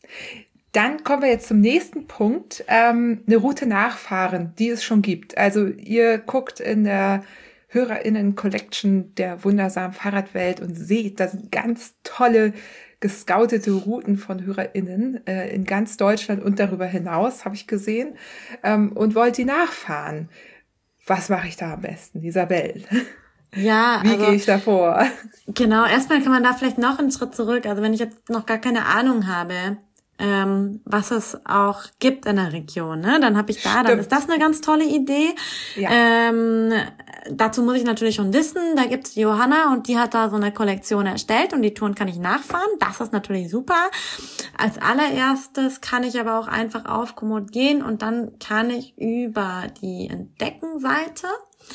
Dann kommen wir jetzt zum nächsten Punkt, ähm, eine Route nachfahren, die es schon gibt. Also ihr guckt in der HörerInnen-Collection der wundersamen Fahrradwelt und seht, da sind ganz tolle gescoutete Routen von HörerInnen äh, in ganz Deutschland und darüber hinaus, habe ich gesehen, ähm, und wollt die nachfahren. Was mache ich da am besten, Isabel? Ja, Wie also, gehe ich da vor? Genau, erstmal kann man da vielleicht noch einen Schritt zurück. Also wenn ich jetzt noch gar keine Ahnung habe, ähm, was es auch gibt in der Region, ne, dann habe ich da, dann Stimmt. ist das eine ganz tolle Idee. Ja. Ähm, dazu muss ich natürlich schon wissen, da gibt's die Johanna und die hat da so eine Kollektion erstellt und die Touren kann ich nachfahren. Das ist natürlich super. Als allererstes kann ich aber auch einfach auf Komoot gehen und dann kann ich über die Entdecken-Seite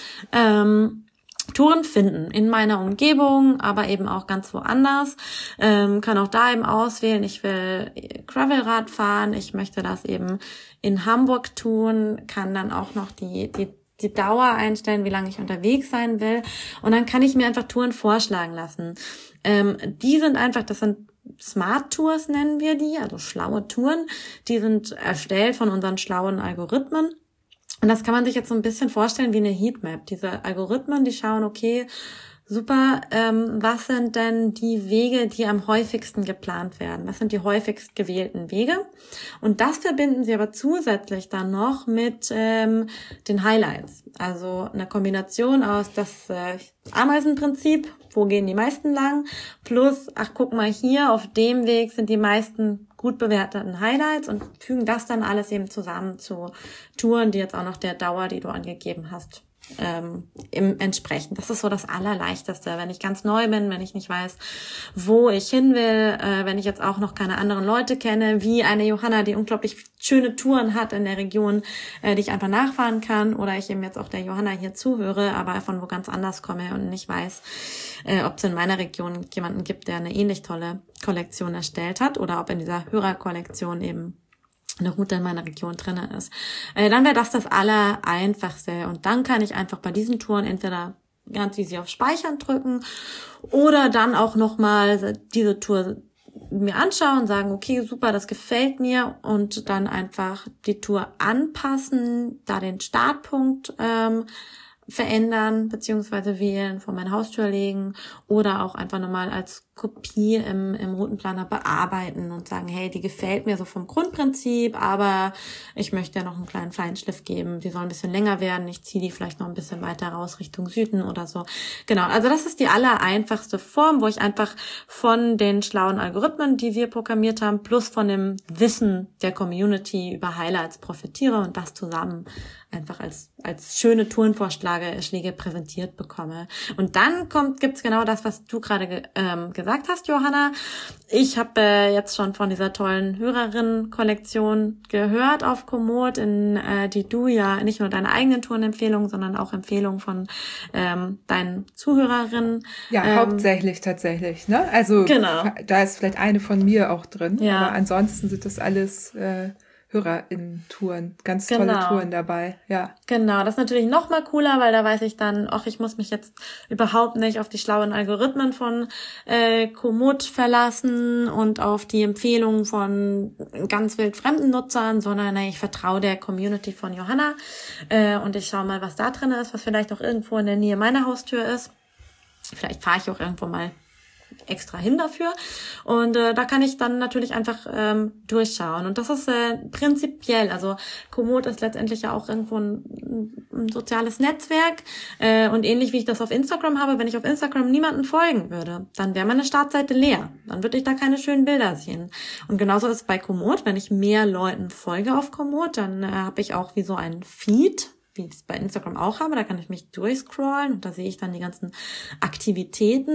ähm, Touren finden in meiner Umgebung, aber eben auch ganz woanders. Ähm, kann auch da eben auswählen, ich will Gravelrad fahren, ich möchte das eben in Hamburg tun, kann dann auch noch die die die Dauer einstellen, wie lange ich unterwegs sein will. Und dann kann ich mir einfach Touren vorschlagen lassen. Ähm, die sind einfach, das sind Smart Tours nennen wir die, also schlaue Touren. Die sind erstellt von unseren schlauen Algorithmen. Und das kann man sich jetzt so ein bisschen vorstellen wie eine Heatmap. Diese Algorithmen, die schauen, okay, super, ähm, was sind denn die Wege, die am häufigsten geplant werden? Was sind die häufigst gewählten Wege? Und das verbinden sie aber zusätzlich dann noch mit ähm, den Highlights. Also eine Kombination aus das äh, Ameisenprinzip, wo gehen die meisten lang, plus, ach guck mal hier, auf dem Weg sind die meisten gut bewerteten Highlights und fügen das dann alles eben zusammen zu Touren, die jetzt auch noch der Dauer, die du angegeben hast, ähm, im entsprechen. Das ist so das Allerleichteste, wenn ich ganz neu bin, wenn ich nicht weiß, wo ich hin will, äh, wenn ich jetzt auch noch keine anderen Leute kenne, wie eine Johanna, die unglaublich schöne Touren hat in der Region, äh, die ich einfach nachfahren kann, oder ich eben jetzt auch der Johanna hier zuhöre, aber von wo ganz anders komme und nicht weiß, äh, ob es in meiner Region jemanden gibt, der eine ähnlich tolle Kollektion erstellt hat oder ob in dieser Hörerkollektion eben eine Route in meiner Region drinne ist. Äh, dann wäre das das Allereinfachste. Und dann kann ich einfach bei diesen Touren entweder ganz easy auf Speichern drücken oder dann auch nochmal diese Tour mir anschauen, sagen, okay, super, das gefällt mir und dann einfach die Tour anpassen, da den Startpunkt ähm, verändern beziehungsweise wählen, vor meine Haustür legen oder auch einfach nochmal als Kopie im, im Routenplaner bearbeiten und sagen, hey, die gefällt mir so vom Grundprinzip, aber ich möchte ja noch einen kleinen Feinschliff geben, die soll ein bisschen länger werden, ich ziehe die vielleicht noch ein bisschen weiter raus Richtung Süden oder so. Genau, also das ist die allereinfachste Form, wo ich einfach von den schlauen Algorithmen, die wir programmiert haben, plus von dem Wissen der Community über Highlights profitiere und das zusammen einfach als als schöne Tourenvorschläge Schläge präsentiert bekomme. Und dann kommt gibt's genau das, was du gerade ge, ähm, gesagt hast, Johanna. Ich habe äh, jetzt schon von dieser tollen Hörerinnen-Kollektion gehört auf Komoot, in äh, die du ja nicht nur deine eigenen Tourenempfehlungen, sondern auch Empfehlungen von ähm, deinen Zuhörerinnen. Ja, ähm, hauptsächlich tatsächlich, ne? Also Genau. Da ist vielleicht eine von mir auch drin, Ja. aber ansonsten sind das alles äh, HörerInnen-Touren, ganz tolle Genau. Touren dabei, ja. Genau, das ist natürlich noch mal cooler, weil da weiß ich dann, ach, ich muss mich jetzt überhaupt nicht auf die schlauen Algorithmen von äh, Komoot verlassen und auf die Empfehlungen von ganz wild fremden Nutzern, sondern ey, ich vertraue der Community von Johanna äh, und ich schaue mal, was da drin ist, was vielleicht auch irgendwo in der Nähe meiner Haustür ist. Vielleicht fahre ich auch irgendwo mal extra hin dafür und äh, da kann ich dann natürlich einfach ähm, durchschauen und das ist äh, prinzipiell, also Komoot ist letztendlich ja auch irgendwo ein, ein soziales Netzwerk äh, und ähnlich wie ich das auf Instagram habe, wenn ich auf Instagram niemanden folgen würde, dann wäre meine Startseite leer, dann würde ich da keine schönen Bilder sehen und genauso ist es bei Komoot, wenn ich mehr Leuten folge auf Komoot, dann äh, habe ich auch wie so einen Feed, wie ich es bei Instagram auch habe, da kann ich mich durchscrollen und da sehe ich dann die ganzen Aktivitäten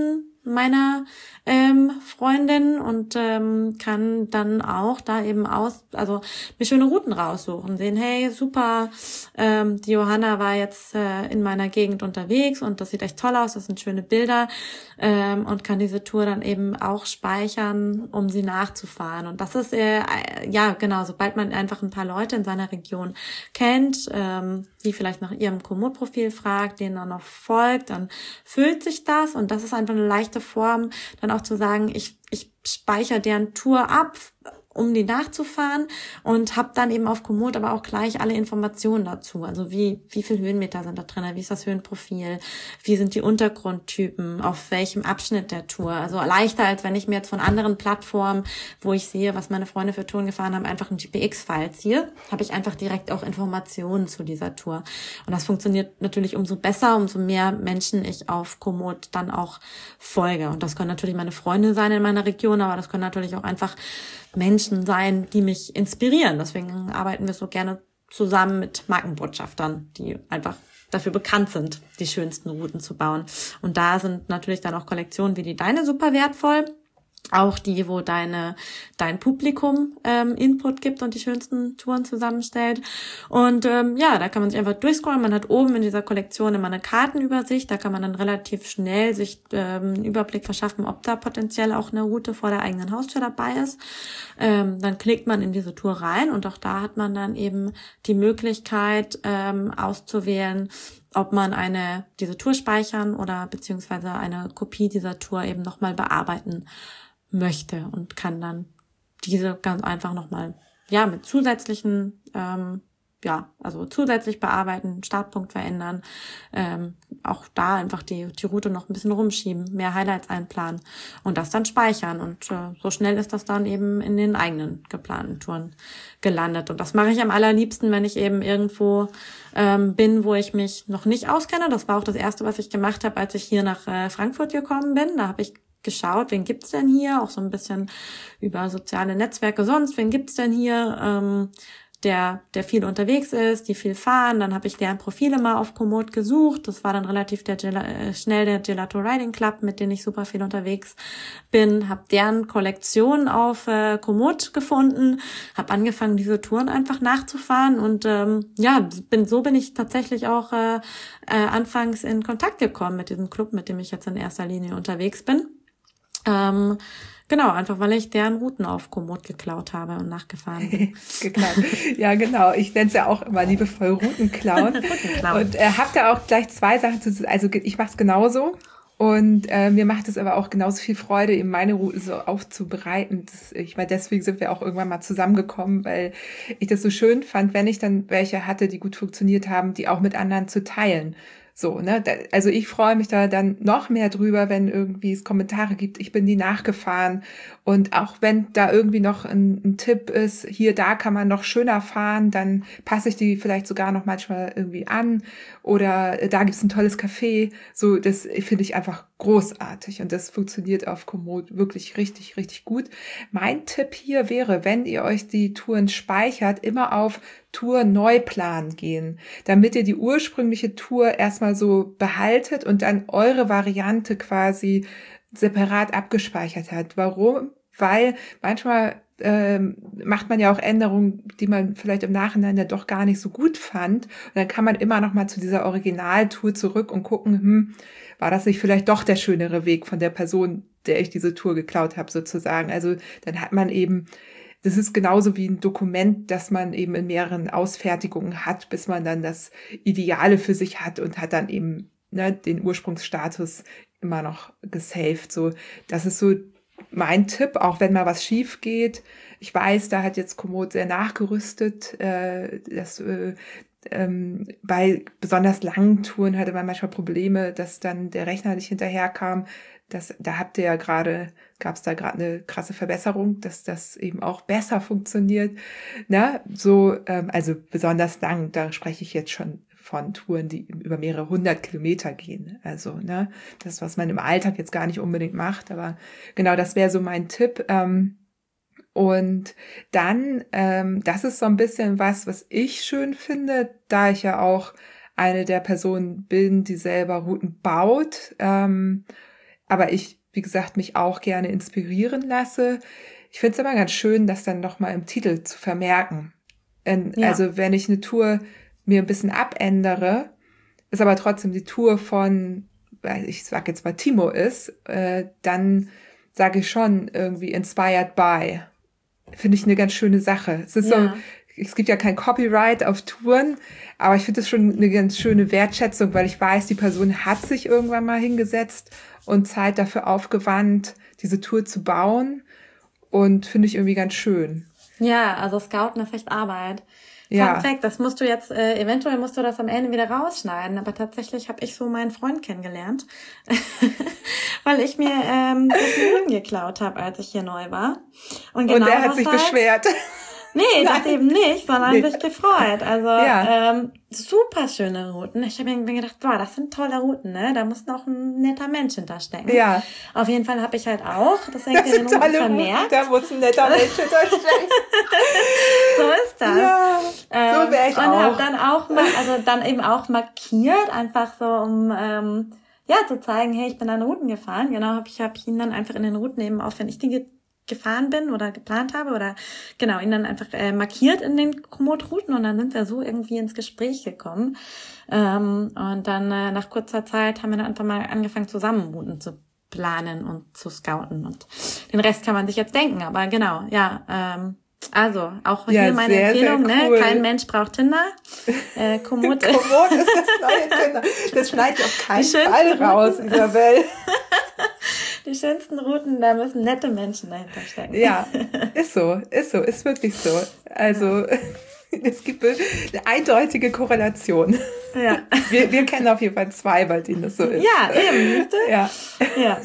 meiner ähm, Freundin und ähm, kann dann auch da eben aus, also mir schöne Routen raussuchen, sehen, hey, super, ähm, die Johanna war jetzt äh, in meiner Gegend unterwegs und das sieht echt toll aus, das sind schöne Bilder ähm, und kann diese Tour dann eben auch speichern, um sie nachzufahren. Und das ist, äh, ja genau, sobald man einfach ein paar Leute in seiner Region kennt, ähm, die vielleicht nach ihrem Komoot-Profil fragt, denen dann noch folgt, dann füllt sich das und das ist einfach eine leichte Form, dann auch zu sagen, ich ich speichere deren Tour ab, um die nachzufahren und habe dann eben auf Komoot aber auch gleich alle Informationen dazu. Also wie wie viel Höhenmeter sind da drin, wie ist das Höhenprofil, wie sind die Untergrundtypen, auf welchem Abschnitt der Tour. Also leichter, als wenn ich mir jetzt von anderen Plattformen, wo ich sehe, was meine Freunde für Touren gefahren haben, einfach ein G P X-File ziehe, habe ich einfach direkt auch Informationen zu dieser Tour. Und das funktioniert natürlich umso besser, umso mehr Menschen ich auf Komoot dann auch folge. Und das können natürlich meine Freunde sein in meiner Region, aber das können natürlich auch einfach Menschen sein, die mich inspirieren. Deswegen arbeiten wir so gerne zusammen mit Markenbotschaftern, die einfach dafür bekannt sind, die schönsten Routen zu bauen. Und da sind natürlich dann auch Kollektionen wie die deine super wertvoll. Auch die, wo deine dein Publikum ähm, Input gibt und die schönsten Touren zusammenstellt. Und ähm, ja, da kann man sich einfach durchscrollen. Man hat oben in dieser Kollektion immer eine Kartenübersicht. Da kann man dann relativ schnell sich ähm, einen Überblick verschaffen, ob da potenziell auch eine Route vor der eigenen Haustür dabei ist. Ähm, dann klickt man in diese Tour rein und auch da hat man dann eben die Möglichkeit ähm, auszuwählen, ob man eine diese Tour speichern oder beziehungsweise eine Kopie dieser Tour eben nochmal bearbeiten möchte und kann dann diese ganz einfach nochmal, ja, mit zusätzlichen, ähm, ja, also zusätzlich bearbeiten, Startpunkt verändern, ähm, auch da einfach die die Route noch ein bisschen rumschieben, mehr Highlights einplanen und das dann speichern und äh, so schnell ist das dann eben in den eigenen geplanten Touren gelandet und das mache ich am allerliebsten, wenn ich eben irgendwo ähm, bin, wo ich mich noch nicht auskenne. Das war auch das Erste, was ich gemacht habe, als ich hier nach äh, Frankfurt gekommen bin. Da habe ich geschaut, wen gibt's denn hier, auch so ein bisschen über soziale Netzwerke sonst, wen gibt's denn hier, ähm, der der viel unterwegs ist, die viel fahren. Dann habe ich deren Profile mal auf Komoot gesucht. Das war dann relativ der Gel- äh, schnell der Gelato Riding Club, mit dem ich super viel unterwegs bin. Habe deren Kollektion auf äh, Komoot gefunden, habe angefangen, diese Touren einfach nachzufahren und ähm, ja, bin so bin ich tatsächlich auch äh, äh, anfangs in Kontakt gekommen mit diesem Club, mit dem ich jetzt in erster Linie unterwegs bin. Ähm, Genau, einfach weil ich deren Routen auf Komoot geklaut habe und nachgefahren bin. geklaut. Ja, genau. Ich nenne es ja auch immer liebevoll Routen klauen. Routen klauen. Und äh, habt ihr auch gleich zwei Sachen zu, also ich mache es genauso. Und äh, mir macht es aber auch genauso viel Freude, eben meine Routen so aufzubereiten. Das, ich meine, deswegen sind wir auch irgendwann mal zusammengekommen, weil ich das so schön fand, wenn ich dann welche hatte, die gut funktioniert haben, die auch mit anderen zu teilen. So, ne, da, also ich freue mich da dann noch mehr drüber, wenn irgendwie es Kommentare gibt, ich bin die nachgefahren und auch wenn da irgendwie noch ein, ein Tipp ist, hier, da kann man noch schöner fahren, dann passe ich die vielleicht sogar noch manchmal irgendwie an oder da gibt's ein tolles Café, so, das finde ich einfach großartig und das funktioniert auf Komoot wirklich richtig, richtig gut. Mein Tipp hier wäre, wenn ihr euch die Touren speichert, immer auf Tour Neuplan gehen, damit ihr die ursprüngliche Tour erstmal so behaltet und dann eure Variante quasi separat abgespeichert hat. Warum? Weil manchmal ähm, macht man ja auch Änderungen, die man vielleicht im Nachhinein ja doch gar nicht so gut fand. Und dann kann man immer noch mal zu dieser Originaltour zurück und gucken, hm, war das nicht vielleicht doch der schönere Weg von der Person, der ich diese Tour geklaut habe, sozusagen. Also dann hat man eben, das ist genauso wie ein Dokument, das man eben in mehreren Ausfertigungen hat, bis man dann das Ideale für sich hat und hat dann eben, ne, den Ursprungsstatus immer noch gesaved. So, das ist so mein Tipp, auch wenn mal was schief geht. Ich weiß, da hat jetzt Komoot sehr nachgerüstet. Äh, das, äh, ähm, bei besonders langen Touren hatte man manchmal Probleme, dass dann der Rechner nicht hinterherkam. Das, da habt ihr ja gerade, gab es da gerade eine krasse Verbesserung, dass das eben auch besser funktioniert. Na, so, ähm, also besonders lang, da spreche ich jetzt schon von Touren, die über mehrere hundert Kilometer gehen. Also, ne, das, was man im Alltag jetzt gar nicht unbedingt macht, aber genau, das wäre so mein Tipp. Ähm, und dann, ähm, das ist so ein bisschen was, was ich schön finde, da ich ja auch eine der Personen bin, die selber Routen baut. Ähm, aber ich wie gesagt, mich auch gerne inspirieren lasse. Ich finde es immer ganz schön, das dann nochmal im Titel zu vermerken. Ja. Also wenn ich eine Tour mir ein bisschen abändere, ist aber trotzdem die Tour von, ich sag jetzt mal Timo ist, äh, dann sage ich schon irgendwie inspired by. Finde ich eine ganz schöne Sache. Es ist ja. so, es gibt ja kein Copyright auf Touren, aber ich finde das schon eine ganz schöne Wertschätzung, weil ich weiß, die Person hat sich irgendwann mal hingesetzt und Zeit dafür aufgewandt, diese Tour zu bauen, und finde ich irgendwie ganz schön. Ja, also Scouten ist echt Arbeit. Ja. Fun Fact, das musst du jetzt, äh, eventuell musst du das am Ende wieder rausschneiden, aber tatsächlich habe ich so meinen Freund kennengelernt, weil ich mir ähm, das Huhn geklaut habe, als ich hier neu war. Und, genau und er hat sich halt beschwert. Nee, das eben nicht, sondern nee. sich gefreut. Also ja. ähm, super schöne Routen. Ich habe mir gedacht, boah, das sind tolle Routen, ne? Da muss noch ein netter Mensch hinterstecken. Ja. Auf jeden Fall habe ich halt auch, das hängt in den Routen vermerkt. Routen, da muss ein netter Mensch hinterstecken. So ist das. Ja, ähm, so wäre ich und auch. Und habe dann auch, also dann eben auch markiert, einfach so um ähm, ja zu zeigen, hey, ich bin an Routen gefahren. Genau, habe ich, hab ich ihn dann einfach in den Routen eben auch, wenn ich die gefahren bin oder geplant habe oder genau, ihn dann einfach äh, markiert in den Komoot-Routen, und dann sind wir so irgendwie ins Gespräch gekommen. Ähm, und dann äh, nach kurzer Zeit haben wir dann einfach mal angefangen, zusammen Routen zu planen und zu scouten, und den Rest kann man sich jetzt denken, aber genau, ja, ähm, also auch hier ja, meine sehr, Empfehlung, sehr cool. Ne, kein Mensch braucht Tinder. Äh, Komoot. Komoot ist das neue Tinder. Das schneide ich auf keinen Fall raus, Isabel. Die schönsten Routen, da müssen nette Menschen dahinter stecken. Ja, ist so, ist so, ist wirklich so. Also ja. Es gibt eine eindeutige Korrelation. Ja. Wir, wir kennen auf jeden Fall zwei, bei denen das so ist. Ja, eben, siehst du? Ja. Ja.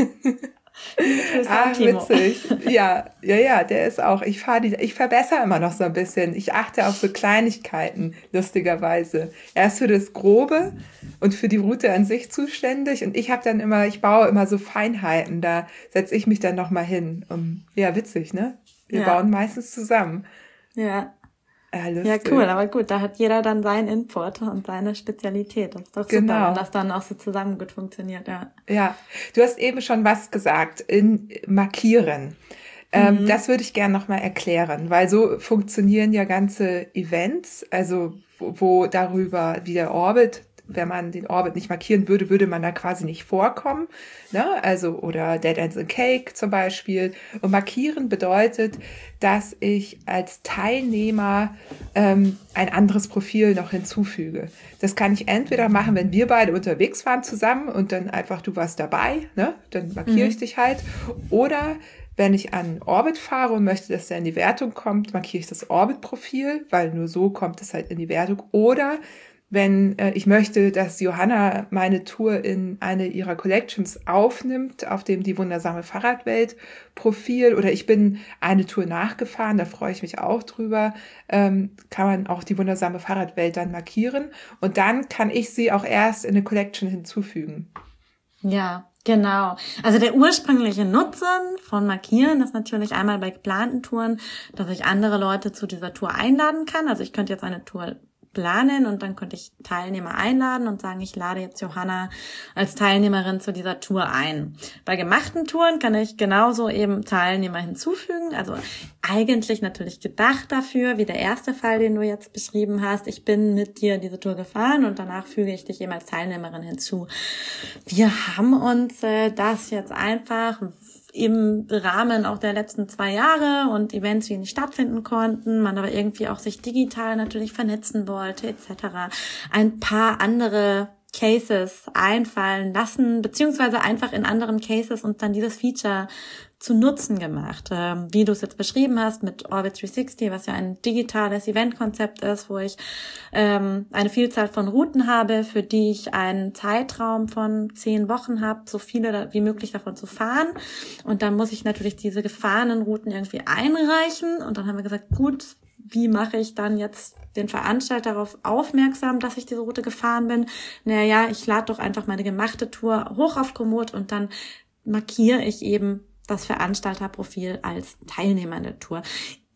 Ach, witzig. Ja, ja, ja, der ist auch, ich fahre die, ich verbessere immer noch so ein bisschen. Ich achte auf so Kleinigkeiten, lustigerweise. Er ist für das Grobe und für die Route an sich zuständig, und ich habe dann immer, ich baue immer so Feinheiten, da setze ich mich dann nochmal hin. Um, ja, witzig, ne? Wir ja. bauen meistens zusammen. Ja. Ja, ja, cool, aber gut, da hat jeder dann seinen Input und seine Spezialität. Das ist doch super, genau. wenn das dann auch so zusammen gut funktioniert, ja. Ja, du hast eben schon was gesagt, in Markieren. Ähm, mhm. Das würde ich gerne nochmal erklären, weil so funktionieren ja ganze Events, also wo, wo darüber, wie der Orbit, wenn man den Orbit nicht markieren würde, würde man da quasi nicht vorkommen, ne? Also, oder Dead Ends and Cake zum Beispiel. Und markieren bedeutet, dass ich als Teilnehmer ähm, ein anderes Profil noch hinzufüge. Das kann ich entweder machen, wenn wir beide unterwegs waren zusammen und dann einfach, du warst dabei, ne? Dann markiere mhm. ich dich halt. Oder wenn ich an Orbit fahre und möchte, dass der in die Wertung kommt, markiere ich das Orbit-Profil, weil nur so kommt es halt in die Wertung. Oder wenn äh, ich möchte, dass Johanna meine Tour in eine ihrer Collections aufnimmt, auf dem Die wundersame Fahrradwelt Profil, oder ich bin eine Tour nachgefahren, da freue ich mich auch drüber, ähm, kann man auch Die wundersame Fahrradwelt dann markieren, und dann kann ich sie auch erst in eine Collection hinzufügen. Ja, genau. Also der ursprüngliche Nutzen von Markieren ist natürlich einmal bei geplanten Touren, dass ich andere Leute zu dieser Tour einladen kann. Also ich könnte jetzt eine Tour planen und dann könnte ich Teilnehmer einladen und sagen, ich lade jetzt Johanna als Teilnehmerin zu dieser Tour ein. Bei gemachten Touren kann ich genauso eben Teilnehmer hinzufügen, also eigentlich natürlich gedacht dafür, wie der erste Fall, den du jetzt beschrieben hast. Ich bin mit dir diese Tour gefahren und danach füge ich dich eben als Teilnehmerin hinzu. Wir haben uns äh, das jetzt einfach im Rahmen auch der letzten zwei Jahre und Events, die nicht stattfinden konnten, man aber irgendwie auch sich digital natürlich vernetzen wollte, et cetera, ein paar andere Cases einfallen lassen, beziehungsweise einfach in anderen Cases und dann dieses Feature zu Nutzen gemacht. Ähm, wie du es jetzt beschrieben hast mit Orbit dreihundertsechzig, was ja ein digitales Eventkonzept ist, wo ich ähm, eine Vielzahl von Routen habe, für die ich einen Zeitraum von zehn Wochen habe, so viele wie möglich davon zu fahren. Und dann muss ich natürlich diese gefahrenen Routen irgendwie einreichen. Und dann haben wir gesagt, gut, wie mache ich dann jetzt den Veranstalter darauf aufmerksam, dass ich diese Route gefahren bin? Naja, ich lade doch einfach meine gemachte Tour hoch auf Komoot und dann markiere ich eben das Veranstalterprofil als Teilnehmer in der Tour.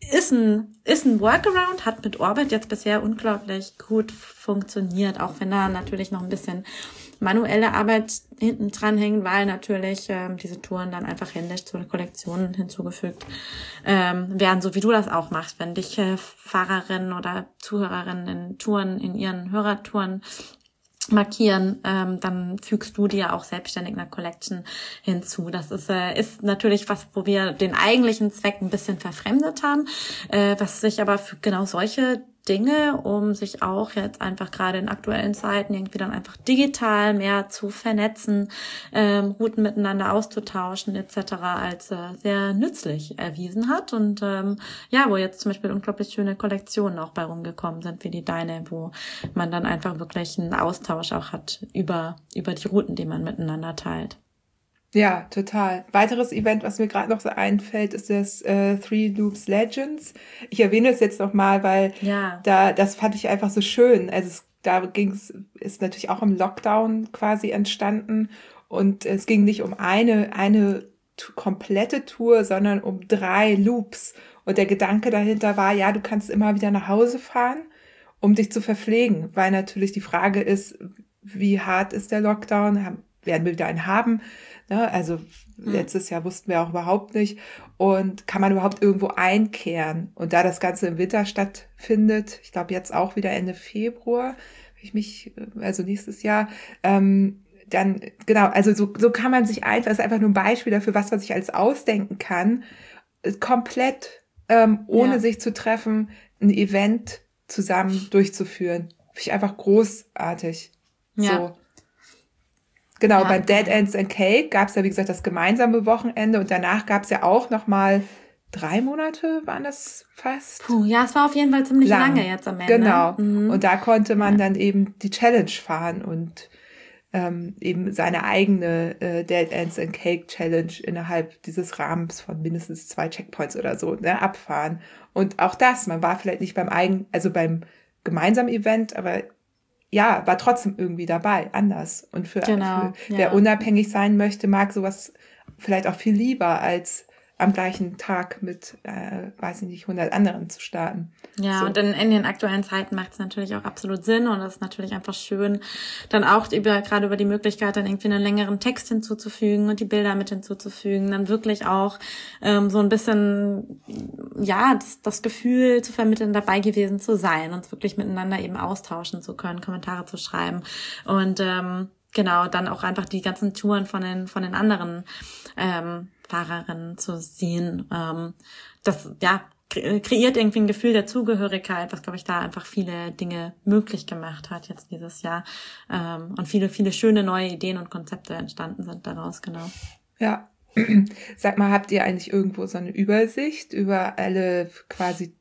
ist ein, ist ein Workaround, hat mit Orbit jetzt bisher unglaublich gut funktioniert, auch wenn da natürlich noch ein bisschen manuelle Arbeit hinten dran hängt, weil natürlich ähm, diese Touren dann einfach händisch zu den Kollektionen hinzugefügt ähm, werden, so wie du das auch machst, wenn dich äh, Fahrerinnen oder Zuhörerinnen in Touren, in ihren Hörertouren markieren, ähm, dann fügst du dir auch selbstständig eine Collection hinzu. Das ist äh, ist natürlich was, wo wir den eigentlichen Zweck ein bisschen verfremdet haben, äh, was sich aber für genau solche Dinge, um sich auch jetzt einfach gerade in aktuellen Zeiten irgendwie dann einfach digital mehr zu vernetzen, ähm, Routen miteinander auszutauschen et cetera als äh, sehr nützlich erwiesen hat und ähm, ja, wo jetzt zum Beispiel unglaublich schöne Kollektionen auch bei rumgekommen sind, wie die deine, wo man dann einfach wirklich einen Austausch auch hat über über die Routen, die man miteinander teilt. Ja, total. Weiteres Event, was mir gerade noch so einfällt, ist das äh, Three Loops Legends. Ich erwähne es jetzt nochmal, weil ja. da das fand ich einfach so schön. Also es, da ging's, ist natürlich auch im Lockdown quasi entstanden und es ging nicht um eine eine t- komplette Tour, sondern um drei Loops. Und der Gedanke dahinter war, ja, du kannst immer wieder nach Hause fahren, um dich zu verpflegen, weil natürlich die Frage ist, wie hart ist der Lockdown? Werden wir wieder einen haben? Also letztes Jahr wussten wir auch überhaupt nicht. Und kann man überhaupt irgendwo einkehren? Und da das Ganze im Winter stattfindet, ich glaube jetzt auch wieder Ende Februar, wenn ich mich, also nächstes Jahr, ähm, dann, genau, also so, so kann man sich einfach, das ist einfach nur ein Beispiel dafür, was man sich alles ausdenken kann, komplett ähm, ohne ja. sich zu treffen, ein Event zusammen durchzuführen. Finde ich einfach großartig. Ja. So. Genau, ja, beim Dead Ends and Cake gab es ja, wie gesagt, das gemeinsame Wochenende und danach gab es ja auch noch mal drei Monate, waren das fast? Puh, ja, es war auf jeden Fall ziemlich lang. lange jetzt am Ende. Genau, mhm. und da konnte man ja. dann eben die Challenge fahren und ähm, eben seine eigene äh, Dead Ends and Cake Challenge innerhalb dieses Rahmens von mindestens zwei Checkpoints oder so ne, abfahren. Und auch das, man war vielleicht nicht beim eigenen, also beim gemeinsamen Event, aber ja, war trotzdem irgendwie dabei, anders. Und für, genau, für ja. wer unabhängig sein möchte, mag sowas vielleicht auch viel lieber, als am gleichen Tag mit, äh, weiß ich nicht, hundert anderen zu starten. Ja, so. Und in, in den aktuellen Zeiten macht es natürlich auch absolut Sinn und es ist natürlich einfach schön, dann auch über gerade über die Möglichkeit, dann irgendwie einen längeren Text hinzuzufügen und die Bilder mit hinzuzufügen, dann wirklich auch ähm, so ein bisschen, ja, das, das Gefühl zu vermitteln, dabei gewesen zu sein und wirklich miteinander eben austauschen zu können, Kommentare zu schreiben und ähm, genau, dann auch einfach die ganzen Touren von den von den anderen ähm, Fahrerinnen zu sehen. Ähm, das, ja, kreiert irgendwie ein Gefühl der Zugehörigkeit, was, glaube ich, da einfach viele Dinge möglich gemacht hat jetzt dieses Jahr. Ähm, und viele, viele schöne neue Ideen und Konzepte entstanden sind daraus, genau. Ja. Sag mal, habt ihr eigentlich irgendwo so eine Übersicht über alle quasi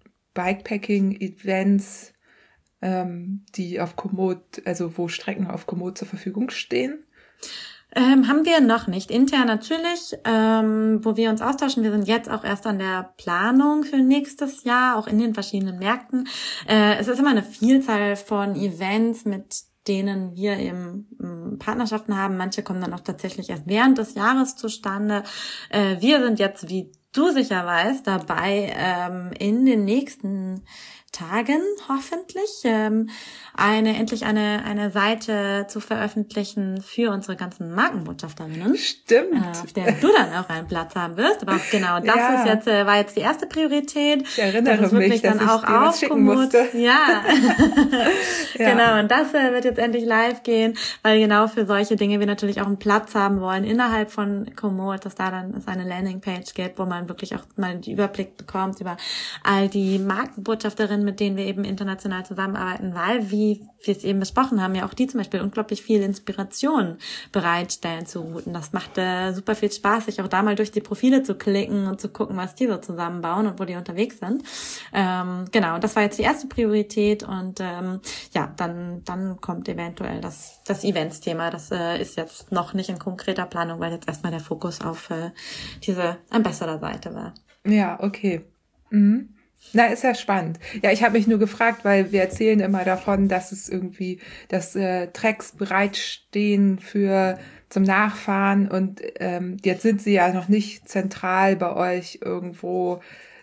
Bikepacking-Events, ähm, die auf Komoot, also wo Strecken auf Komoot zur Verfügung stehen? Ähm, haben wir noch nicht. Intern natürlich, ähm, wo wir uns austauschen. Wir sind jetzt auch erst an der Planung für nächstes Jahr, auch in den verschiedenen Märkten. Äh, es ist immer eine Vielzahl von Events, mit denen wir eben ähm, Partnerschaften haben. Manche kommen dann auch tatsächlich erst während des Jahres zustande. Äh, wir sind jetzt, wie du sicher weißt, dabei, ähm, in den nächsten Tagen hoffentlich ähm, eine endlich eine eine Seite zu veröffentlichen für unsere ganzen Markenbotschafterinnen. Stimmt. Äh, auf der du dann auch einen Platz haben wirst. Aber auch genau das ja. ist jetzt äh, war jetzt die erste Priorität. Ich erinnere das ist wirklich mich, dann dass auch ich dir was schicken Komoot. musste. Ja. ja. Genau. Und das äh, wird jetzt endlich live gehen, weil genau für solche Dinge wir natürlich auch einen Platz haben wollen innerhalb von Komoot, dass da dann es eine Landingpage gibt, wo man wirklich auch mal den Überblick bekommt über all die Markenbotschafterinnen, mit denen wir eben international zusammenarbeiten, weil, wie wir es eben besprochen haben, ja auch die zum Beispiel unglaublich viel Inspiration bereitstellen zu Routen. Das macht äh, super viel Spaß, sich auch da mal durch die Profile zu klicken und zu gucken, was die so zusammenbauen und wo die unterwegs sind. Ähm, genau, das war jetzt die erste Priorität und ähm, ja, dann dann kommt eventuell das das Events-Thema. Das äh, ist jetzt noch nicht in konkreter Planung, weil jetzt erstmal der Fokus auf äh, diese Ambassador-Seite war. Ja, okay. Mhm. Na, ist ja spannend. Ja, ich habe mich nur gefragt, weil wir erzählen immer davon, dass es irgendwie, dass äh, Tracks bereitstehen für zum Nachfahren und ähm, jetzt sind sie ja noch nicht zentral bei euch irgendwo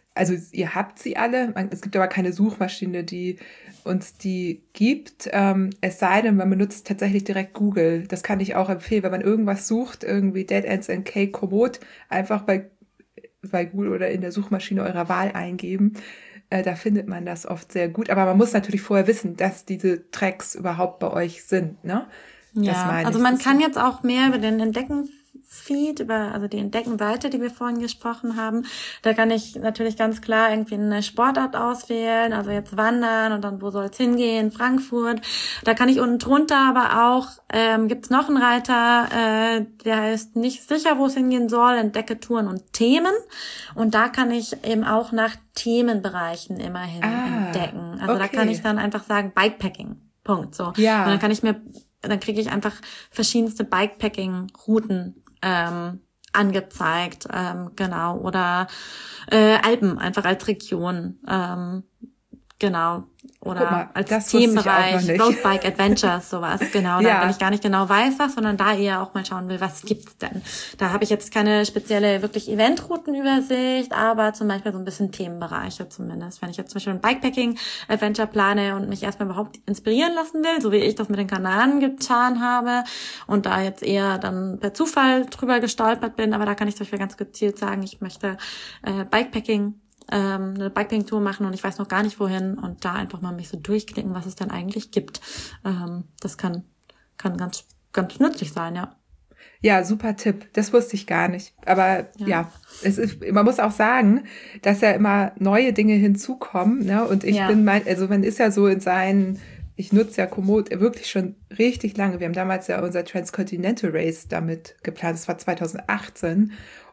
also ihr habt sie alle, es gibt aber keine Suchmaschine, die uns die gibt, ähm, es sei denn, man benutzt tatsächlich direkt Google. Das kann ich auch empfehlen, wenn man irgendwas sucht, irgendwie Dead Ends and K Komoot, einfach bei, bei Google oder in der Suchmaschine eurer Wahl eingeben. Äh, da findet man das oft sehr gut. Aber man muss natürlich vorher wissen, dass diese Tracks überhaupt bei euch sind, ne? Ja, also man kann jetzt auch mehr über den Entdecken-Feed, über also die Entdecken-Seite, die wir vorhin gesprochen haben. Da kann ich natürlich ganz klar irgendwie eine Sportart auswählen, also jetzt wandern und dann wo soll es hingehen, Frankfurt. Da kann ich unten drunter aber auch, ähm, gibt's noch einen Reiter, äh, der heißt nicht sicher, wo es hingehen soll, entdecke Touren und Themen. Und da kann ich eben auch nach Themenbereichen immerhin ah, entdecken. Also okay. Da kann ich dann einfach sagen Bikepacking, Punkt. So. Ja. Und dann kann ich mir dann kriege ich einfach verschiedenste Bikepacking-Routen ähm, angezeigt, ähm, genau, oder äh, Alpen einfach als Region, ähm, genau, oder mal, als Themenbereich, Roadbike Adventures, sowas, genau, ja. Da wenn ich gar nicht genau weiß was, sondern da eher auch mal schauen will, was gibt's denn. Da habe ich jetzt keine spezielle wirklich Eventroutenübersicht, aber zum Beispiel so ein bisschen Themenbereiche zumindest. Wenn ich jetzt zum Beispiel ein Bikepacking-Adventure plane und mich erstmal überhaupt inspirieren lassen will, so wie ich das mit den Kanaren getan habe und da jetzt eher dann per Zufall drüber gestolpert bin, aber da kann ich zum Beispiel ganz gezielt sagen, ich möchte äh, Bikepacking ähm, eine Bikepacking-Tour machen und ich weiß noch gar nicht wohin und da einfach mal mich so durchklicken, was es denn eigentlich gibt. Ähm, das kann kann ganz ganz nützlich sein, ja. Ja, super Tipp. Das wusste ich gar nicht. Aber ja, ja es ist, man muss auch sagen, dass ja immer neue Dinge hinzukommen, ne? Und ich ja. bin mein, also man ist ja so in seinen, ich nutze ja Komoot wirklich schon richtig lange. Wir haben damals ja unser Transcontinental Race damit geplant. Das war zwanzig achtzehn.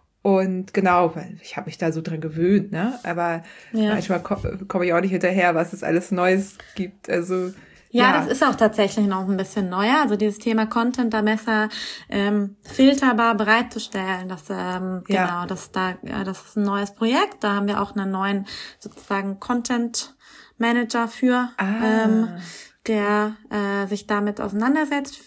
Und genau, weil ich habe mich da so dran gewöhnt, ne? Aber ja. manchmal komme komm ich auch nicht hinterher, was es alles Neues gibt. Also ja, ja, das ist auch tatsächlich noch ein bisschen neuer. Also dieses Thema Content da besser ähm, filterbar bereitzustellen. Das ähm, ja. genau, das da, ja, das ist ein neues Projekt. Da haben wir auch einen neuen sozusagen Content Manager für. Ah. Ähm, der äh, sich damit auseinandersetzt.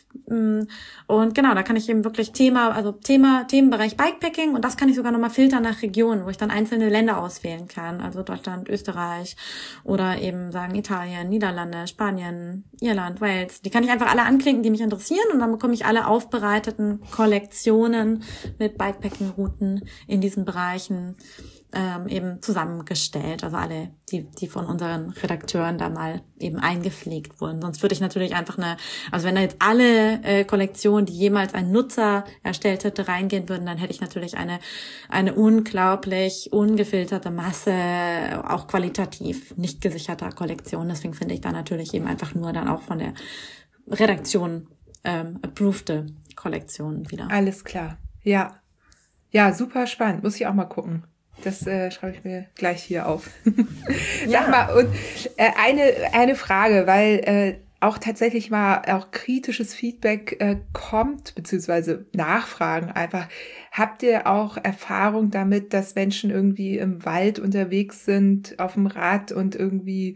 Und genau, da kann ich eben wirklich Thema, also Thema, Themenbereich Bikepacking und das kann ich sogar nochmal filtern nach Regionen, wo ich dann einzelne Länder auswählen kann. Also Deutschland, Österreich oder eben sagen Italien, Niederlande, Spanien, Irland, Wales. Die kann ich einfach alle anklicken, die mich interessieren und dann bekomme ich alle aufbereiteten Kollektionen mit Bikepacking-Routen in diesen Bereichen ähm, eben zusammengestellt. Also alle, die die von unseren Redakteuren da mal eben eingepflegt wurden. Sonst würde ich natürlich einfach eine, also wenn da jetzt alle äh, Kollektionen, die jemals ein Nutzer erstellt hätte, reingehen würden, dann hätte ich natürlich eine eine unglaublich ungefilterte Masse, auch qualitativ nicht gesicherter Kollektionen. Deswegen finde ich da natürlich eben einfach nur dann auch von der Redaktion ähm, approvede Kollektionen wieder. Alles klar. Ja. Ja, super spannend. Muss ich auch mal gucken. Das äh, schreibe ich mir gleich hier auf. Ja. Sag mal, und äh, eine eine Frage, weil äh, auch tatsächlich mal auch kritisches Feedback äh, kommt, beziehungsweise Nachfragen einfach. Habt ihr auch Erfahrung damit, dass Menschen irgendwie im Wald unterwegs sind, auf dem Rad und irgendwie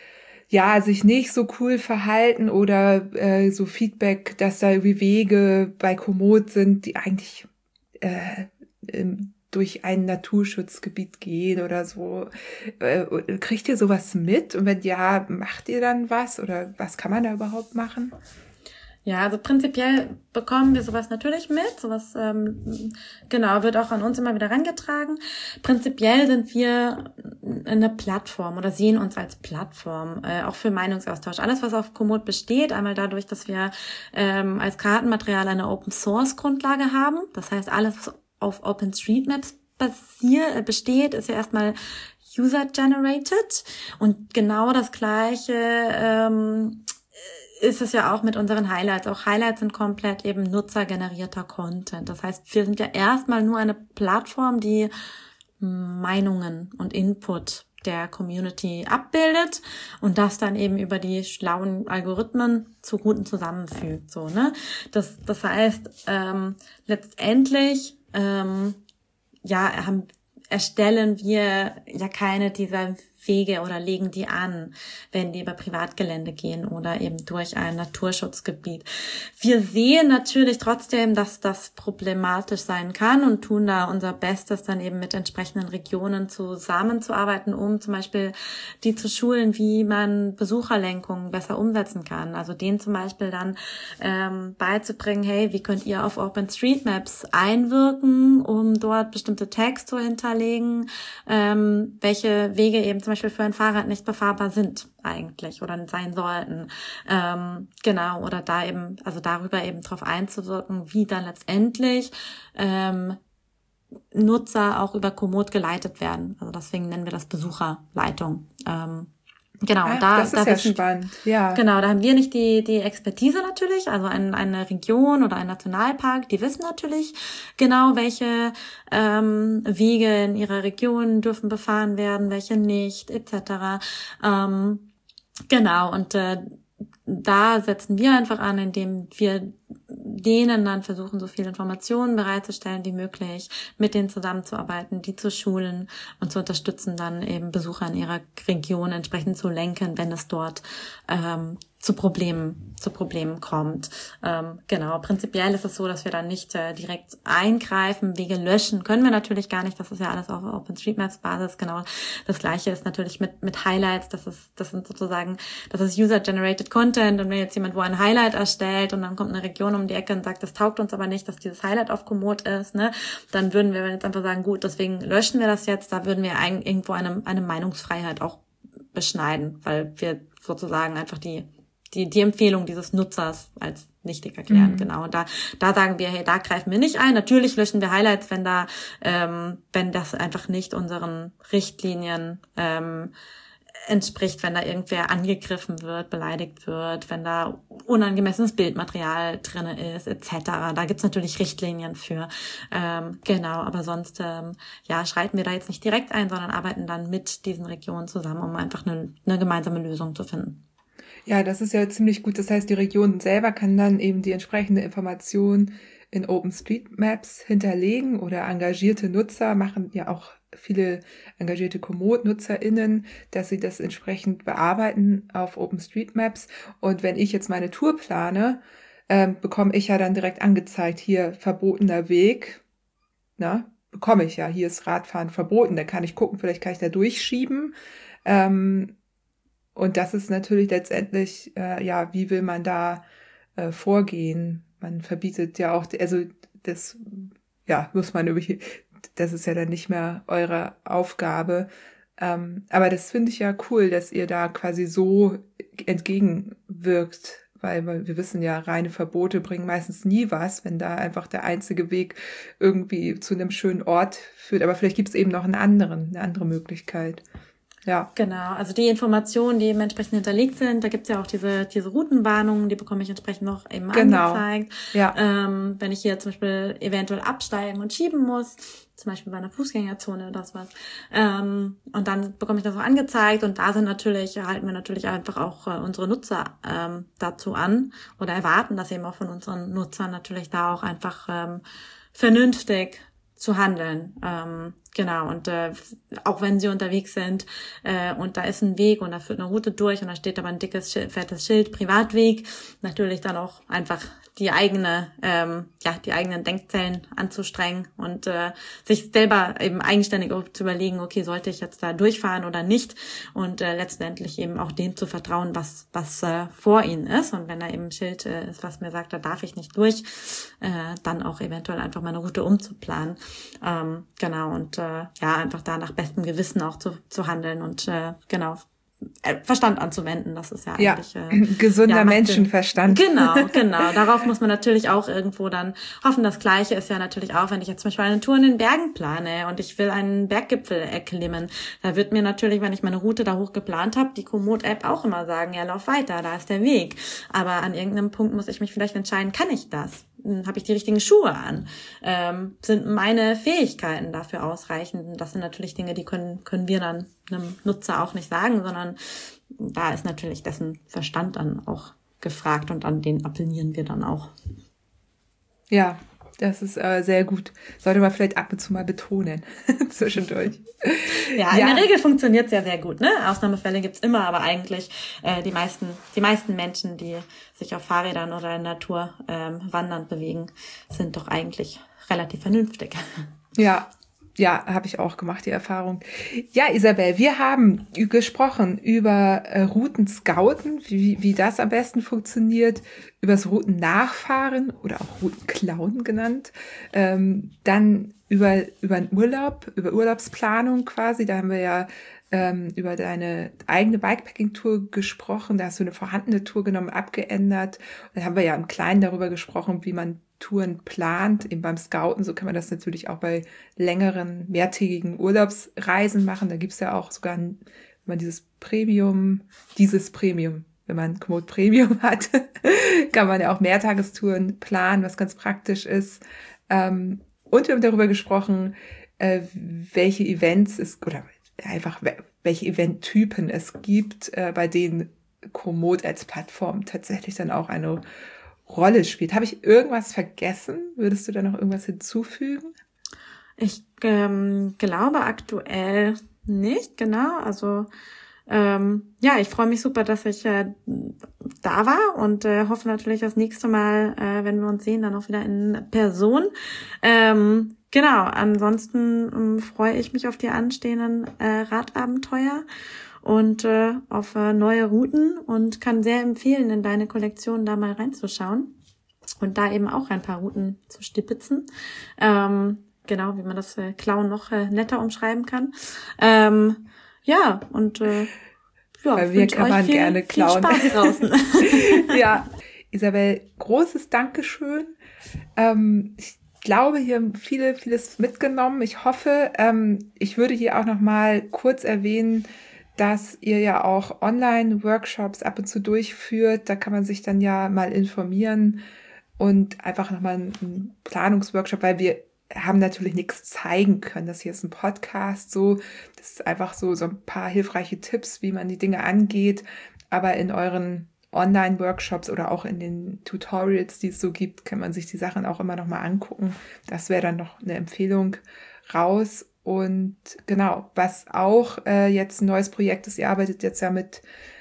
ja sich nicht so cool verhalten oder äh, so Feedback, dass da irgendwie Wege bei Komoot sind, die eigentlich äh, im durch ein Naturschutzgebiet gehen oder so. Äh, kriegt ihr sowas mit? Und wenn ja, macht ihr dann was? Oder was kann man da überhaupt machen? Ja, also prinzipiell bekommen wir sowas natürlich mit. Sowas, ähm, genau, wird auch an uns immer wieder herangetragen. Prinzipiell sind wir eine Plattform oder sehen uns als Plattform, äh, auch für Meinungsaustausch. Alles, was auf Komoot besteht, einmal dadurch, dass wir ähm, als Kartenmaterial eine Open-Source-Grundlage haben. Das heißt, alles, was auf OpenStreetMaps basiert, besteht, ist ja erstmal user-generated. Und genau das Gleiche ähm, ist es ja auch mit unseren Highlights. Auch Highlights sind komplett eben nutzergenerierter Content. Das heißt, wir sind ja erstmal nur eine Plattform, die Meinungen und Input der Community abbildet und das dann eben über die schlauen Algorithmen zu Routen zusammenfügt. So, ne? Das, das heißt, ähm, letztendlich ähm, ja, haben, erstellen wir ja keine dieser Wege oder legen die an, wenn die über Privatgelände gehen oder eben durch ein Naturschutzgebiet. Wir sehen natürlich trotzdem, dass das problematisch sein kann und tun da unser Bestes, dann eben mit entsprechenden Regionen zusammenzuarbeiten, um zum Beispiel die zu schulen, wie man Besucherlenkung besser umsetzen kann. Also denen zum Beispiel dann ähm, beizubringen, hey, wie könnt ihr auf OpenStreetMaps einwirken, um dort bestimmte Tags zu hinterlegen, ähm, welche Wege eben zum Beispiel für ein Fahrrad nicht befahrbar sind eigentlich oder sein sollten. Ähm, genau, oder da eben, also darüber eben drauf einzuwirken, wie dann letztendlich ähm, Nutzer auch über Komoot geleitet werden. Also deswegen nennen wir das Besucherleitung. Ähm, Genau, Ach, da, das ist da ja wissen, spannend. Ja. Genau, da haben wir nicht die die Expertise natürlich, also ein, eine Region oder ein Nationalpark, die wissen natürlich genau, welche ähm, Wege in ihrer Region dürfen befahren werden, welche nicht, et cetera. Ähm, genau, und äh, da setzen wir einfach an, indem wir denen dann versuchen, so viel Informationen bereitzustellen wie möglich, mit denen zusammenzuarbeiten, die zu schulen und zu unterstützen, dann eben Besucher in ihrer Region entsprechend zu lenken, wenn es dort ähm, zu Problemen, zu Problemen kommt. Ähm, genau, prinzipiell ist es so, dass wir dann nicht äh, direkt eingreifen, Wege löschen können wir natürlich gar nicht, das ist ja alles auf OpenStreetMaps-Basis, genau. Das Gleiche ist natürlich mit mit Highlights, das ist, das sind sozusagen, das ist User-Generated Content und wenn jetzt jemand wo ein Highlight erstellt und dann kommt eine Region um die Ecke und sagt, das taugt uns aber nicht, dass dieses Highlight auf Komoot ist, ne, dann würden wir jetzt einfach sagen, gut, deswegen löschen wir das jetzt, da würden wir eigentlich irgendwo eine, eine Meinungsfreiheit auch beschneiden, weil wir sozusagen einfach die die die Empfehlung dieses Nutzers als nichtig erklären, mhm. genau. Und da da sagen wir, hey, da greifen wir nicht ein. Natürlich löschen wir Highlights, wenn da ähm, wenn das einfach nicht unseren Richtlinien ähm, entspricht, wenn da irgendwer angegriffen wird, beleidigt wird, wenn da unangemessenes Bildmaterial drinne ist, et cetera. Da gibt's natürlich Richtlinien für. Ähm, genau, aber sonst ähm, ja schreiten wir da jetzt nicht direkt ein, sondern arbeiten dann mit diesen Regionen zusammen, um einfach eine, eine gemeinsame Lösung zu finden. Ja, das ist ja ziemlich gut. Das heißt, die Region selber kann dann eben die entsprechende Information in OpenStreetMaps hinterlegen oder engagierte Nutzer machen ja auch viele engagierte Komoot-NutzerInnen, dass sie das entsprechend bearbeiten auf OpenStreetMaps. Und wenn ich jetzt meine Tour plane, ähm, bekomme ich ja dann direkt angezeigt, hier verbotener Weg, na, bekomme ich ja, hier ist Radfahren verboten, da kann ich gucken, vielleicht kann ich da durchschieben, ähm, und das ist natürlich letztendlich, äh, ja, wie will man da äh, vorgehen? Man verbietet ja auch, also das, ja, muss man irgendwie, das ist ja dann nicht mehr eure Aufgabe. Ähm, aber das finde ich ja cool, dass ihr da quasi so entgegenwirkt, weil, weil wir wissen ja, reine Verbote bringen meistens nie was, wenn da einfach der einzige Weg irgendwie zu einem schönen Ort führt. Aber vielleicht gibt es eben noch einen anderen, eine andere Möglichkeit. Ja. Genau, also die Informationen, die eben entsprechend hinterlegt sind, da gibt's ja auch diese diese Routenwarnungen, die bekomme ich entsprechend noch eben genau. angezeigt. Ja. Ähm, wenn ich hier zum Beispiel eventuell absteigen und schieben muss, zum Beispiel bei einer Fußgängerzone oder sowas. Ähm, und dann bekomme ich das auch angezeigt und da sind natürlich, halten wir natürlich einfach auch äh, unsere Nutzer ähm, dazu an oder erwarten das eben auch von unseren Nutzern natürlich da auch einfach ähm, vernünftig zu handeln. Ähm, genau, und äh, auch wenn sie unterwegs sind äh, und da ist ein Weg und da führt eine Route durch und da steht aber ein dickes, fettes Schild, Privatweg, natürlich dann auch einfach die eigene, ähm, ja, die eigenen Denkzellen anzustrengen und äh, sich selber eben eigenständig auch zu überlegen, okay, sollte ich jetzt da durchfahren oder nicht und äh, letztendlich eben auch dem zu vertrauen, was was äh, vor ihnen ist und wenn da eben ein Schild äh, ist, was mir sagt, da darf ich nicht durch, äh, dann auch eventuell einfach meine Route umzuplanen. Ähm, genau, und äh, ja, einfach da nach bestem Gewissen auch zu, zu handeln und äh, genau, Verstand anzuwenden, das ist ja eigentlich ja, äh, gesunder ja, Menschenverstand. Genau, genau. Darauf muss man natürlich auch irgendwo dann hoffen. Das Gleiche ist ja natürlich auch, wenn ich jetzt zum Beispiel eine Tour in den Bergen plane und ich will einen Berggipfel erklimmen, da wird mir natürlich, wenn ich meine Route da hoch geplant habe, die Komoot-App auch immer sagen, ja, lauf weiter, da ist der Weg. Aber an irgendeinem Punkt muss ich mich vielleicht entscheiden, kann ich das? Habe ich die richtigen Schuhe an? Ähm, sind meine Fähigkeiten dafür ausreichend? Das sind natürlich Dinge, die können können wir dann einem Nutzer auch nicht sagen, sondern da ist natürlich dessen Verstand dann auch gefragt und an den appellieren wir dann auch. Ja, Das ist äh, sehr gut. Sollte man vielleicht ab und zu mal betonen, zwischendurch. Ja, ja, in der Regel funktioniert es ja sehr gut, ne? Ausnahmefälle gibt's immer, aber eigentlich äh, die meisten die meisten Menschen, die sich auf Fahrrädern oder in der Natur ähm, wandernd bewegen, sind doch eigentlich relativ vernünftig. Ja, ja, habe ich auch gemacht, die Erfahrung. Ja, Isabel, wir haben gesprochen über äh, Routen-Scouten, wie, wie das am besten funktioniert, über das Routen-Nachfahren oder auch Routen-Klauen genannt, ähm, dann über über den Urlaub, über Urlaubsplanung quasi, da haben wir ja ähm, über deine eigene Bikepacking-Tour gesprochen, da hast du eine vorhandene Tour genommen, abgeändert, und da haben wir ja im Kleinen darüber gesprochen, wie man Touren plant, eben beim Scouten. So kann man das natürlich auch bei längeren, mehrtägigen Urlaubsreisen machen. Da gibt's ja auch sogar, wenn man dieses Premium, dieses Premium, wenn man Komoot Premium hat, kann man ja auch Mehrtagestouren planen, was ganz praktisch ist. Und wir haben darüber gesprochen, welche Events es, oder einfach welche Eventtypen es gibt, bei denen Komoot als Plattform tatsächlich dann auch eine Rolle spielt. Habe ich irgendwas vergessen? Würdest du da noch irgendwas hinzufügen? Ich ähm, glaube aktuell nicht, genau. Also ähm, ja, ich freue mich super, dass ich äh, da war und äh, hoffe natürlich das nächste Mal, äh, wenn wir uns sehen, dann auch wieder in Person. Ähm, genau, ansonsten ähm, freue ich mich auf die anstehenden äh, Radabenteuer und äh, auf äh, neue Routen und kann sehr empfehlen, in deine Kollektion da mal reinzuschauen und da eben auch ein paar Routen zu stipitzen. Ähm, genau, wie man das äh, Klauen noch äh, netter umschreiben kann. Ähm, ja, und äh, ja, bei mir kann man viel, gerne klauen. Viel Spaß draußen. Ja, Isabel, großes Dankeschön. Ähm, ich glaube, hier haben viele, vieles mitgenommen. Ich hoffe, ähm, ich würde hier auch noch mal kurz erwähnen, dass ihr ja auch Online-Workshops ab und zu durchführt. Da kann man sich dann ja mal informieren und einfach nochmal einen Planungsworkshop, weil wir haben natürlich nichts zeigen können. Das hier ist ein Podcast, so. Das ist einfach so, so ein paar hilfreiche Tipps, wie man die Dinge angeht. Aber in euren Online-Workshops oder auch in den Tutorials, die es so gibt, kann man sich die Sachen auch immer nochmal angucken. Das wäre dann noch eine Empfehlung raus. Und genau, was auch äh, jetzt ein neues Projekt ist, ihr arbeitet jetzt ja mit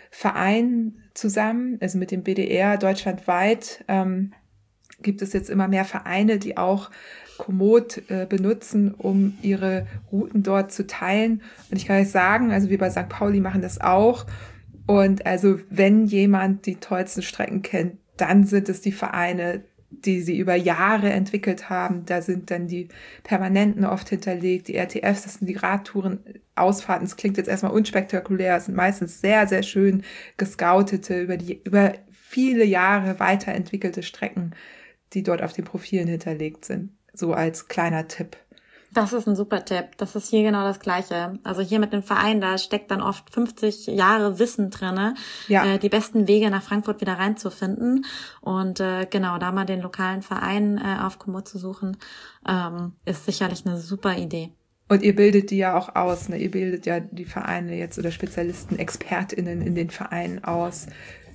Vereinen zusammen, also mit dem B D R deutschlandweit, ähm, gibt es jetzt immer mehr Vereine, die auch Komoot äh, benutzen, um ihre Routen dort zu teilen. Und ich kann euch sagen, also wir bei Sankt Pauli machen das auch. Und also wenn jemand die tollsten Strecken kennt, dann sind es die Vereine, die sie über Jahre entwickelt haben. Da sind dann die Permanenten oft hinterlegt, die R T Fs, das sind die Radtouren, Ausfahrten. Das klingt jetzt erstmal unspektakulär, es sind meistens sehr, sehr schön gescoutete, über die, über viele Jahre weiterentwickelte Strecken, die dort auf den Profilen hinterlegt sind. So als kleiner Tipp. Das ist ein super Tipp. Das ist hier genau das Gleiche. Also hier mit dem Verein, da steckt dann oft fünfzig Jahre Wissen drinne, ja. äh, die besten Wege nach Frankfurt wieder reinzufinden. Und äh, genau, da mal den lokalen Verein äh, auf Komoot zu suchen, ähm, ist sicherlich eine super Idee. Und ihr bildet die ja auch aus, ne? Ihr bildet ja die Vereine jetzt oder Spezialisten, ExpertInnen in den Vereinen aus,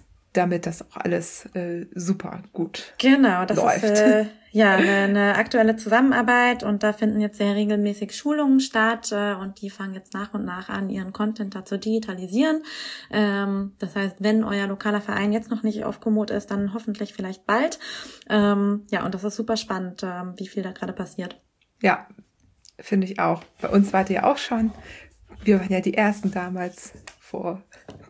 damit das auch alles äh, super gut genau, das läuft. ist äh, ja eine, eine aktuelle Zusammenarbeit und da finden jetzt sehr regelmäßig Schulungen statt äh, und die fangen jetzt nach und nach an, ihren Content da zu digitalisieren. Ähm, das heißt, wenn euer lokaler Verein jetzt noch nicht auf Komoot ist, dann hoffentlich vielleicht bald. Ähm, ja, und das ist super spannend, ähm, wie viel da gerade passiert. Ja, finde ich auch. Bei uns wart ihr auch schon. Wir waren ja die Ersten damals vor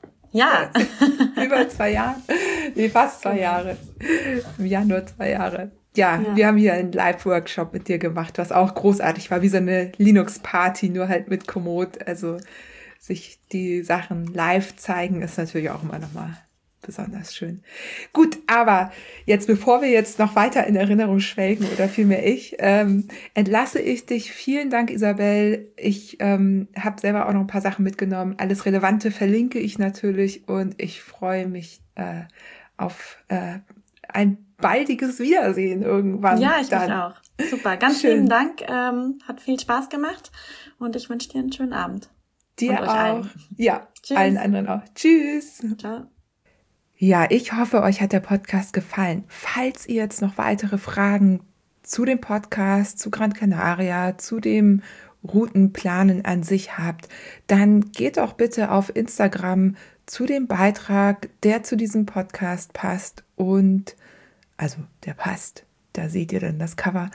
Ja. über zwei Jahren. Nee, fast zwei Jahre. Im Januar zwei Jahre. Ja, ja, wir haben hier einen Live-Workshop mit dir gemacht, was auch großartig war, wie so eine Linux-Party, nur halt mit Komoot. Also sich die Sachen live zeigen, ist natürlich auch immer nochmal besonders schön. Gut, aber jetzt, bevor wir jetzt noch weiter in Erinnerung schwelgen, oder vielmehr ich, ähm, entlasse ich dich. Vielen Dank, Isabel. Ich ähm, habe selber auch noch ein paar Sachen mitgenommen. Alles Relevante verlinke ich natürlich und ich freue mich äh, auf äh, ein baldiges Wiedersehen irgendwann. Ja, ich dann. mich auch. Super, ganz Schön. vielen Dank. Ähm, hat viel Spaß gemacht und ich wünsche dir einen schönen Abend. Dir und euch auch. allen. Ja, Tschüss. allen anderen auch. Tschüss. Ciao. Ja, ich hoffe, euch hat der Podcast gefallen. Falls ihr jetzt noch weitere Fragen zu dem Podcast, zu Gran Canaria, zu dem Routenplanen an sich habt, dann geht doch bitte auf Instagram zu dem Beitrag, der zu diesem Podcast passt und, also der passt, da seht ihr dann das Cover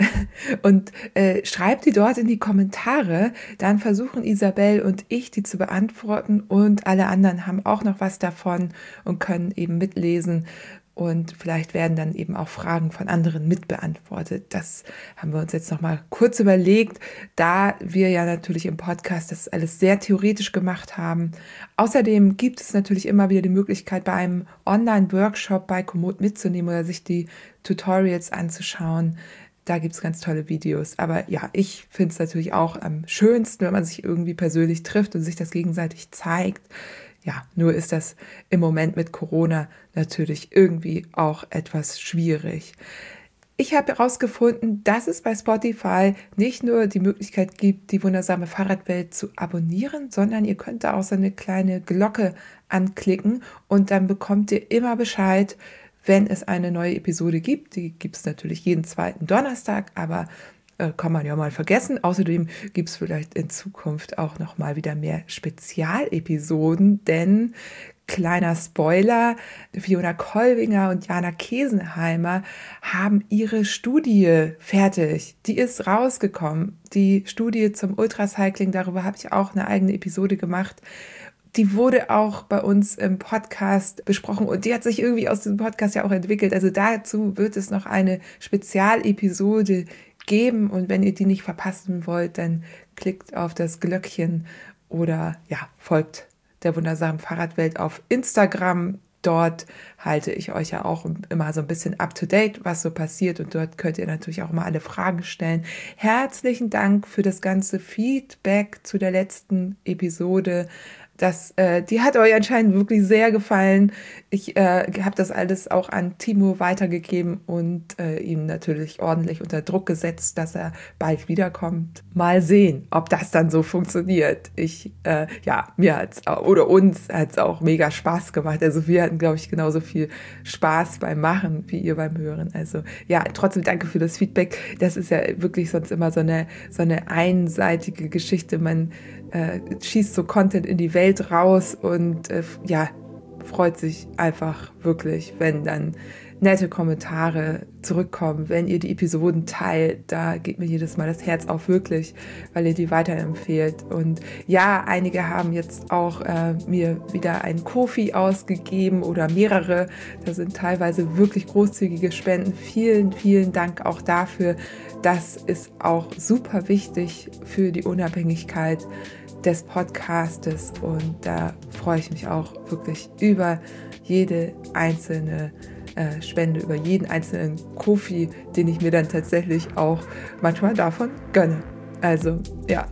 und äh, schreibt die dort in die Kommentare, dann versuchen Isabel und ich, die zu beantworten und alle anderen haben auch noch was davon und können eben mitlesen. Und vielleicht werden dann eben auch Fragen von anderen mitbeantwortet. Das haben wir uns jetzt noch mal kurz überlegt, da wir ja natürlich im Podcast das alles sehr theoretisch gemacht haben. Außerdem gibt es natürlich immer wieder die Möglichkeit, bei einem Online-Workshop bei Komoot mitzunehmen oder sich die Tutorials anzuschauen. Da gibt es ganz tolle Videos. Aber ja, ich finde es natürlich auch am schönsten, wenn man sich irgendwie persönlich trifft und sich das gegenseitig zeigt. Ja, nur ist das im Moment mit Corona natürlich irgendwie auch etwas schwierig. Ich habe herausgefunden, dass es bei Spotify nicht nur die Möglichkeit gibt, die wundersame Fahrradwelt zu abonnieren, sondern ihr könnt da auch so eine kleine Glocke anklicken und dann bekommt ihr immer Bescheid, wenn es eine neue Episode gibt. Die gibt es natürlich jeden zweiten Donnerstag, aber kann man ja mal vergessen. Außerdem gibt es vielleicht in Zukunft auch noch mal wieder mehr Spezialepisoden, denn kleiner Spoiler, Fiona Kolbinger und Jana Kesenheimer haben ihre Studie fertig. Die ist rausgekommen. Die Studie zum Ultracycling, darüber habe ich auch eine eigene Episode gemacht. Die wurde auch bei uns im Podcast besprochen und die hat sich irgendwie aus diesem Podcast ja auch entwickelt. Also dazu wird es noch eine Spezialepisode geben und wenn ihr die nicht verpassen wollt, dann klickt auf das Glöckchen oder ja, folgt der wundersamen Fahrradwelt auf Instagram. Dort halte ich euch ja auch immer so ein bisschen up to date, was so passiert und dort könnt ihr natürlich auch immer alle Fragen stellen. Herzlichen Dank für das ganze Feedback zu der letzten Episode. Das, äh, die hat euch anscheinend wirklich sehr gefallen. Ich äh, habe das alles auch an Timo weitergegeben und äh, ihm natürlich ordentlich unter Druck gesetzt, dass er bald wiederkommt. Mal sehen, ob das dann so funktioniert. Ich, äh, ja, mir hat's oder uns hat's auch mega Spaß gemacht. Also wir hatten, glaube ich, genauso viel Spaß beim Machen wie ihr beim Hören. Also ja, trotzdem danke für das Feedback. Das ist ja wirklich sonst immer so eine so eine einseitige Geschichte. Man äh, schießt so Content in die Welt raus und äh, ja, freut sich einfach wirklich, wenn dann nette Kommentare zurückkommen, wenn ihr die Episoden teilt, da geht mir jedes Mal das Herz auf, wirklich, weil ihr die weiterempfehlt. Und ja, einige haben jetzt auch äh, mir wieder einen Ko-fi ausgegeben oder mehrere, da sind teilweise wirklich großzügige Spenden. Vielen, vielen Dank auch dafür. Das ist auch super wichtig für die Unabhängigkeit des Podcastes und da freue ich mich auch wirklich über jede einzelne äh, Spende, über jeden einzelnen Ko-fi, den ich mir dann tatsächlich auch manchmal davon gönne. Also ja,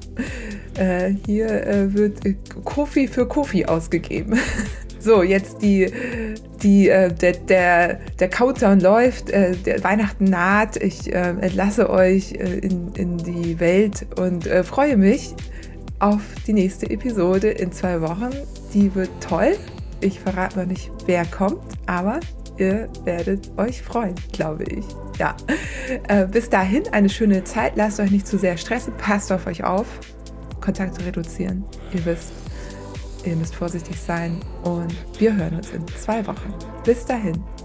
äh, hier äh, wird äh, Ko-fi für Ko-fi ausgegeben. So, jetzt die, die, äh, der, der, der Countdown läuft, äh, der Weihnachten naht. Ich äh, entlasse euch äh, in, in die Welt und äh, freue mich auf die nächste Episode in zwei Wochen. Die wird toll. Ich verrate noch nicht, wer kommt, aber ihr werdet euch freuen, glaube ich. Ja, äh, bis dahin eine schöne Zeit. Lasst euch nicht zu sehr stressen. Passt auf euch auf. Kontakte reduzieren. Ihr wisst, ihr müsst vorsichtig sein und wir hören uns in zwei Wochen. Bis dahin.